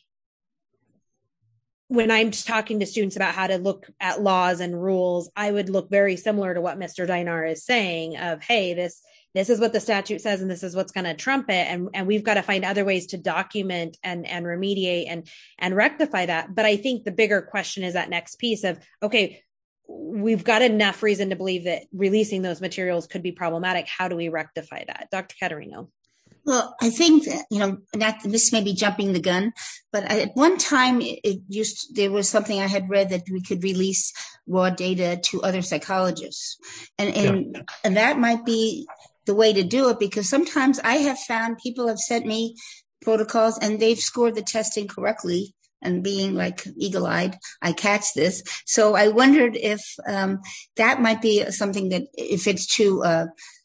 when I'm talking to students about how to look at laws and rules, I would look very similar to what Mister Dinar is saying of, hey, this, this is what the statute says, and this is what's going to trump it. And, and we've got to find other ways to document and, and remediate and, and rectify that. But I think the bigger question is that next piece of, okay, we've got enough reason to believe that releasing those materials could be problematic. How do we rectify that? Doctor Caterino. Well, I think that, you know, not, this may be jumping the gun, but at one time it used, there was something I had read that we could release raw data to other psychologists. And, and, yeah. and that might be the way to do it, because sometimes I have found people have sent me protocols and they've scored the testing correctly. And being like eagle-eyed, I catch this. So I wondered if um, that might be something that if it's to uh,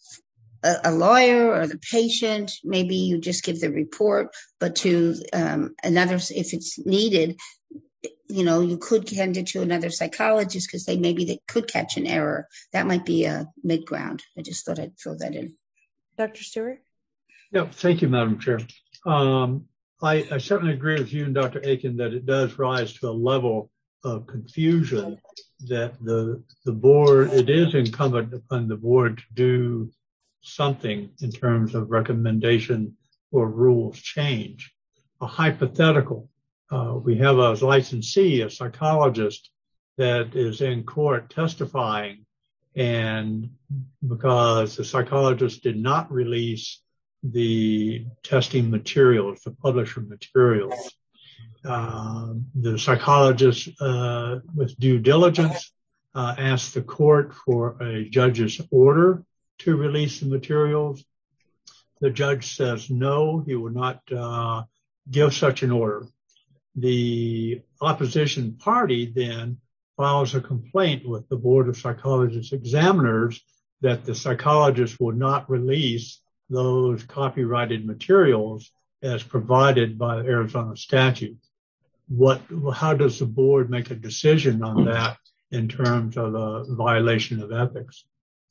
a, a lawyer or the patient, maybe you just give the report, but to um, another, if it's needed, you know, you could send it to another psychologist because they maybe they could catch an error. That might be a mid-ground. I just thought I'd throw that in. Doctor Stewart? Yeah, thank you, Madam Chair. Um, I, I certainly agree with you and Doctor Aiken that it does rise to a level of confusion that the the board, it is incumbent upon the board to do something in terms of recommendation or rules change. A hypothetical, uh, we have a licensee, a psychologist that is in court testifying, and because the psychologist did not release the testing materials, the publisher materials. Uh, the psychologist, uh, with due diligence, uh, asked the court for a judge's order to release the materials. The judge says no, he will not uh, give such an order. The opposition party then files a complaint with the Board of Psychologist Examiners that the psychologist will not release those copyrighted materials as provided by the Arizona statute. What, how does the board make a decision on that in terms of a violation of ethics?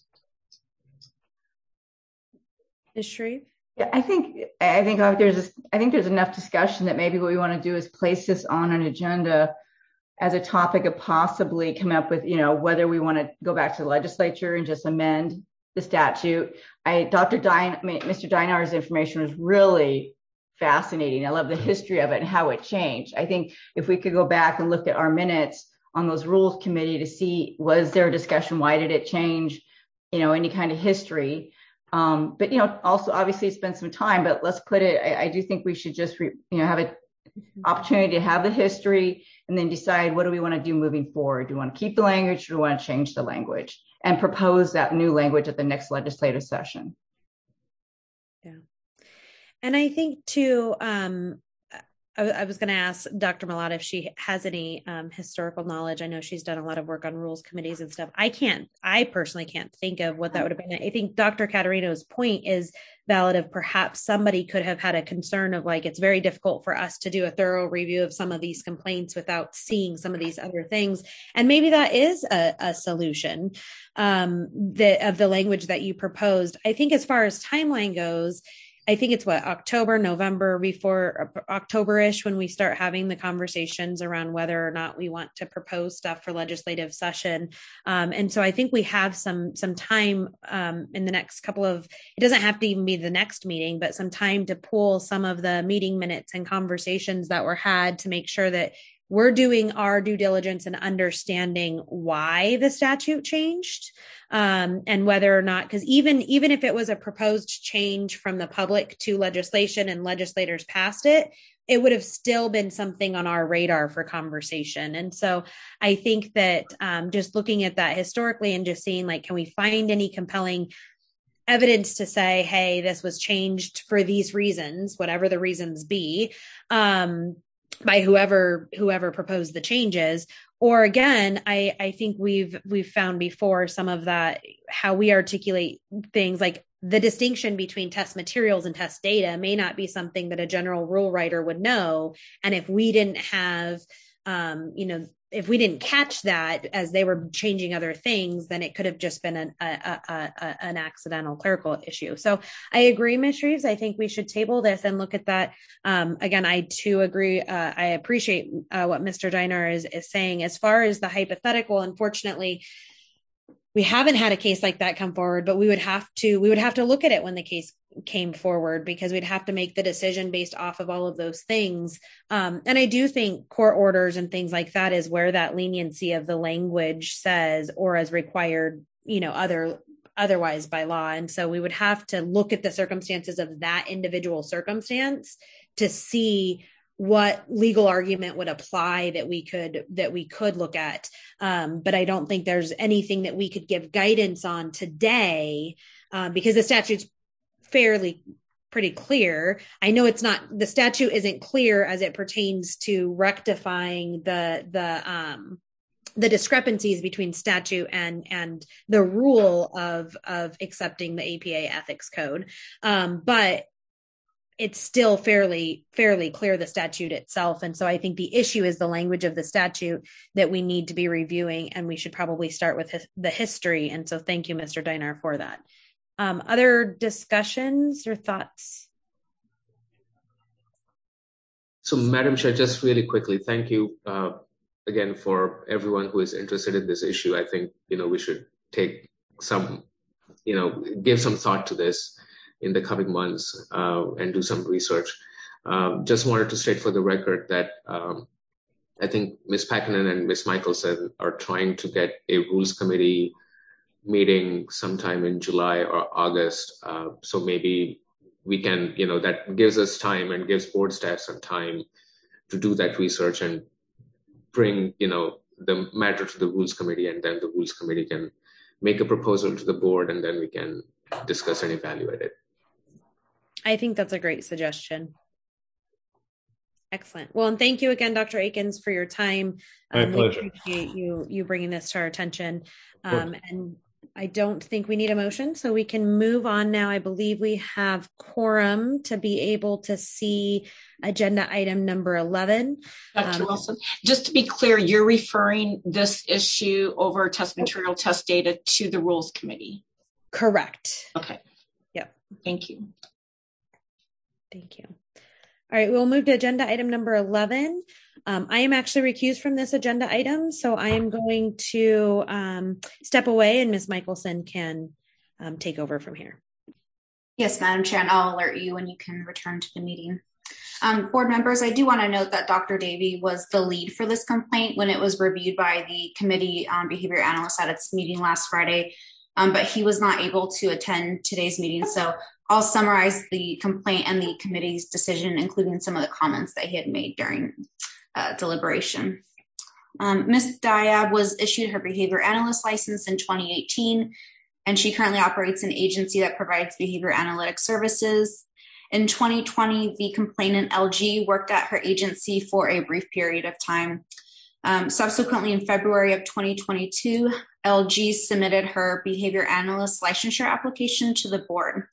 Miz Shreve? Yeah, I think I think there's I think there's enough discussion that maybe what we want to do is place this on an agenda as a topic of possibly come up with, you know, whether we want to go back to the legislature and just amend the statute. I, Doctor Dine, I mean, Mister Dinar's information was really fascinating. I love the history of it and how it changed. I think if we could go back and look at our minutes on those rules committee to see, was there a discussion? Why did it change? You know, any kind of history. Um, but, you know, also obviously spend some time, but let's put it, I, I do think we should just, re, you know, have an opportunity to have the history and then decide what do we want to do moving forward? Do we want to keep the language or do we want to change the language and propose that new language at the next legislative session? Yeah. And I think too, um, I, I was going to ask Doctor Malott if she has any um, historical knowledge. I know she's done a lot of work on rules committees and stuff. I can't, I personally can't think of what that would have been. I think Doctor Caterino's point is valid of perhaps somebody could have had a concern of like, it's very difficult for us to do a thorough review of some of these complaints without seeing some of these other things. And maybe that is a, a solution um, the, of the language that you proposed. I think as far as timeline goes, I think it's what, October, November, before October-ish when we start having the conversations around whether or not we want to propose stuff for legislative session. Um, and so I think we have some some time um, in the next couple of, it doesn't have to even be the next meeting, but some time to pull some of the meeting minutes and conversations that were had to make sure that we're doing our due diligence and understanding why the statute changed um, and whether or not, because even, even if it was a proposed change from the public to legislation and legislators passed it, it would have still been something on our radar for conversation. And so I think that um, just looking at that historically and just seeing like, can we find any compelling evidence to say, hey, this was changed for these reasons, whatever the reasons be, um, by whoever whoever proposed the changes. Or again, I, I think we've we've found before some of that, how we articulate things like the distinction between test materials and test data may not be something that a general rule writer would know. And if we didn't have, um, you know, if we didn't catch that as they were changing other things, then it could have just been an, a, a, a, an accidental clerical issue. So I agree, Miz Reeves. I think we should table this and look at that. Um, again, I too agree. Uh, I appreciate uh, what Mister Diner is, is saying. As far as the hypothetical, unfortunately, we haven't had a case like that come forward, but we would have to, we would have to look at it when the case came forward, because we'd have to make the decision based off of all of those things. Um, and I do think court orders and things like that is where that leniency of the language says, or as required, you know, other otherwise by law. And so we would have to look at the circumstances of that individual circumstance to see what legal argument would apply that we could that we could look at. Um, but I don't think there's anything that we could give guidance on today uh, because the statute's fairly pretty clear. I know it's not, the statute isn't clear as it pertains to rectifying the the um, the discrepancies between statute and and the rule of of accepting the A P A ethics code. Um, but it's still fairly, fairly clear, the statute itself. And so I think the issue is the language of the statute that we need to be reviewing, and we should probably start with his, the history. And so thank you, Mister Diner, for that. Um, other discussions or thoughts? So, Madam Chair, just really quickly, thank you uh, again for everyone who is interested in this issue. I think, you know, we should take some, you know, give some thought to this in the coming months uh, and do some research. Um, just wanted to state for the record that um, I think Miz Packanon and Miz Michelson are trying to get a rules committee meeting sometime in July or August. Uh, so maybe we can, you know, that gives us time and gives board staff some time to do that research and bring, you know, the matter to the rules committee, and then the rules committee can make a proposal to the board, and then we can discuss and evaluate it. I think that's a great suggestion. Excellent. Well, and thank you again, Doctor Akins, for your time. My um, pleasure. We appreciate you, you bringing this to our attention. Um, and I don't think we need a motion, so we can move on now. I believe we have quorum to be able to see agenda item number eleven. Doctor Um, Wilson, just to be clear, you're referring this issue over test material, test data to the Rules Committee? Correct. Okay. Yep. Thank you. Thank you. All right, we'll move to agenda item number eleven. Um, I am actually recused from this agenda item, so I am going to um, step away, and Miz Michelson can um, take over from here. Yes, Madam Chair, and I'll alert you when you can return to the meeting. Um, board members, I do want to note that Doctor Davey was the lead for this complaint when it was reviewed by the Committee on Behavior Analysts at its meeting last Friday, um, but he was not able to attend today's meeting, so I'll summarize the complaint and the committee's decision, including some of the comments that he had made during uh, deliberation. Um, Miz Diab was issued her behavior analyst license in twenty eighteen, and she currently operates an agency that provides behavior analytic services. In twenty twenty, the complainant L G worked at her agency for a brief period of time. Um, subsequently, in February of twenty twenty-two, L G submitted her behavior analyst licensure application to the board.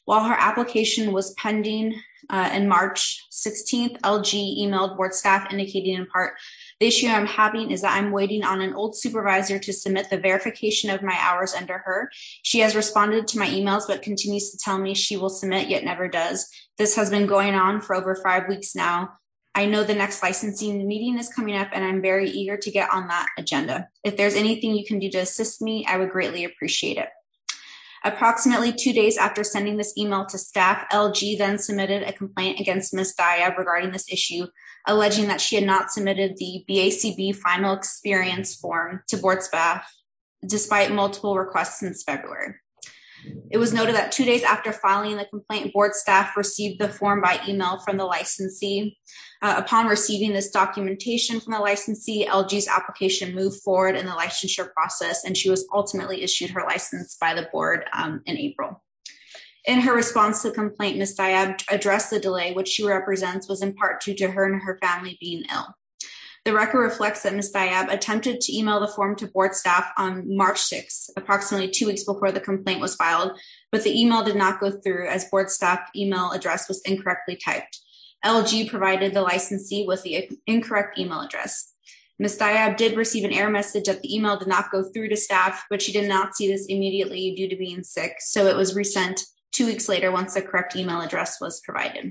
While her application was pending uh, in March sixteenth, L G emailed board staff indicating in part, the issue I'm having is that I'm waiting on an old supervisor to submit the verification of my hours under her. She has responded to my emails, but continues to tell me she will submit, yet never does. This has been going on for over five weeks now. I know the next licensing meeting is coming up, and I'm very eager to get on that agenda. If there's anything you can do to assist me, I would greatly appreciate it. Approximately two days after sending this email to staff, L G then submitted a complaint against Miz Diab regarding this issue, alleging that she had not submitted the B A C B final experience form to board staff, despite multiple requests since February. It was noted that two days after filing the complaint, board staff received the form by email from the licensee. Uh, upon receiving this documentation from the licensee, L G's application moved forward in the licensure process, and she was ultimately issued her license by the board um, in April. In her response to the complaint, Miz Diab addressed the delay, which she represents was in part due to her and her family being ill. The record reflects that Miz Diab attempted to email the form to board staff on March sixth, approximately two weeks before the complaint was filed, but the email did not go through as board staff email address was incorrectly typed. L G provided the licensee with the incorrect email address. Miz Diab did receive an error message that the email did not go through to staff, but she did not see this immediately due to being sick, so it was resent two weeks later once the correct email address was provided.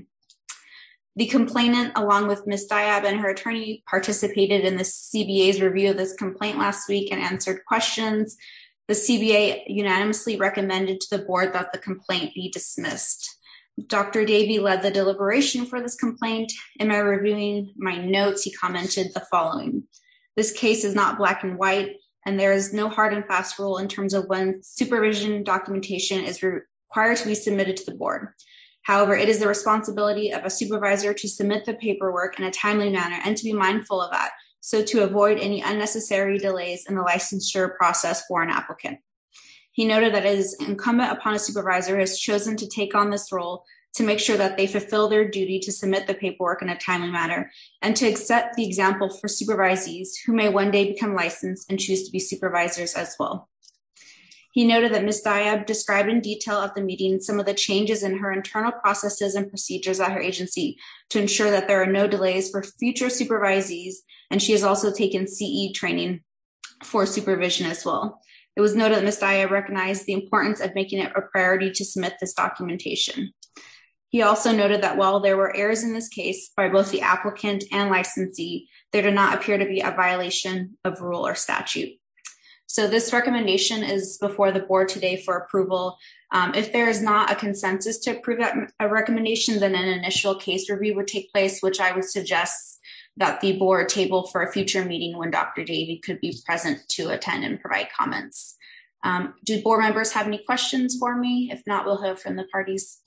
The complainant, along with Miz Diab and her attorney, participated in the C B A's review of this complaint last week and answered questions. The C B A unanimously recommended to the board that the complaint be dismissed. Doctor Davey led the deliberation for this complaint. In my reviewing my notes, he commented the following. This case is not black and white, and there is no hard and fast rule in terms of when supervision documentation is required to be submitted to the board. However, it is the responsibility of a supervisor to submit the paperwork in a timely manner and to be mindful of that, so to avoid any unnecessary delays in the licensure process for an applicant. He noted that it is incumbent upon a supervisor who has chosen to take on this role to make sure that they fulfill their duty to submit the paperwork in a timely manner and to set the example for supervisees who may one day become licensed and choose to be supervisors as well. He noted that Miz Diab described in detail at the meeting some of the changes in her internal processes and procedures at her agency to ensure that there are no delays for future supervisees, and she has also taken C E training for supervision as well. It was noted that Miz Diab recognized the importance of making it a priority to submit this documentation. He also noted that while there were errors in this case by both the applicant and licensee, there did not appear to be a violation of rule or statute. So this recommendation is before the board today for approval. Um, if there is not a consensus to approve that a recommendation, then an initial case review would take place, which I would suggest that the board table for a future meeting when Doctor Davey could be present to attend and provide comments. Um, do board members have any questions for me? If not, we'll hear from the parties.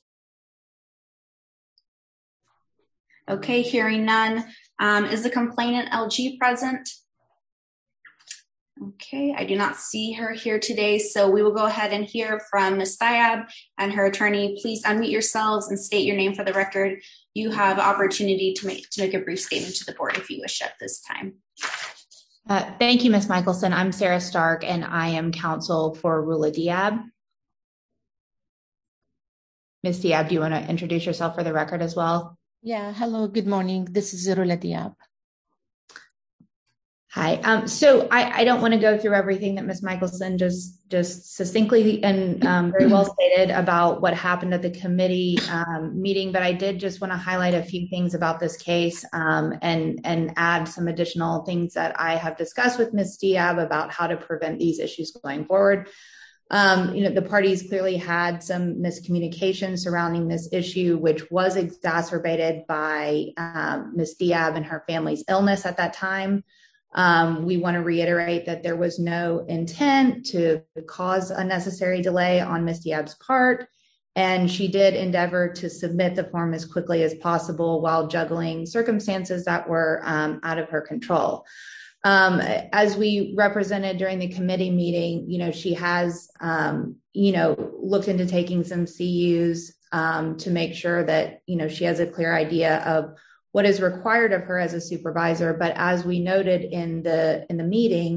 Okay, hearing none. Um, is the complainant L G present? Okay, I do not see her here today, so we will go ahead and hear from Miz Diab and her attorney. Please unmute yourselves and state your name for the record. You have opportunity to make to make a brief statement to the board if you wish at this time. Uh, thank you, Miz Michelson. I'm Sarah Stark, and I am counsel for Rula Diab. Miz Diab, do you want to introduce yourself for the record as well? Yeah, hello, good morning. This is Rula Diab. Hi. Um, so I, I don't want to go through everything that Miz Michelson just just succinctly and um, very well stated about what happened at the committee um, meeting, but I did just want to highlight a few things about this case um, and and add some additional things that I have discussed with Miz Diab about how to prevent these issues going forward. Um, you know, the parties clearly had some miscommunication surrounding this issue, which was exacerbated by um, Miz Diab and her family's illness at that time. Um, we want to reiterate that there was no intent to cause unnecessary delay on Miz Diab's part, and she did endeavor to submit the form as quickly as possible while juggling circumstances that were um, out of her control. Um, as we represented during the committee meeting, you know, she has, um, you know, looked into taking some C Us um, to make sure that, you know, she has a clear idea of what is required of her as a supervisor. But as we noted in the in the meeting,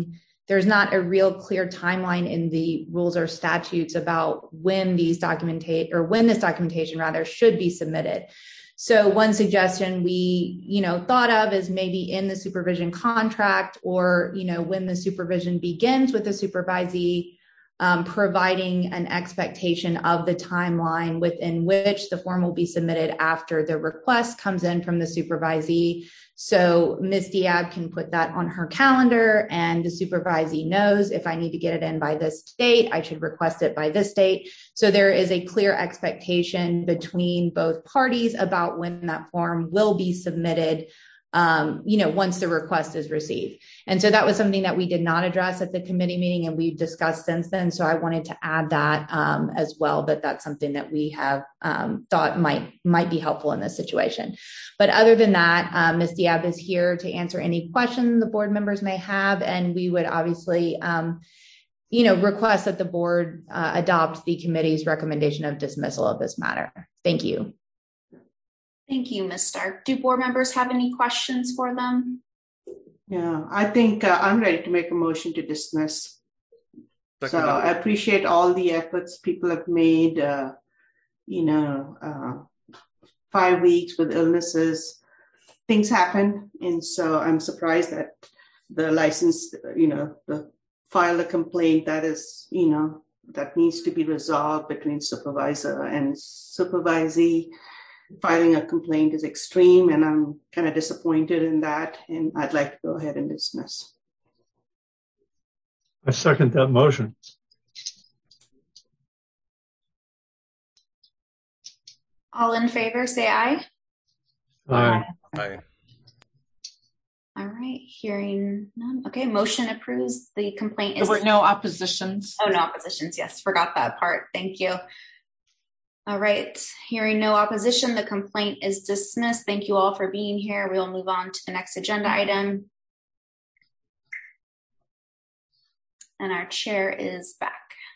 there's not a real clear timeline in the rules or statutes about when these documentate or when this documentation rather should be submitted. So one suggestion we, you know, thought of is maybe in the supervision contract, or, you know, when the supervision begins with the supervisee, um, providing an expectation of the timeline within which the form will be submitted after the request comes in from the supervisee. So Miz Diab can put that on her calendar, and the supervisee knows if I need to get it in by this date, I should request it by this date. So there is a clear expectation between both parties about when that form will be submitted, um, you know, once the request is received. And so that was something that we did not address at the committee meeting, and we've discussed since then. So I wanted to add that um, as well, that that's something that we have um, thought might might be helpful in this situation. But other than that, um, Miz Diab is here to answer any questions the board members may have, and we would obviously, um, you know, request that the board uh, adopt the committee's recommendation of dismissal of this matter. Thank you. Thank you, Miz Stark. Do board members have any questions for them? Yeah, I think uh, I'm ready to make a motion to dismiss. Second. So I appreciate all the efforts people have made, uh, you know, uh, five weeks with illnesses, things happen. And so I'm surprised that the license, you know, the file a complaint that is, you know, that needs to be resolved between supervisor and supervisee. Filing a complaint is extreme, and I'm kind of disappointed in that, and I'd like to go ahead and dismiss. I second that motion. All in favor, say aye. Aye. Aye. All right, hearing none. Okay, motion approves. The complaint is. There were no oppositions. Oh, no oppositions. Yes, forgot that part. Thank you. All right, hearing no opposition, the complaint is dismissed. Thank you all for being here. We will move on to the next agenda item. And our chair is back.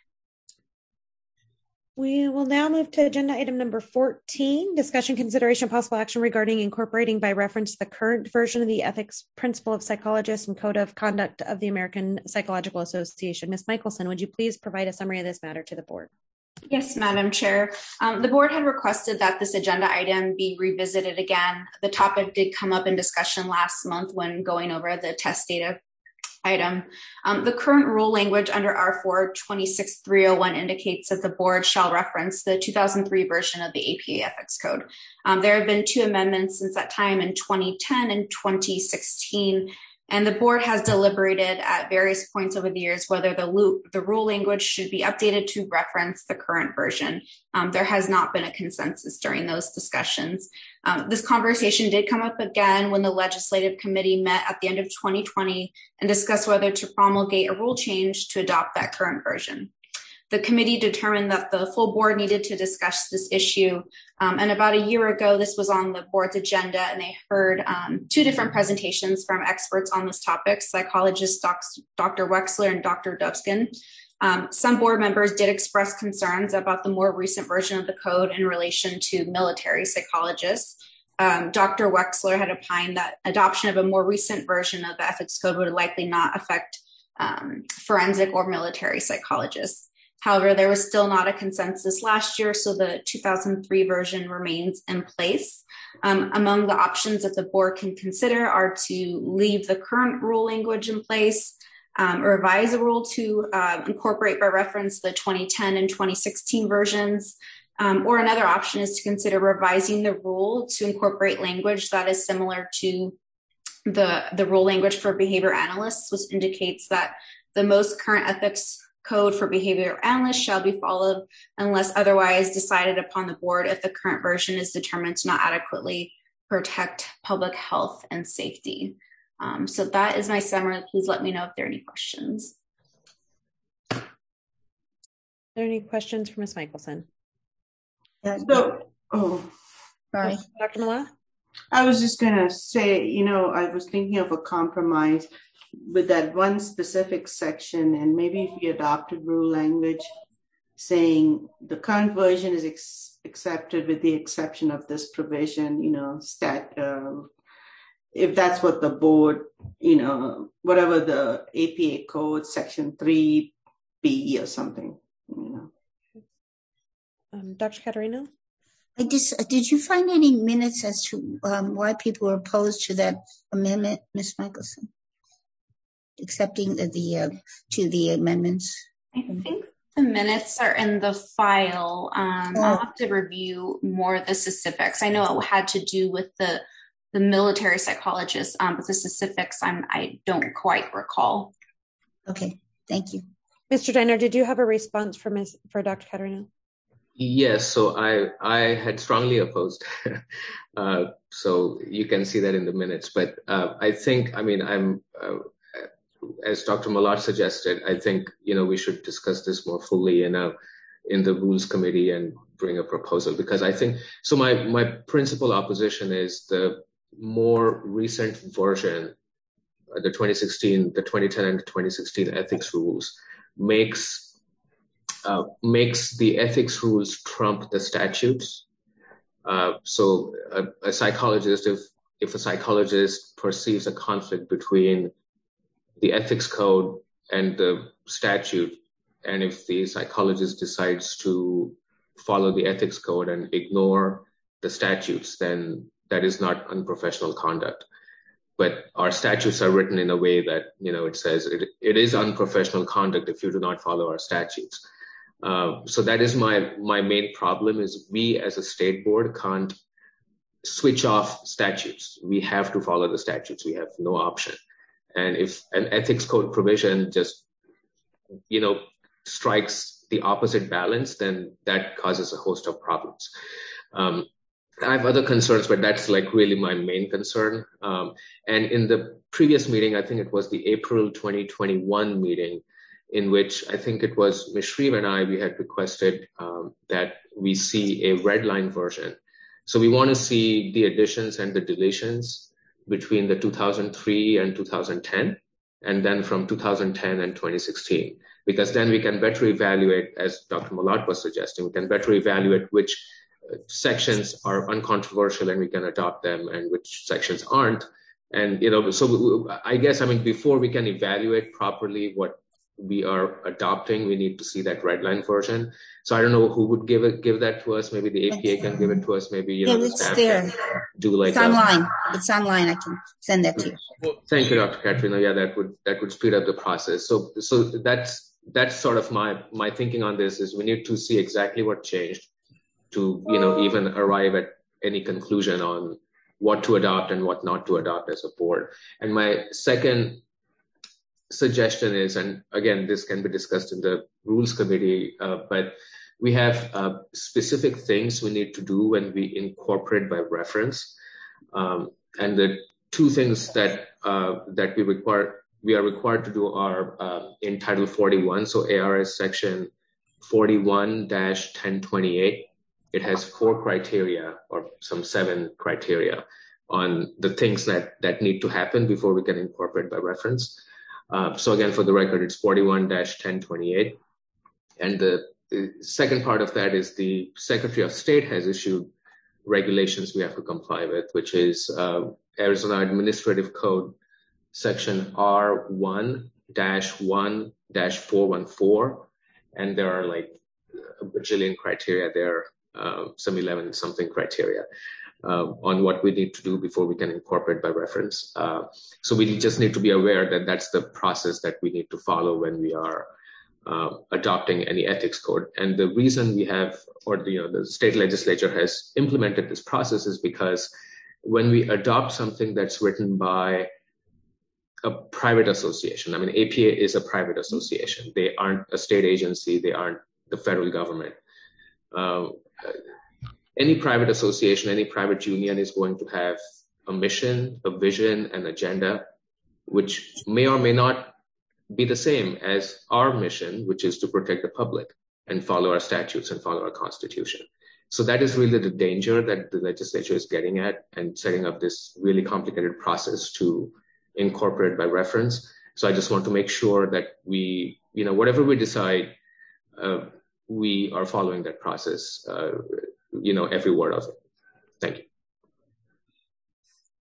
We will now move to agenda item number fourteen, discussion, consideration, possible action regarding incorporating by reference the current version of the ethics principle of psychologists and code of conduct of the American Psychological Association. Miz Michelson, would you please provide a summary of this matter to the board? Yes, Madam Chair. Um, the board had requested that this agenda item be revisited again. The topic did come up in discussion last month when going over the test data item. Um, the current rule language under R four twenty-six three oh one indicates that the board shall reference the two thousand three version of the A P A Ethics Code. Um, there have been two amendments since that time in twenty ten and twenty sixteen. And the board has deliberated at various points over the years whether the, loop, the rule language should be updated to reference the current version. Um, there has not been a consensus during those discussions. Um, this conversation did come up again when the legislative committee met at the end of twenty twenty and discussed whether to promulgate a rule change to adopt that current version. The committee determined that the full board needed to discuss this issue. Um, and about a year ago, this was on the board's agenda, and they heard um, two different presentations from experts on this topic, psychologists Doctor Wexler and Doctor Dubskin. Um, some board members did express concerns about the more recent version of the code in relation to military psychologists. Um, Doctor Wexler had opined that adoption of a more recent version of the ethics code would likely not affect um, forensic or military psychologists. However, there was still not a consensus last year, so the two thousand three version remains in place. Um, among the options that the board can consider are to leave the current rule language in place, um, revise a rule to uh, incorporate by reference the twenty ten and twenty sixteen versions, um, or another option is to consider revising the rule to incorporate language that is similar to the, the rule language for behavior analysts, which indicates that the most current ethics code for behavior analysts shall be followed unless otherwise decided upon the board if the current version is determined to not adequately protect public health and safety. Um, so that is my summary. Please let me know if there are any questions. Are there any questions for Miz Michelson? So, oh, sorry, Doctor Malott? I was just going to say, you know, I was thinking of a compromise with that one specific section, and maybe if we adopted rule language saying the current version is ex- accepted with the exception of this provision, you know, stat, uh, if that's what the board, you know, whatever the A P A code, section three B or something, you know. Um, Doctor Caterino? I just, did you find any minutes as to um, why people were opposed to that amendment, Miz Michelson? Accepting the, the uh, to the amendments? I think the minutes are in the file. Um, oh. I'll have to review more of the specifics. I know it had to do with the the military psychologist, um, but the specifics I'm, I don't quite recall. Okay, thank you. Mister Diner, did you have a response for Miz for Doctor Caterino? Yes, so I I had strongly opposed. uh, so you can see that in the minutes. But uh, I think, I mean, I'm, uh, as Doctor Malott suggested, I think, you know, we should discuss this more fully in a, in the Rules Committee and bring a proposal, because I think, so my, my principal opposition is the more recent version, uh, the twenty sixteen, the twenty ten and the twenty sixteen ethics rules makes Uh, makes the ethics rules trump the statutes. Uh, so a, a psychologist, if, if a psychologist perceives a conflict between the ethics code and the statute, and if the psychologist decides to follow the ethics code and ignore the statutes, then that is not unprofessional conduct. But our statutes are written in a way that, you know, it says it, it is unprofessional conduct if you do not follow our statutes. Uh, so that is my my main problem, is we as a state board can't switch off statutes. We have to follow the statutes. We have no option. And if an ethics code provision just, you know, strikes the opposite balance, then that causes a host of problems. Um, I have other concerns, but that's like really my main concern. Um, and in the previous meeting, I think it was the April twenty twenty-one meeting, in which I think it was Miz Shreve and I, we had requested um, that we see a red line version. So we want to see the additions and the deletions between the two thousand three and two thousand ten, and then from two thousand ten and twenty sixteen, because then we can better evaluate, as Doctor Malott was suggesting, we can better evaluate which sections are uncontroversial and we can adopt them and which sections aren't. And, you know, so I guess, I mean, before we can evaluate properly what we are adopting, we need to see that red line version. So I don't know who would give it, give that to us. Maybe the A P A can give it to us. Maybe, you know, yeah, the it's staff there. can do like it's a, online. It's online. I can send that to you. Well, thank you, Doctor Caterino. Yeah, that would that would speed up the process. So so that's that's sort of my my thinking on this, is we need to see exactly what changed to, you know, even arrive at any conclusion on what to adopt and what not to adopt as a board. And my second suggestion is, and again, this can be discussed in the Rules Committee, uh, but we have uh, specific things we need to do when we incorporate by reference. Um, and the two things that uh, that we require, we are required to do are uh, in Title forty-one, so A R S Section forty-one dash ten twenty-eight. It has four criteria, or some seven criteria, on the things that, that need to happen before we can incorporate by reference. Uh, so again, for the record, it's forty-one dash ten twenty-eight. And the, the second part of that is the Secretary of State has issued regulations we have to comply with, which is uh, Arizona Administrative Code Section R one dash one dash four one four. And there are like a bajillion criteria there, uh, some eleven something criteria. Uh, on what we need to do before we can incorporate by reference. Uh, so we just need to be aware that that's the process that we need to follow when we are uh, adopting any ethics code. And the reason we have, or the, you know, the state legislature has implemented this process is because when we adopt something that's written by a private association, I mean, A P A is a private association. They aren't a state agency. They aren't the federal government. Uh, Any private association, any private union is going to have a mission, a vision, an agenda, which may or may not be the same as our mission, which is to protect the public and follow our statutes and follow our Constitution. So that is really the danger that the legislature is getting at, and setting up this really complicated process to incorporate by reference. So I just want to make sure that we, you know, whatever we decide, uh, we are following that process, uh, you know, every word of it. Thank you.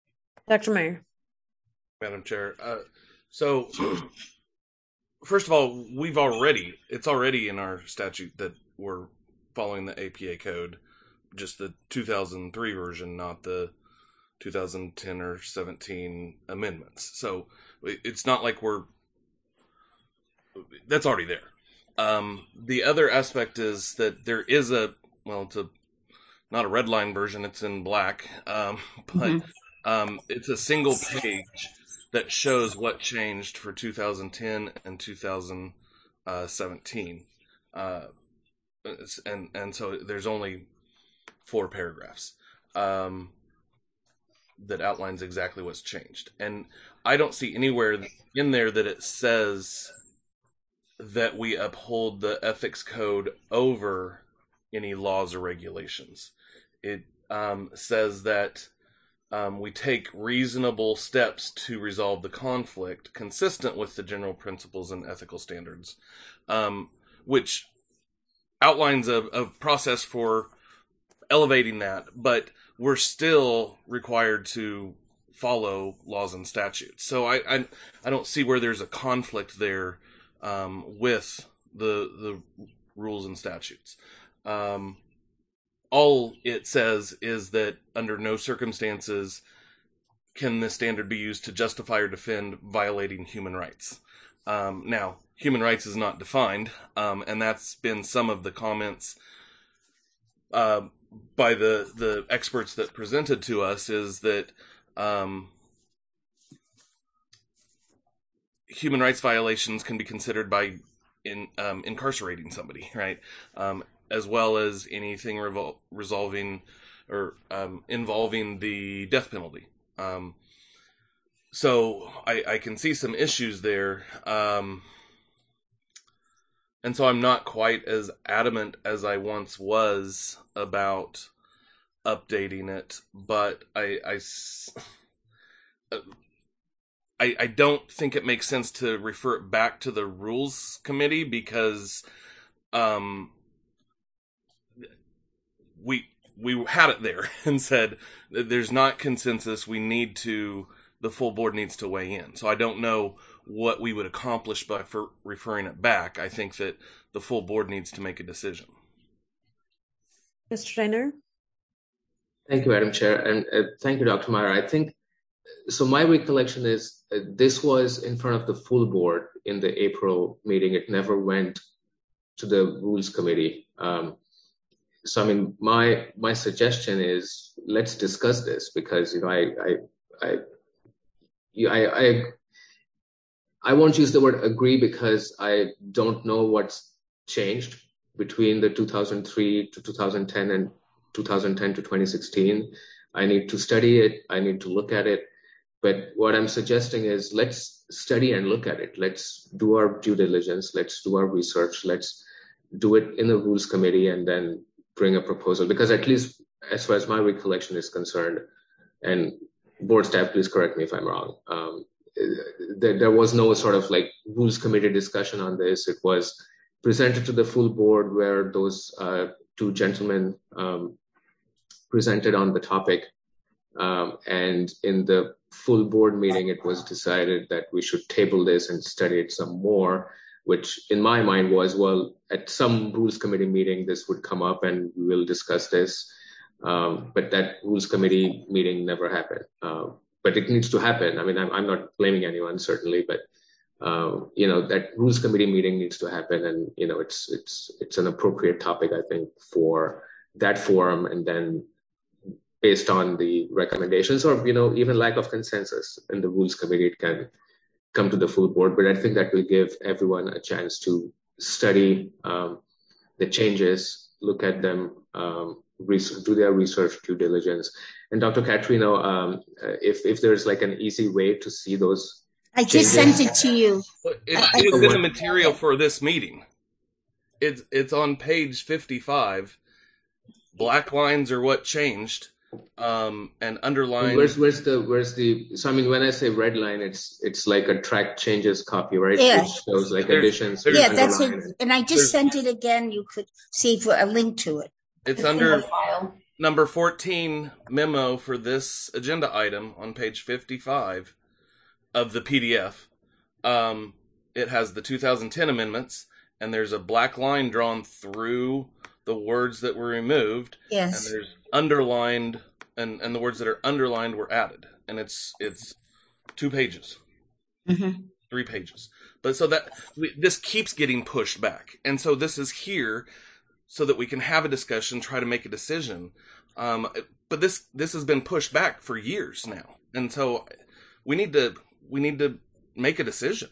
Doctor Meyer. Madam Chair. Uh, so, first of all, we've already, it's already in our statute that we're following the A P A code, just the two thousand three version, not the two thousand ten or seventeen amendments. So it's not like we're, that's already there. Um, the other aspect is that there is a, well, it's a, not a red line version, it's in black, um, but mm-hmm. um, it's a single page that shows what changed for two thousand ten and two thousand seventeen. Uh, and, and so there's only four paragraphs um, that outlines exactly what's changed. And I don't see anywhere in there that it says that we uphold the ethics code over any laws or regulations. It um, says that um, we take reasonable steps to resolve the conflict consistent with the general principles and ethical standards, um, which outlines a, a process for elevating that, but we're still required to follow laws and statutes. So I I, I don't see where there's a conflict there um, with the the rules and statutes. Um, all it says is that under no circumstances can this standard be used to justify or defend violating human rights. Um, now, human rights is not defined, um, and that's been some of the comments uh, by the, the experts that presented to us, is that um, human rights violations can be considered by in um, incarcerating somebody, right? Um, as well as anything revol- resolving or um, involving the death penalty. Um, so I, I can see some issues there. Um, and so I'm not quite as adamant as I once was about updating it, but I, I, I, I don't think it makes sense to refer it back to the Rules Committee because um, we we had it there and said that there's not consensus. We need to, the full board needs to weigh in. So I don't know what we would accomplish by for referring it back. I think that the full board needs to make a decision. Mister Steiner? Thank you, Madam Chair. And uh, thank you, Doctor Meyer. I think, so my recollection is uh, this was in front of the full board in the April meeting. It never went to the Rules Committee. Um, so, I mean, my my suggestion is let's discuss this because, you know, I I I I, I, I won't use the word agree because I don't know what's changed between the two thousand three to two thousand ten and two thousand ten to twenty sixteen. I need to study it. I need to look at it. But what I'm suggesting is let's study and look at it. Let's do our due diligence. Let's do our research. Let's do it in the Rules Committee and then bring a proposal. Because at least as far as my recollection is concerned, and board staff, please correct me if I'm wrong, um, there, there was no sort of like Rules Committee discussion on this. It was presented to the full board where those uh, two gentlemen um, presented on the topic. Um, and in the full board meeting, it was decided that we should table this and study it some more, which in my mind was, well, at some Rules Committee meeting, this would come up and we will discuss this. Um, but that Rules Committee meeting never happened. Uh, but it needs to happen. I mean, I'm, I'm not blaming anyone, certainly, but uh, you know, that Rules Committee meeting needs to happen, and you know, it's it's it's an appropriate topic, I think, for that forum, and then based on the recommendations or, you know, even lack of consensus in the Rules Committee, it can come to the full board. But I think that will give everyone a chance to study um, the changes, look at them, um, research, do their research, due diligence. And Doctor Catrino, um, if if there's like an easy way to see those I just changes. Sent it to you. It, it was in the material for this meeting. It's, it's on page fifty-five. Black lines are what changed. Um, and underline. Where's where's the where's the? So I mean, when I say red line, it's it's like a track changes copy, right? Yeah. Which shows like There's, additions. Yeah, that's it. And I just There's, sent it again. You could see for a link to it. It's, it's under. number fourteen memo for this agenda item on page fifty-five of the P D F. Um, it has the two thousand ten amendments, and there's a black line drawn through the words that were removed. Yes. And there's underlined, and, and the words that are underlined were added. And it's it's two pages. Mm-hmm. Three pages. But so that we, this keeps getting pushed back. And so this is here so that we can have a discussion, try to make a decision. Um, but this this has been pushed back for years now. And so we need to we need to make a decision.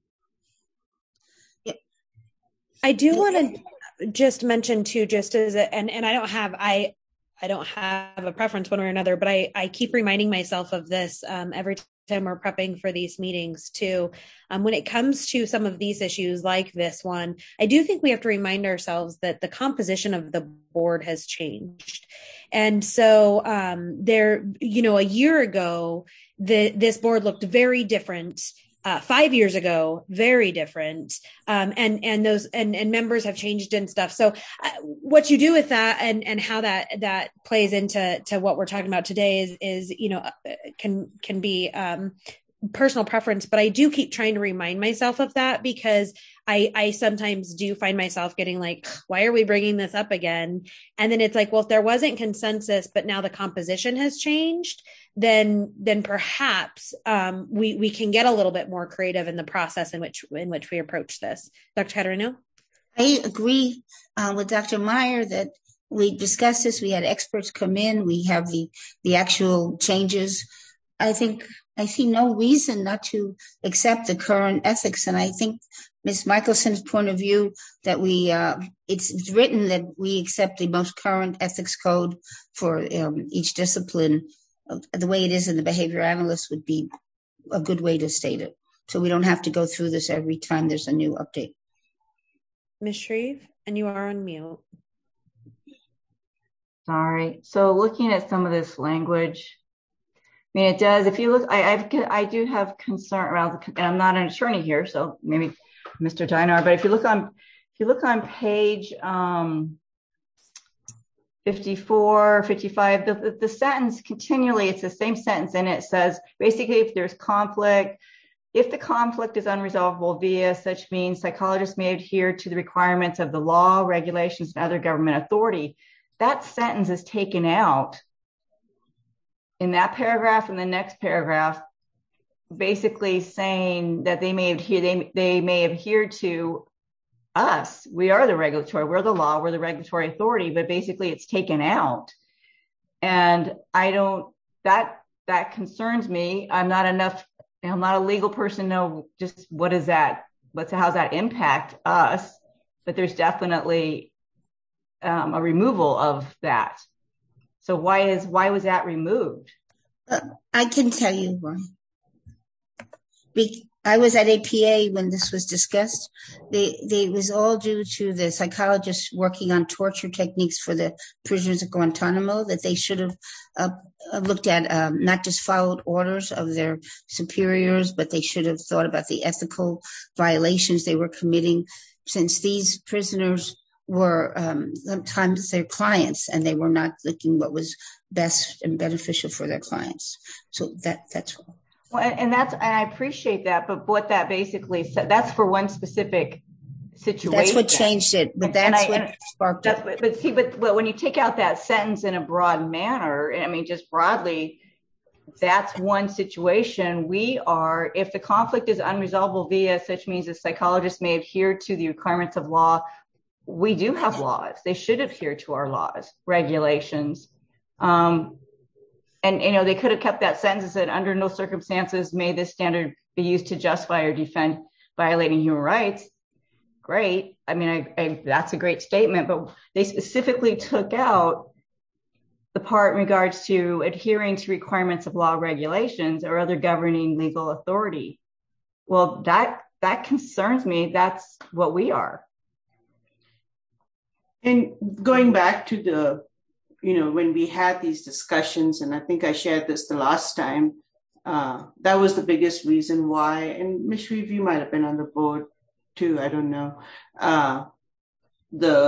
I do want to just mention too, just as a, and and I don't have I I don't have a preference one way or another, but I I keep reminding myself of this um, every time we're prepping for these meetings too. Um, when it comes to some of these issues like this one, I do think we have to remind ourselves that the composition of the board has changed, and so um, there, you know, a year ago, the this board looked very different. Uh, five years ago, very different, um, and and those and, and members have changed and stuff. So, uh, what you do with that, and and how that that plays into to what we're talking about today is is you know can can be um, personal preference. But I do keep trying to remind myself of that because I I sometimes do find myself getting like, why are we bringing this up again? And then it's like, well, if there wasn't consensus, but now the composition has changed, then then perhaps um, we we can get a little bit more creative in the process in which in which we approach this. Doctor Caterino? I agree uh, with Doctor Meyer that we discussed this. We had experts come in. We have the the actual changes. I think I see no reason not to accept the current ethics, and I think Miz Michelson's point of view that we uh, it's, it's written that we accept the most current ethics code for um, each discipline. The way it is in the behavior analyst would be a good way to state it. So we don't have to go through this every time there's a new update. Miz Shreve, and you are on mute. Sorry. So looking at some of this language, I mean, it does, if you look, I I've, I do have concern around, the, and I'm not an attorney here, so maybe Mister Dinar, but if you look on, if you look on page, um, fifty-four, fifty-five, the, the sentence continually, it's the same sentence, and it says, basically, if there's conflict, if the conflict is unresolvable via such means, psychologists may adhere to the requirements of the law, regulations, and other government authority. That sentence is taken out in that paragraph and the next paragraph, basically saying that they may adhere, they, they may adhere to us. We are the regulatory, we're the law, we're the regulatory authority, but basically it's taken out. And I don't, that, that concerns me. I'm not enough, I'm not a legal person to know just what is that, what's, how's that impact us, but there's definitely um, a removal of that. So why is, why was that removed? Uh, I can tell you why. Be- I was at A P A when this was discussed. They, they it was all due to the psychologists working on torture techniques for the prisoners at Guantanamo, that they should have uh, looked at, um, not just followed orders of their superiors, but they should have thought about the ethical violations they were committing, since these prisoners were um, sometimes their clients, and they were not looking what was best and beneficial for their clients. So that that's all. Well, and that's, and I appreciate that, but what that basically said, that's for one specific situation. That's what changed it, but that's I, what sparked that's it. What, but see, but, but when you take out that sentence in a broad manner, I mean, just broadly, that's one situation. We are, if the conflict is unresolvable via such means that psychologists may adhere to the requirements of law, we do have laws. They should adhere to our laws, regulations. Um, And, you know, they could have kept that sentence and said, under no circumstances may this standard be used to justify or defend violating human rights. Great. I mean, I, I, that's a great statement, but they specifically took out the part in regards to adhering to requirements of law, regulations, or other governing legal authority. Well, that, that concerns me. That's what we are. And going back to the, you know, when we had these discussions, and I think I shared this the last time, uh, that was the biggest reason why, and Miz Shreve, you might have been on the board too, I don't know. Uh, the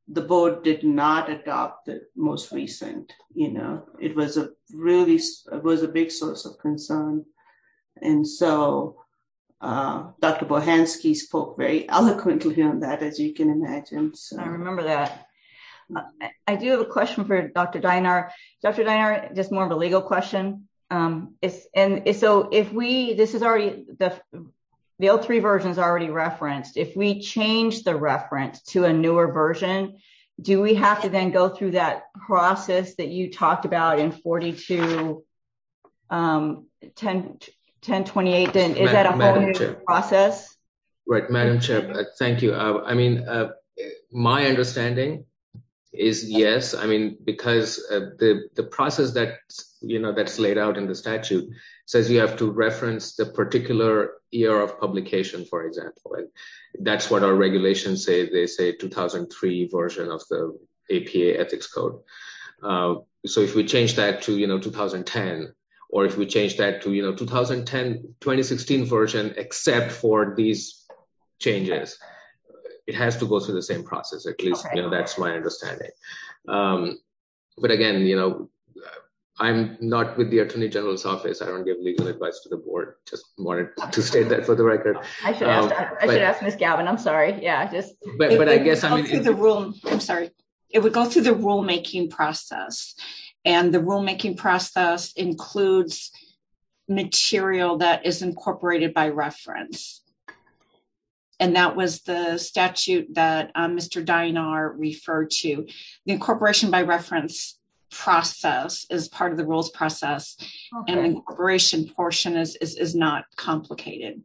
the board did not adopt the most recent. You know, it was a really, it was a big source of concern. And so uh, Doctor Bohansky spoke very eloquently on that, as you can imagine. So. I remember that. Uh, I do have a question for Doctor Dinar. Doctor Dinar, just more of a legal question. Um, it's, and so if we, this is already, the the L three version is already referenced. If we change the reference to a newer version, do we have to then go through that process that you talked about in forty-two, um, ten, ten twenty-eight? Then is that a whole new Chair. process? Right, Madam Chair, uh, thank you. Uh, I mean, uh, my understanding is yes. I mean, because uh, the the process that you know that's laid out in the statute says you have to reference the particular year of publication, for example, and that's what our regulations say. They say two thousand three version of the A P A ethics code. Uh, so if we change that to you know two thousand ten, or if we change that to you know two thousand ten twenty sixteen version, except for these changes, it has to go through the same process. At least okay. you know that's my understanding. Um, but again, you know. I'm not with the Attorney General's office. I don't give legal advice to the board. Just wanted to state that for the record. I should um, ask. I but, should ask Miz Gavin. I'm sorry. Yeah, just. But but I guess I mean through the rule. I'm sorry. It would go through the rulemaking process, and the rulemaking process includes material that is incorporated by reference, and that was the statute that um, Mister Dinar referred to. The incorporation by reference process is part of the rules process, okay. and the incorporation portion is, is is not complicated.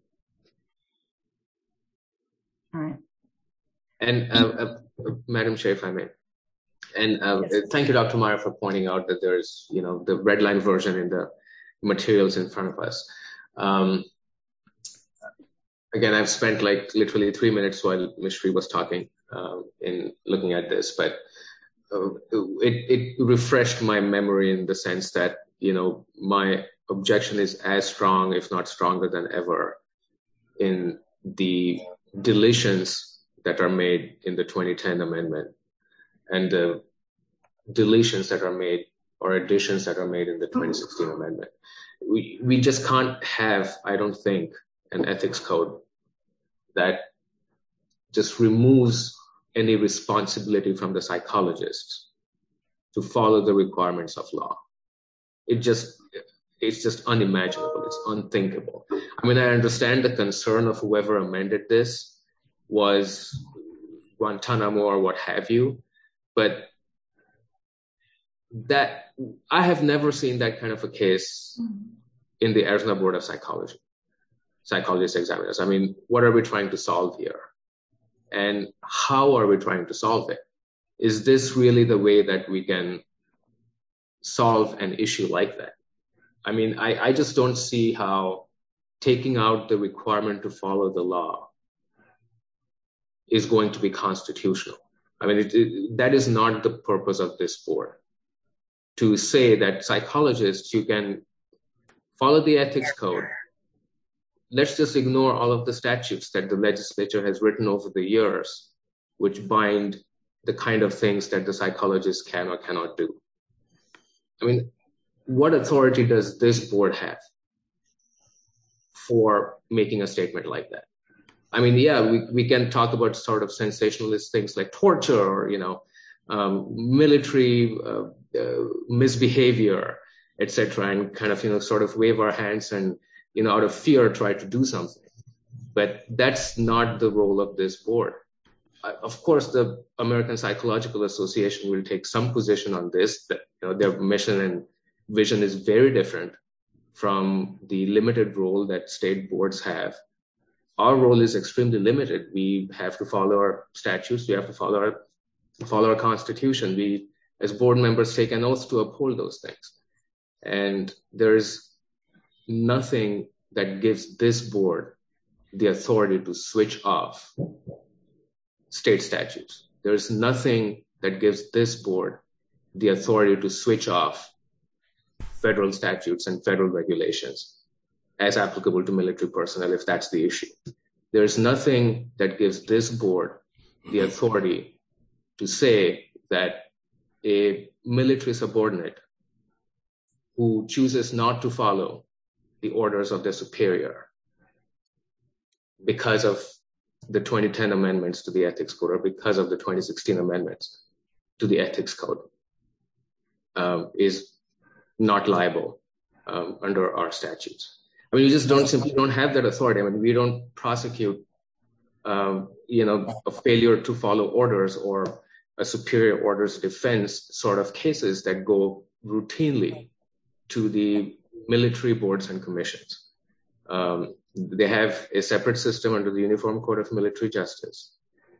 All right. And uh, uh, Madam Chair, if I may, and uh, yes. thank you, Doctor Meyer, for pointing out that there's you know the red line version in the materials in front of us. Um, again, I've spent like literally three minutes while Miz Shree was talking uh, in looking at this, but. Uh, it, it refreshed my memory in the sense that, you know, my objection is as strong, if not stronger than ever, in the deletions that are made in the twenty ten amendment and the deletions that are made or additions that are made in the twenty sixteen amendment. We, we just can't have, I don't think, an ethics code that just removes any responsibility from the psychologists to follow the requirements of law. It just, it's just unimaginable. It's unthinkable. I mean, I understand the concern of whoever amended this was Guantanamo or what have you, but that, I have never seen that kind of a case in the Arizona Board of Psychology, psychologist examiners. I mean, what are we trying to solve here? And how are we trying to solve it? Is this really the way that we can solve an issue like that? I mean, I, I just don't see how taking out the requirement to follow the law is going to be constitutional. I mean, it, it, that is not the purpose of this board. To say that psychologists, you can follow the ethics code. Let's just ignore all of the statutes that the legislature has written over the years, which bind the kind of things that the psychologists can or cannot do. I mean, what authority does this board have for making a statement like that? I mean, yeah, we, we can talk about sort of sensationalist things like torture or, you know, um, military uh, uh, misbehavior, et cetera, and kind of, you know, sort of wave our hands and, you know, out of fear, try to do something. But that's not the role of this board. Uh, of course, the American Psychological Association will take some position on this, that, you know, their mission and vision is very different from the limited role that state boards have. Our role is extremely limited. We have to follow our statutes. We have to follow our, follow our constitution. We, as board members, take an oath to uphold those things. And there's nothing that gives this board the authority to switch off state statutes. There's nothing that gives this board the authority to switch off federal statutes and federal regulations as applicable to military personnel, if that's the issue. There's nothing that gives this board the authority to say that a military subordinate who chooses not to follow the orders of their superior because of the twenty ten amendments to the ethics code or because of the twenty sixteen amendments to the ethics code um, is not liable um, under our statutes. I mean, we just don't simply don't have that authority. I mean, we don't prosecute, um, you know, a failure to follow orders or a superior orders defense sort of cases that go routinely to the military boards and commissions. Um, they have a separate system under the Uniform Code of Military Justice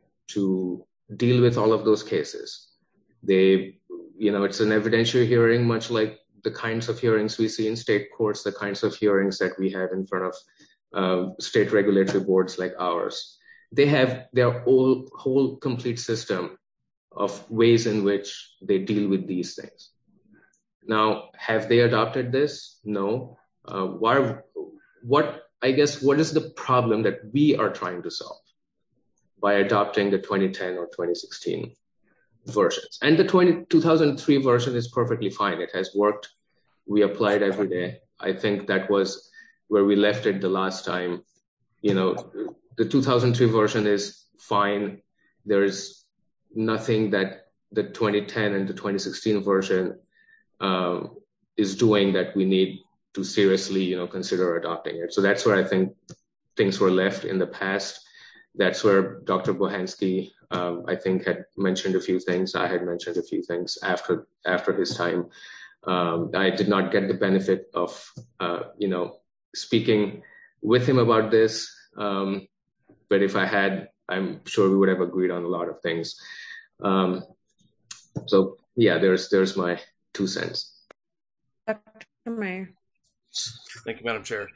to deal with all of those cases. They, you know, it's an evidentiary hearing, much like the kinds of hearings we see in state courts, the kinds of hearings that we have in front of uh, state regulatory boards like ours. They have their whole, whole complete system of ways in which they deal with these things. Now, have they adopted this? No. Uh, why? What, I guess, what is the problem that we are trying to solve by adopting the twenty ten or twenty sixteen versions? And the twenty, two thousand three version is perfectly fine. It has worked. We applied every day. I think that was where we left it the last time. You know, the two thousand three version is fine. There's nothing that the twenty ten and the twenty sixteen version um, is doing that we need to seriously, you know, consider adopting it. So that's where I think things were left in the past. That's where Doctor Bohansky, um, I think, had mentioned a few things. I had mentioned a few things after after his time. Um, I did not get the benefit of, uh, you know, speaking with him about this. Um, but if I had, I'm sure we would have agreed on a lot of things. Um, so yeah, there's there's my two cents. Doctor Meyer. Thank you, Madam Chair.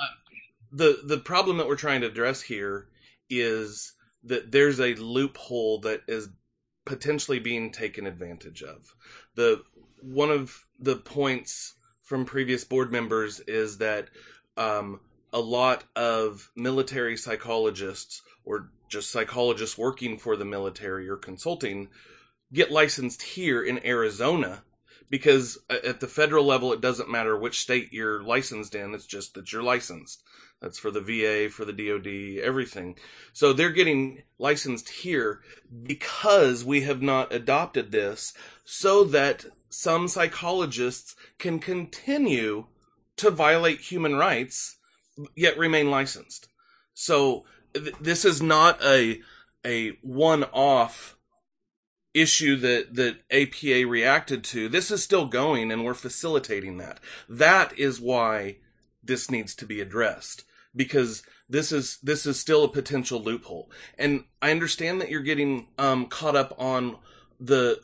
The the problem that we're trying to address here is that there's a loophole that is potentially being taken advantage of. The one of the points from previous board members is that um, a lot of military psychologists or just psychologists working for the military or consulting get licensed here in Arizona, because at the federal level, it doesn't matter which state you're licensed in. It's just that you're licensed. That's for the V A, for the D O D, everything. So they're getting licensed here because we have not adopted this so that some psychologists can continue to violate human rights yet remain licensed. So th- this is not a a one-off issue that, that A P A reacted to. This is still going, and we're facilitating that. That is why this needs to be addressed, because this is this is still a potential loophole. And I understand that you're getting um, caught up on the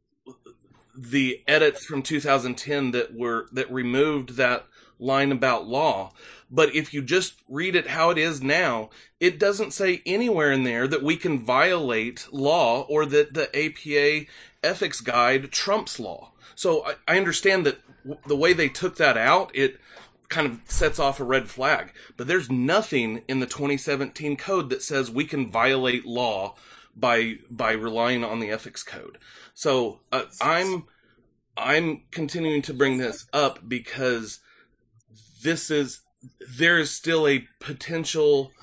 the edits from two thousand ten that were that removed that line about law. But if you just read it how it is now, it doesn't say anywhere in there that we can violate law or that the A P A ethics guide trumps law. So I, I understand that w- the way they took that out, it kind of sets off a red flag. But there's nothing in the twenty seventeen code that says we can violate law by by relying on the ethics code. So uh, I'm I'm continuing to bring this up because this is there is still a potential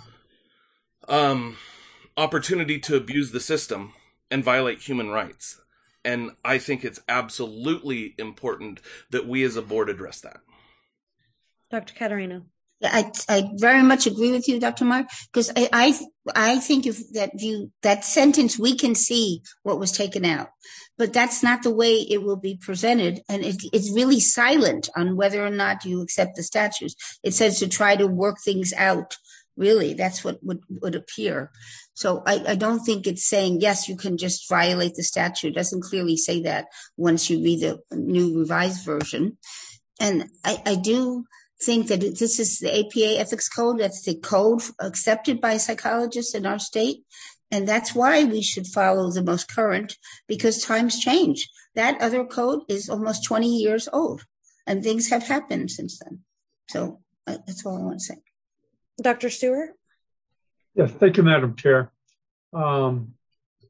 um, opportunity to abuse the system and violate human rights. And I think it's absolutely important that we as a board address that. Doctor Caterina. Yeah, I, I very much agree with you, Doctor Mark, because I, I, I think if that you, that sentence, we can see what was taken out, but that's not the way it will be presented. And it, it's really silent on whether or not you accept the statutes. It says to try to work things out. Really, that's what would, would appear. So I, I don't think it's saying, yes, you can just violate the statute. It doesn't clearly say that once you read the new revised version. And I, I do think that this is the A P A ethics code. That's the code accepted by psychologists in our state. And that's why we should follow the most current, because times change. That other code is almost twenty years old and things have happened since then. So uh, that's all I want to say. Doctor Stewart? Yes, thank you, Madam Chair. Um,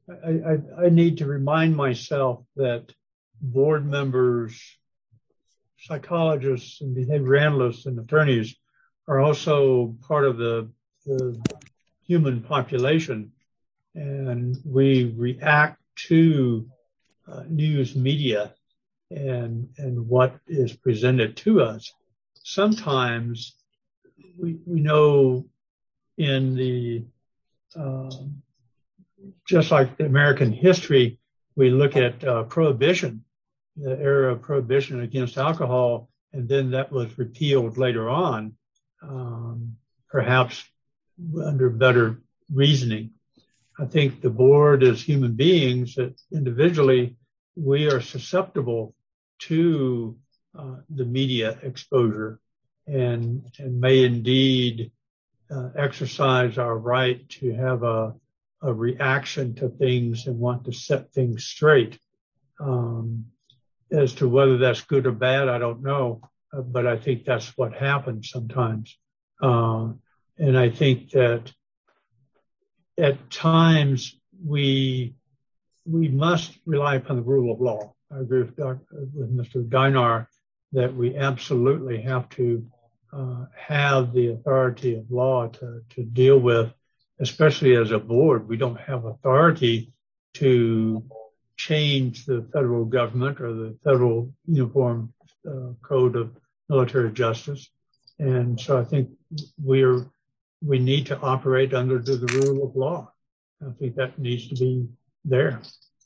I, I, I need to remind myself that board members, psychologists and behavior analysts and attorneys are also part of the, the human population, and we react to uh, news media and and what is presented to us. Sometimes we we know in the um, just like the American history, we look at uh, prohibition, the era of prohibition against alcohol, and then that was repealed later on, um, perhaps under better reasoning. I think the board as human beings, that individually, we are susceptible to uh, the media exposure and, and may indeed uh, exercise our right to have a, a reaction to things and want to set things straight. Um, as to whether that's good or bad, I don't know, uh, but I think that's what happens sometimes. Uh, and I think that at times we we must rely upon the rule of law. I agree with, Doctor with Mister Dinar that we absolutely have to uh, have the authority of law to, to deal with, especially as a board. We don't have authority to change the federal government or the federal uniform uh, code of military justice. And so I think we're we need to operate under the, the rule of law. I think that needs to be there.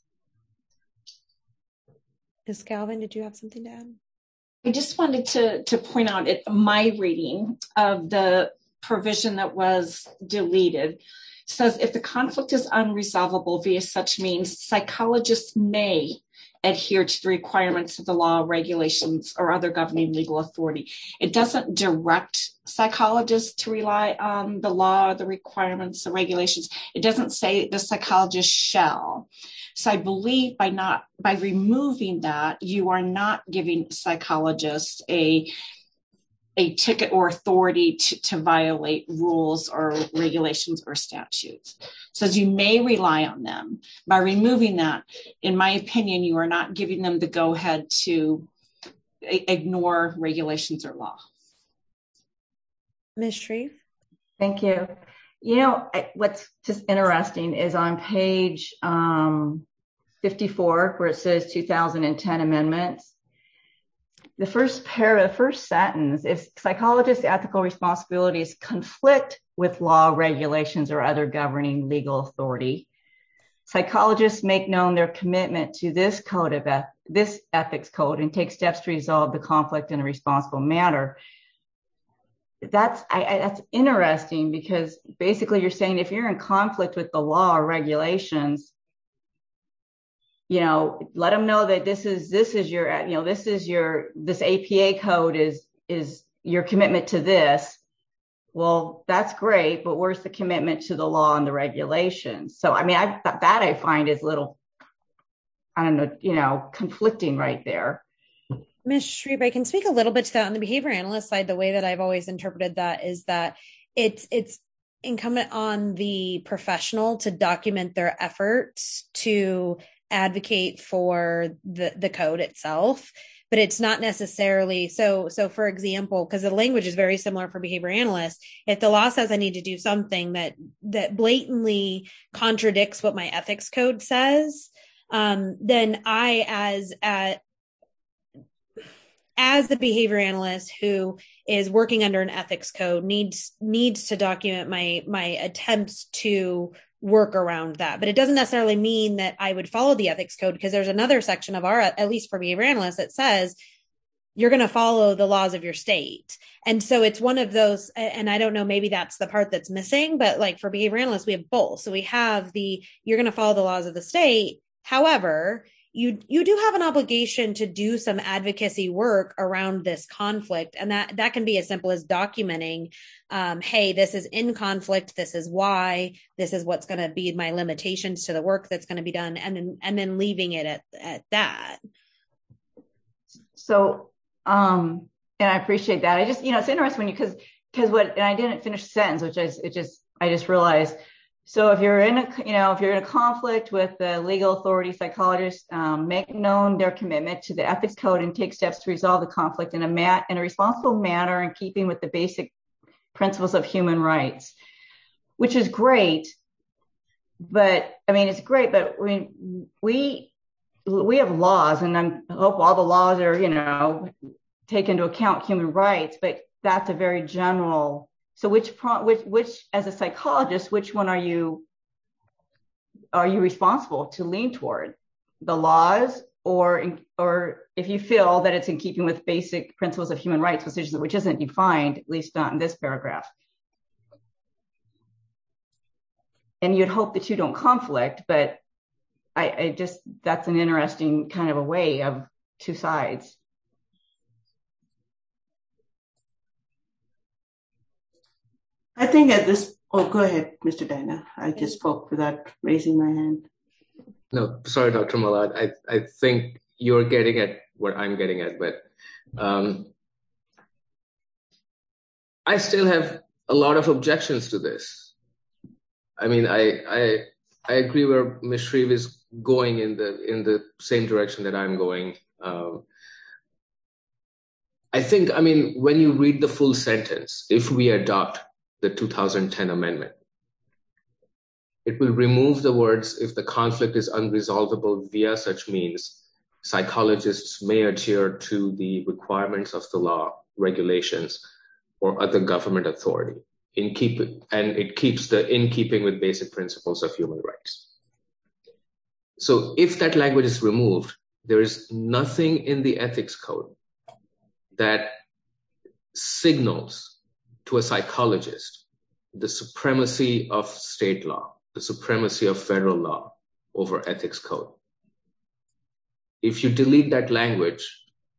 Miz Galvin, did you have something to add? I just wanted to, to point out it, my reading of the provision that was deleted says if the conflict is unresolvable via such means, psychologists may adhere to the requirements of the law, regulations, or other governing legal authority. It doesn't direct psychologists to rely on the law, the requirements, the regulations. It doesn't say the psychologist shall. So I believe by not by removing that, you are not giving psychologists a a ticket or authority to, to violate rules or regulations or statutes. It says you may rely on them. By removing that, in my opinion, you are not giving them the go-ahead to ignore regulations or law. Miz Shreve? Thank you. You know, what's just interesting is on page um, fifty-four, where it says two thousand ten amendments, the first paragraph, the first sentence, if psychologists' ethical responsibilities conflict with law, regulations, or other governing legal authority, psychologists make known their commitment to this code of eth- this ethics code and take steps to resolve the conflict in a responsible manner. That's I, I, that's interesting because basically you're saying if you're in conflict with the law or regulations, you know, let them know that this is this is your you know this is your this A P A code is is your commitment to this. Well, that's great, but where's the commitment to the law and the regulations? So I mean, I that I find is a little, I don't know, you know, conflicting right there. Miz Shreve, I can speak a little bit to that on the behavior analyst side. The way that I've always interpreted that is that it's it's incumbent on the professional to document their efforts to advocate for the, the code itself, but it's not necessarily so. So for example, because the language is very similar for behavior analysts, if the law says I need to do something that that blatantly contradicts what my ethics code says, um, then I as a as the behavior analyst who is working under an ethics code needs needs to document my my attempts to work around that. But it doesn't necessarily mean that I would follow the ethics code, because there's another section of our, at least for behavior analysts, that says you're going to follow the laws of your state. And so it's one of those, and I don't know, maybe that's the part that's missing, but like for behavior analysts, we have both. So we have the, you're going to follow the laws of the state. However, you you do have an obligation to do some advocacy work around this conflict. And that, that can be as simple as documenting, um, hey, this is in conflict. This is why. This is what's going to be my limitations to the work that's going to be done. And then, and then leaving it at, at that. So, um, and I appreciate that. I just, you know, it's interesting when you, because, because what, and I didn't finish the sentence, which is, it just, I just realized So if you're in a, you know, if you're in a conflict with the legal authority psychologist, um, make known their commitment to the ethics code and take steps to resolve the conflict in a mat in a responsible manner in keeping with the basic principles of human rights, which is great. But I mean, it's great, but we, we, we have laws, and I'm, I hope all the laws are, you know, take into account human rights, but that's a very general. So which, which, which, as a psychologist, which one are you, are you responsible to lean toward? The laws, or, or if you feel that it's in keeping with basic principles of human rights, which isn't, which isn't defined, at least not in this paragraph. And you'd hope the two don't conflict, but I, I just, that's an interesting kind of a way of two sides. I think at this, oh, go ahead, Mister Dana. I just spoke without raising my hand. No, sorry, Doctor Malad. I, I think you're getting at what I'm getting at, but um, I still have a lot of objections to this. I mean, I I I agree where Miz Shreve is going in the in the same direction that I'm going. Um, I think, I mean, when you read the full sentence, if we adopt the two thousand ten amendment, it will remove the words, if the conflict is unresolvable via such means, psychologists may adhere to the requirements of the law, regulations, or other government authority. In keep and it keeps the in keeping with basic principles of human rights. So if that language is removed, there is nothing in the ethics code that signals to a psychologist the supremacy of state law, the supremacy of federal law over ethics code. If you delete that language,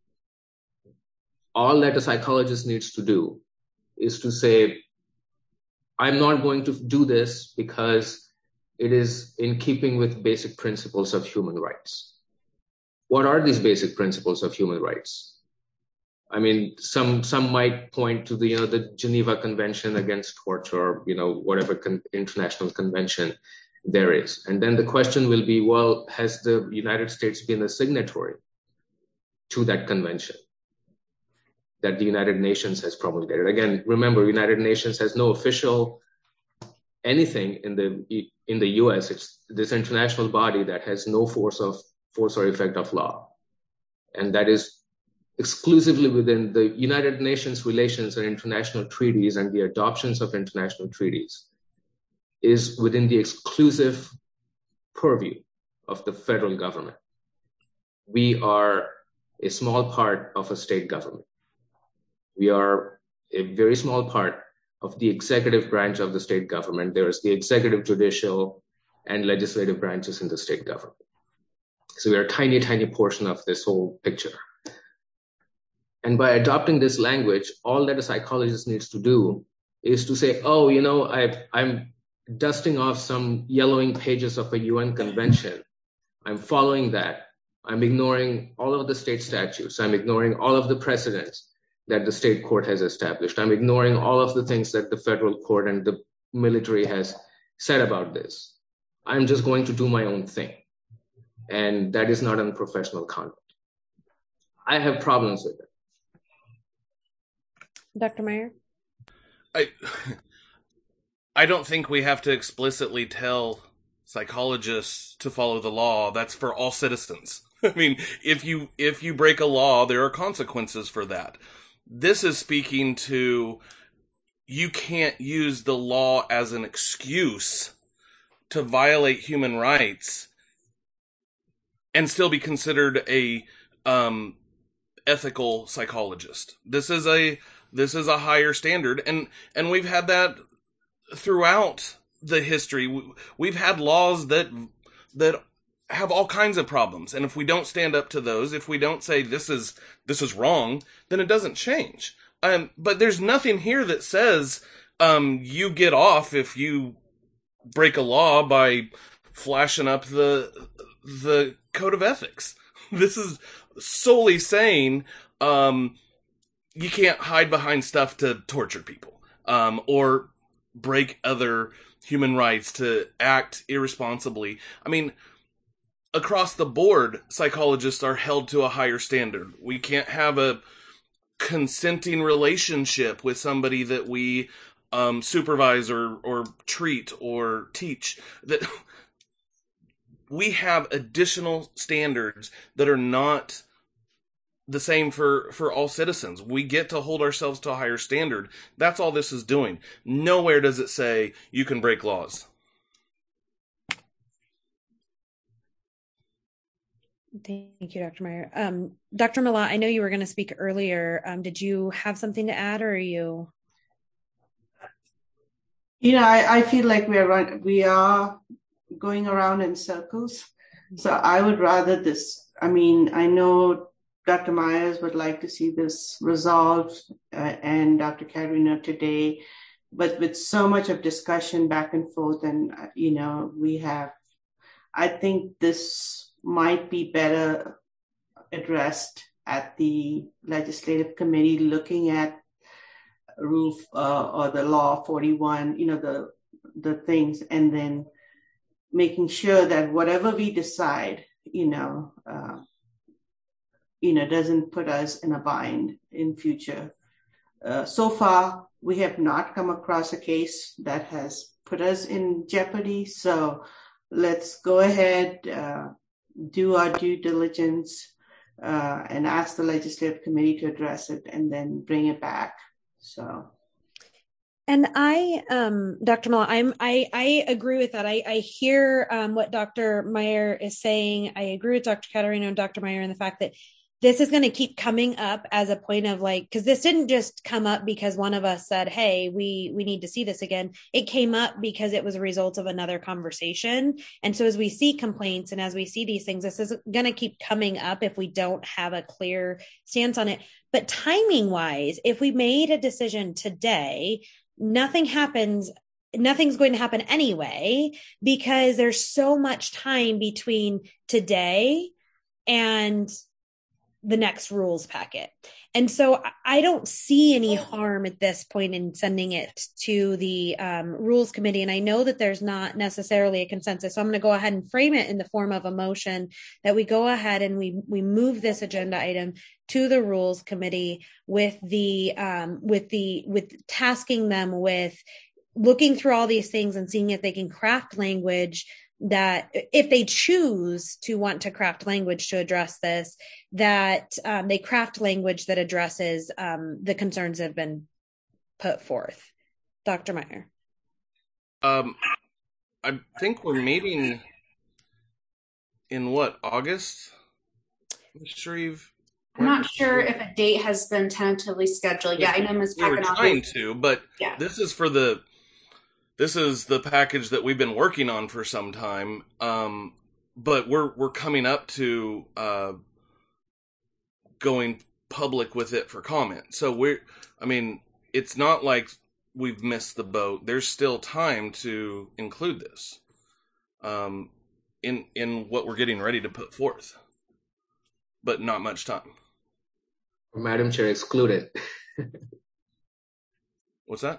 all that a psychologist needs to do is to say, I'm not going to do this because it is in keeping with basic principles of human rights. What are these basic principles of human rights? I mean, some some might point to the, you know, the Geneva Convention Against Torture, you know, whatever con- international convention there is. And then the question will be, well, has the United States been a signatory to that convention that the United Nations has promulgated? Again, remember, United Nations has no official anything in the in the U S. It's this international body that has no force of force or effect of law, and that is exclusively within the United Nations relations and international treaties, and the adoptions of international treaties is within the exclusive purview of the federal government. We are a small part of a state government. We are a very small part of the executive branch of the state government. There is the executive, judicial, and legislative branches in the state government. So we are a tiny, tiny portion of this whole picture. And by adopting this language, all that a psychologist needs to do is to say, oh, you know, I, I'm dusting off some yellowing pages of a U N convention. I'm following that. I'm ignoring all of the state statutes. I'm ignoring all of the precedents that the state court has established. I'm ignoring all of the things that the federal court and the military has said about this. I'm just going to do my own thing. And that is not unprofessional conduct. I have problems with it. Doctor Meyer? I, I don't think we have to explicitly tell psychologists to follow the law. That's for all citizens. I mean, if you if you break a law, there are consequences for that. This is speaking to, you can't use the law as an excuse to violate human rights and still be considered a um, ethical psychologist. This is a this is a higher standard, and and we've had that throughout the history. We've had laws that that have all kinds of problems, and if we don't stand up to those, if we don't say this is this is wrong, then it doesn't change. Um, but there's nothing here that says um, you get off if you break a law by flashing up the the code of ethics. This is solely saying um, you can't hide behind stuff to torture people, um, or break other human rights, to act irresponsibly. I mean, across the board, psychologists are held to a higher standard. We can't have a consenting relationship with somebody that we um, supervise or, or treat or teach. That we have additional standards that are not the same for, for all citizens. We get to hold ourselves to a higher standard. That's all this is doing. Nowhere does it say you can break laws. Thank you, Doctor Meyer. Um, Doctor Malat, I know you were going to speak earlier. Um, did you have something to add, or are you? You know, I, I feel like we are run, we are going around in circles. So I would rather this. I mean, I know Doctor Myers would like to see this resolved, uh, and Doctor Carino today, but with so much of discussion back and forth, and uh, you know, we have. I think this might be better addressed at the legislative committee, looking at rule uh, or the law forty-one, you know, the the things, and then making sure that whatever we decide, you know, uh, you know, doesn't put us in a bind in future. Uh, so far, we have not come across a case that has put us in jeopardy. So let's go ahead. Uh, do our due diligence uh, and ask the legislative committee to address it and then bring it back. So. And I, um, Doctor Malone, I'm, I, I agree with that. I, I hear um, what Doctor Meyer is saying. I agree with Doctor Caterino and Doctor Meyer in the fact that this is going to keep coming up as a point of like, because this didn't just come up because one of us said, hey, we we need to see this again. It came up because it was a result of another conversation. And so as we see complaints and as we see these things, this is going to keep coming up if we don't have a clear stance on it. But timing wise, if we made a decision today, nothing happens. Nothing's going to happen anyway, because there's so much time between today and the next rules packet. And so I don't see any harm at this point in sending it to the um, rules committee. And I know that there's not necessarily a consensus. So I'm going to go ahead and frame it in the form of a motion that we go ahead and we, we move this agenda item to the rules committee with the, um, with the, with tasking them with looking through all these things and seeing if they can craft language that if they choose to want to craft language to address this, that um, they craft language that addresses um, the concerns that have been put forth. Doctor Meyer. Um, I think we're meeting in what, August? Miz Shreve? I'm not sure if a date has been tentatively scheduled. Yeah, I know Miz We were Packanoff. trying to, but yeah. this is for the This is the package that we've been working on for some time, um, but we're we're coming up to uh, going public with it for comment. So we're, I mean, it's not like we've missed the boat. There's still time to include this um, in in what we're getting ready to put forth, but not much time. Madam Chair, excluded. What's that?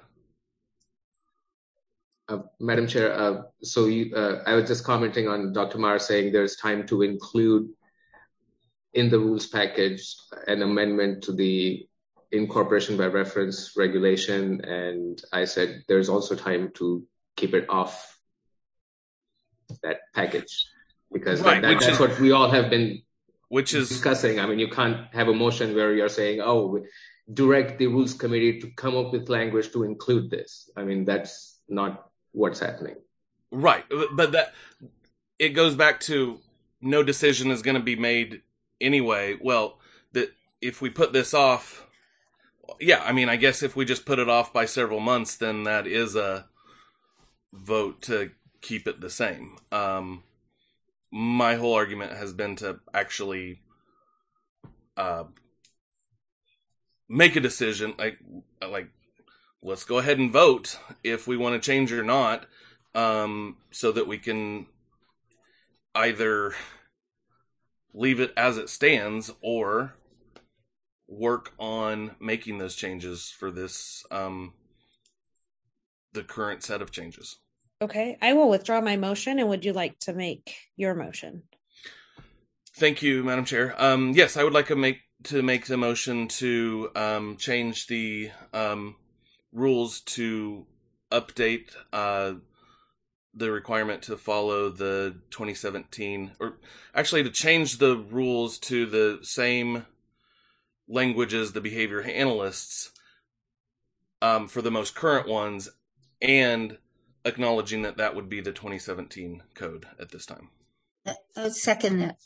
Uh, Madam Chair, uh, so you, uh, I was just commenting on Doctor Meyer saying there's time to include in the rules package an amendment to the incorporation by reference regulation, and I said there's also time to keep it off that package because right, that, that, that's is, what we all have been which is discussing. I mean, you can't have a motion where you're saying, oh, direct the rules committee to come up with language to include this. I mean, that's not what's happening. Right. But that it goes back to no decision is going to be made anyway. Well, that if we put this off, yeah, I mean, I guess if we just put it off by several months, then that is a vote to keep it the same. Um, my whole argument has been to actually uh, make a decision, like, like, let's go ahead and vote if we want to change or not, um, so that we can either leave it as it stands or work on making those changes for this um, the current set of changes. Okay, I will withdraw my motion. And would you like to make your motion? Thank you, Madam Chair. Um, yes, I would like to make to make the motion to um, change the um, rules to update uh, the requirement to follow the twenty seventeen, or actually to change the rules to the same language as the behavior analysts um, for the most current ones, and acknowledging that that would be the twenty seventeen code at this time. I'll second that.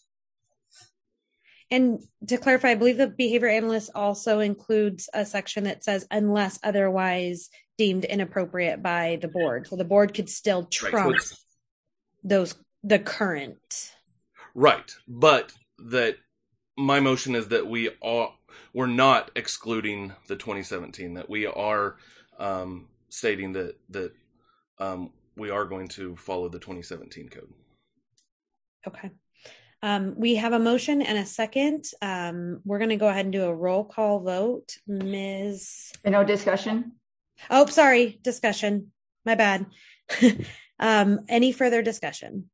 And to clarify, I believe the behavior analyst also includes a section that says unless otherwise deemed inappropriate by the board. So the board could still trump right, so those the current. Right. But that my motion is that we are we're not excluding the twenty seventeen, that we are um, stating that that um, we are going to follow the twenty seventeen code. Okay. Um, we have a motion and a second. Um, we're going to go ahead and do a roll call vote. Miz No discussion? Oh, sorry. Discussion. My bad. um, any further discussion?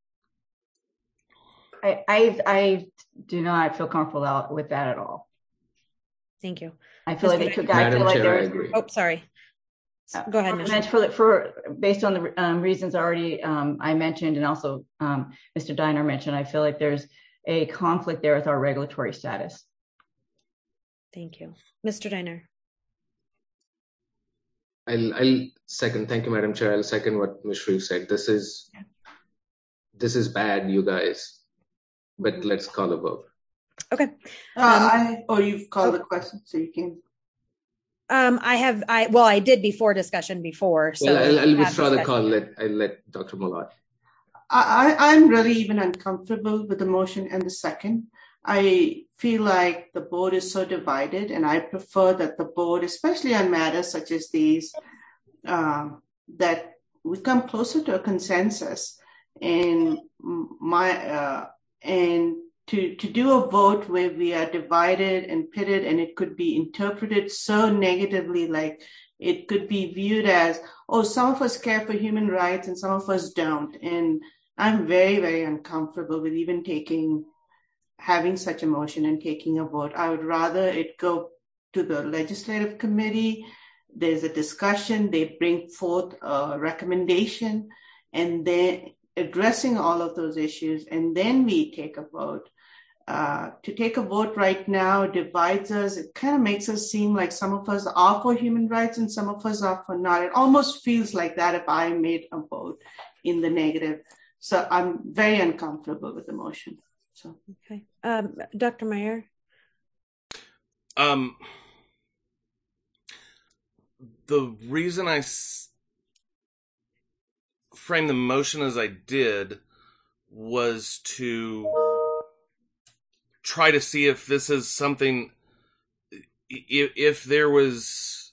I, I I do not feel comfortable with that at all. Thank you. I feel Miz like they took. I feel like there's. Oh, sorry. Go ahead, Miz For, for based on the um, reasons already um, I mentioned, and also um, Mister Diner mentioned, I feel like there's a conflict there with our regulatory status. Thank you, Mister Diner. I'll, I'll second. Thank you, Madam Chair. I'll second what Miz Shreve said. This is this is bad, you guys. But let's call a vote. Okay. Um, uh, I or you've called oh. the question, so you can. Um, I have, I, well, I did before discussion before. So well, I'll, I'll withdraw the call. Let, I'll let Doctor Malott. I, I'm really even uncomfortable with the motion and the second. I feel like the board is so divided, and I prefer that the board, especially on matters such as these, um, that we come closer to a consensus. And my, uh, and To, to do a vote where we are divided and pitted, and it could be interpreted so negatively, like it could be viewed as, oh, some of us care for human rights and some of us don't. And I'm very, very uncomfortable with even taking, having such a motion and taking a vote. I would rather it go to the legislative committee. There's a discussion, they bring forth a recommendation, and then addressing all of those issues, and then we take a vote. Uh, to take a vote right now divides us. It kind of makes us seem like some of us are for human rights and some of us are for not. It almost feels like that if I made a vote in the negative. So I'm very uncomfortable with the motion. So okay, um, Doctor Meyer. Um, the reason I s- framed the motion as I did was to try to see if this is something, if, if there was,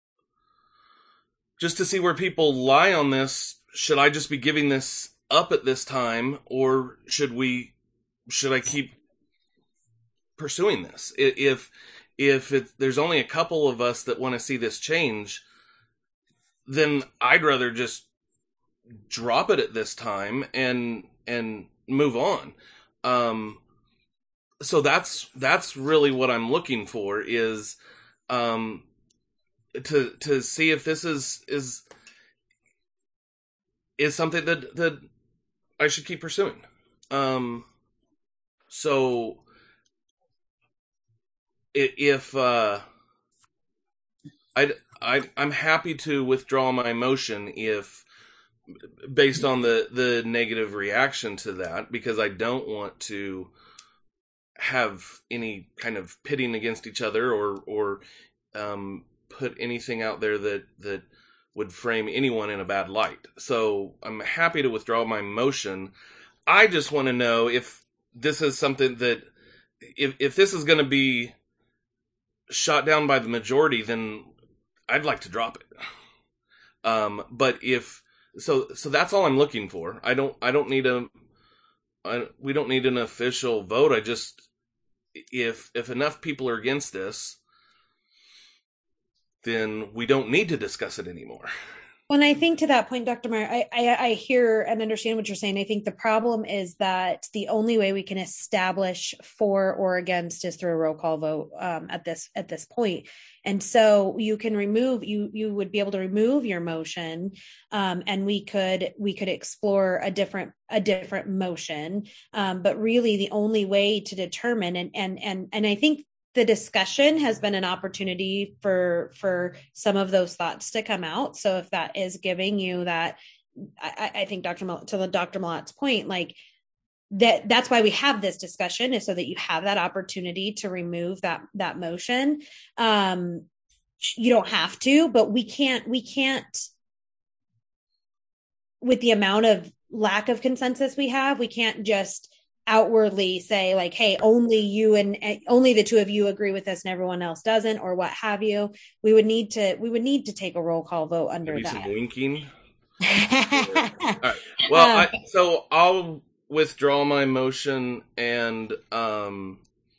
just to see where people lie on this. Should I just be giving this up at this time, or should we, should I keep pursuing this? If, if it, there's only a couple of us that want to see this change, then I'd rather just drop it at this time and, and move on. Um, So that's that's really what I'm looking for, is um, to to see if this is is is something that that I should keep pursuing. Um, so if uh, I I I'm happy to withdraw my motion if based on the the negative reaction to that, because I don't want to have any kind of pitting against each other, or or um, put anything out there that that would frame anyone in a bad light. So I'm happy to withdraw my motion. I just want to know if this is something that, if if this is going to be shot down by the majority, then I'd like to drop it. Um, but if so, so that's all I'm looking for. I don't I don't need a I, we don't need an official vote. I just, if if enough people are against this, then we don't need to discuss it anymore. When I think to that point, Doctor Meyer, I, I, I hear and understand what you're saying. I think the problem is that the only way we can establish for or against is through a roll call vote um, at this at this point. And so you can remove you you would be able to remove your motion, um, and we could we could explore a different a different motion. Um, but really, the only way to determine and and and and I think. The discussion has been an opportunity for for some of those thoughts to come out. So if that is giving you that, I, I think Doctor Mal- to the Doctor Malat's point, like that that's why we have this discussion, is so that you have that opportunity to remove that that motion. Um, you don't have to, but we can't we can't with the amount of lack of consensus we have, we can't just outwardly say like, hey, only you and only the two of you agree with this and everyone else doesn't, or what have you. We would need to we would need to take a roll call vote under Maybe that. Some winking. All right. Well, I, so I'll withdraw my motion and um,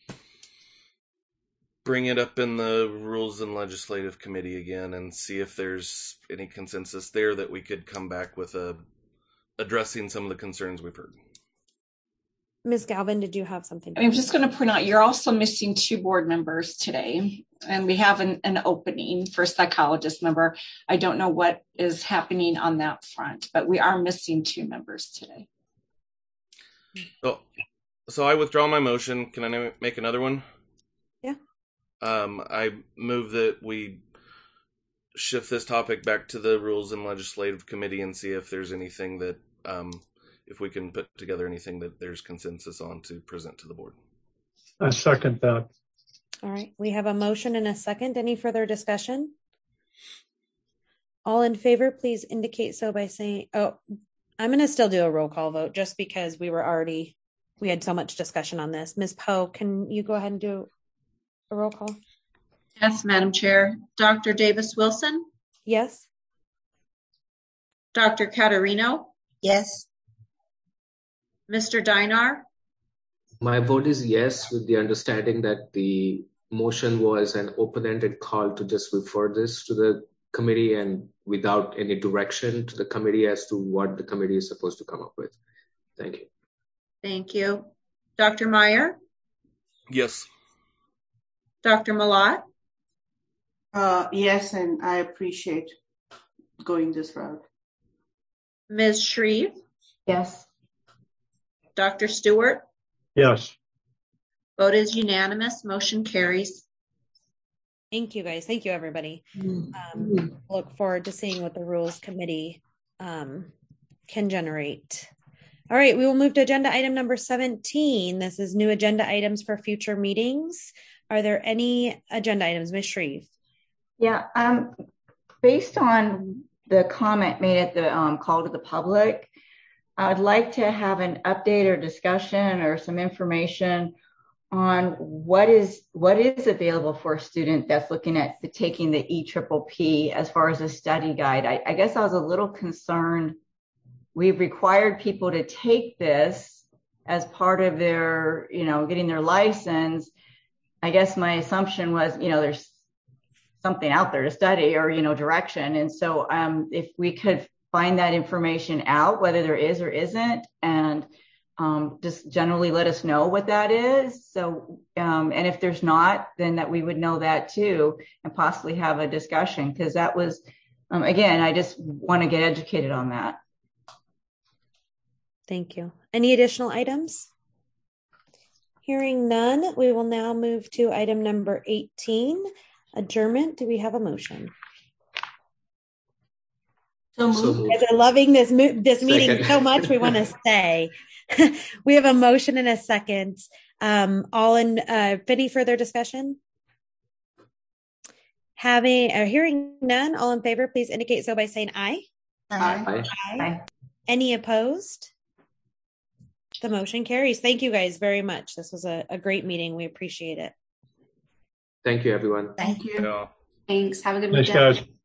bring it up in the Rules and Legislative Committee again and see if there's any consensus there that we could come back with a addressing some of the concerns we've heard. Miz Galvin, did you have something? I'm just going to point out, you're also missing two board members today, and we have an, an opening for a psychologist member. I don't know what is happening on that front, but we are missing two members today. So, so I withdraw my motion. Can I make another one? Yeah. Um, I move that we shift this topic back to the Rules and Legislative Committee and see if there's anything that um, if we can put together anything that there's consensus on to present to the board. I second that. All right. We have a motion and a second. Any further discussion? All in favor, please indicate so by saying, oh, I'm going to still do a roll call vote just because we were already, we had so much discussion on this. Miz Poe, can you go ahead and do a roll call? Yes, Madam Chair. Doctor Davis-Wilson? Yes. Doctor Caterino? Yes. Mister Dinar? My vote is yes, with the understanding that the motion was an open-ended call to just refer this to the committee and without any direction to the committee as to what the committee is supposed to come up with. Thank you. Thank you. Doctor Meyer? Yes. Doctor Malat? Uh, yes, and I appreciate going this route. Miz Shreve? Yes. Doctor Stewart? Yes. Vote is unanimous. Motion carries. Thank you, guys. Thank you, everybody. Um, look forward to seeing what the Rules Committee um, can generate. All right, we will move to agenda item number seventeen. This is new agenda items for future meetings. Are there any agenda items? Miz Shreve? Yeah, um, based on the comment made at the um, call to the public, I would like to have an update or discussion or some information on what is what is available for a student that's looking at the, taking the E P P P as far as a study guide. I, I guess I was a little concerned. We've required people to take this as part of their, you know, getting their license. I guess my assumption was, you know, there's something out there to study or, you know, direction. And so um, if we could find that information out, whether there is or isn't, and um, just generally let us know what that is. So, um, and if there's not, then that we would know that too, and possibly have a discussion, because that was, um, again, I just want to get educated on that. Thank you. Any additional items? Hearing none, we will now move to item number eighteen, adjournment. Do we have a motion? So moved. You guys are loving this mo- this meeting Second. so much, we want to stay. We have a motion and a second. Um, all in, uh, any further discussion? Having or hearing none, all in favor, please indicate so by saying aye. Aye. Aye. Aye. Any opposed? The motion carries. Thank you guys very much. This was a, a great meeting. We appreciate it. Thank you, everyone. Thank you. Yeah. Thanks. Have a good Thanks, weekend. guys.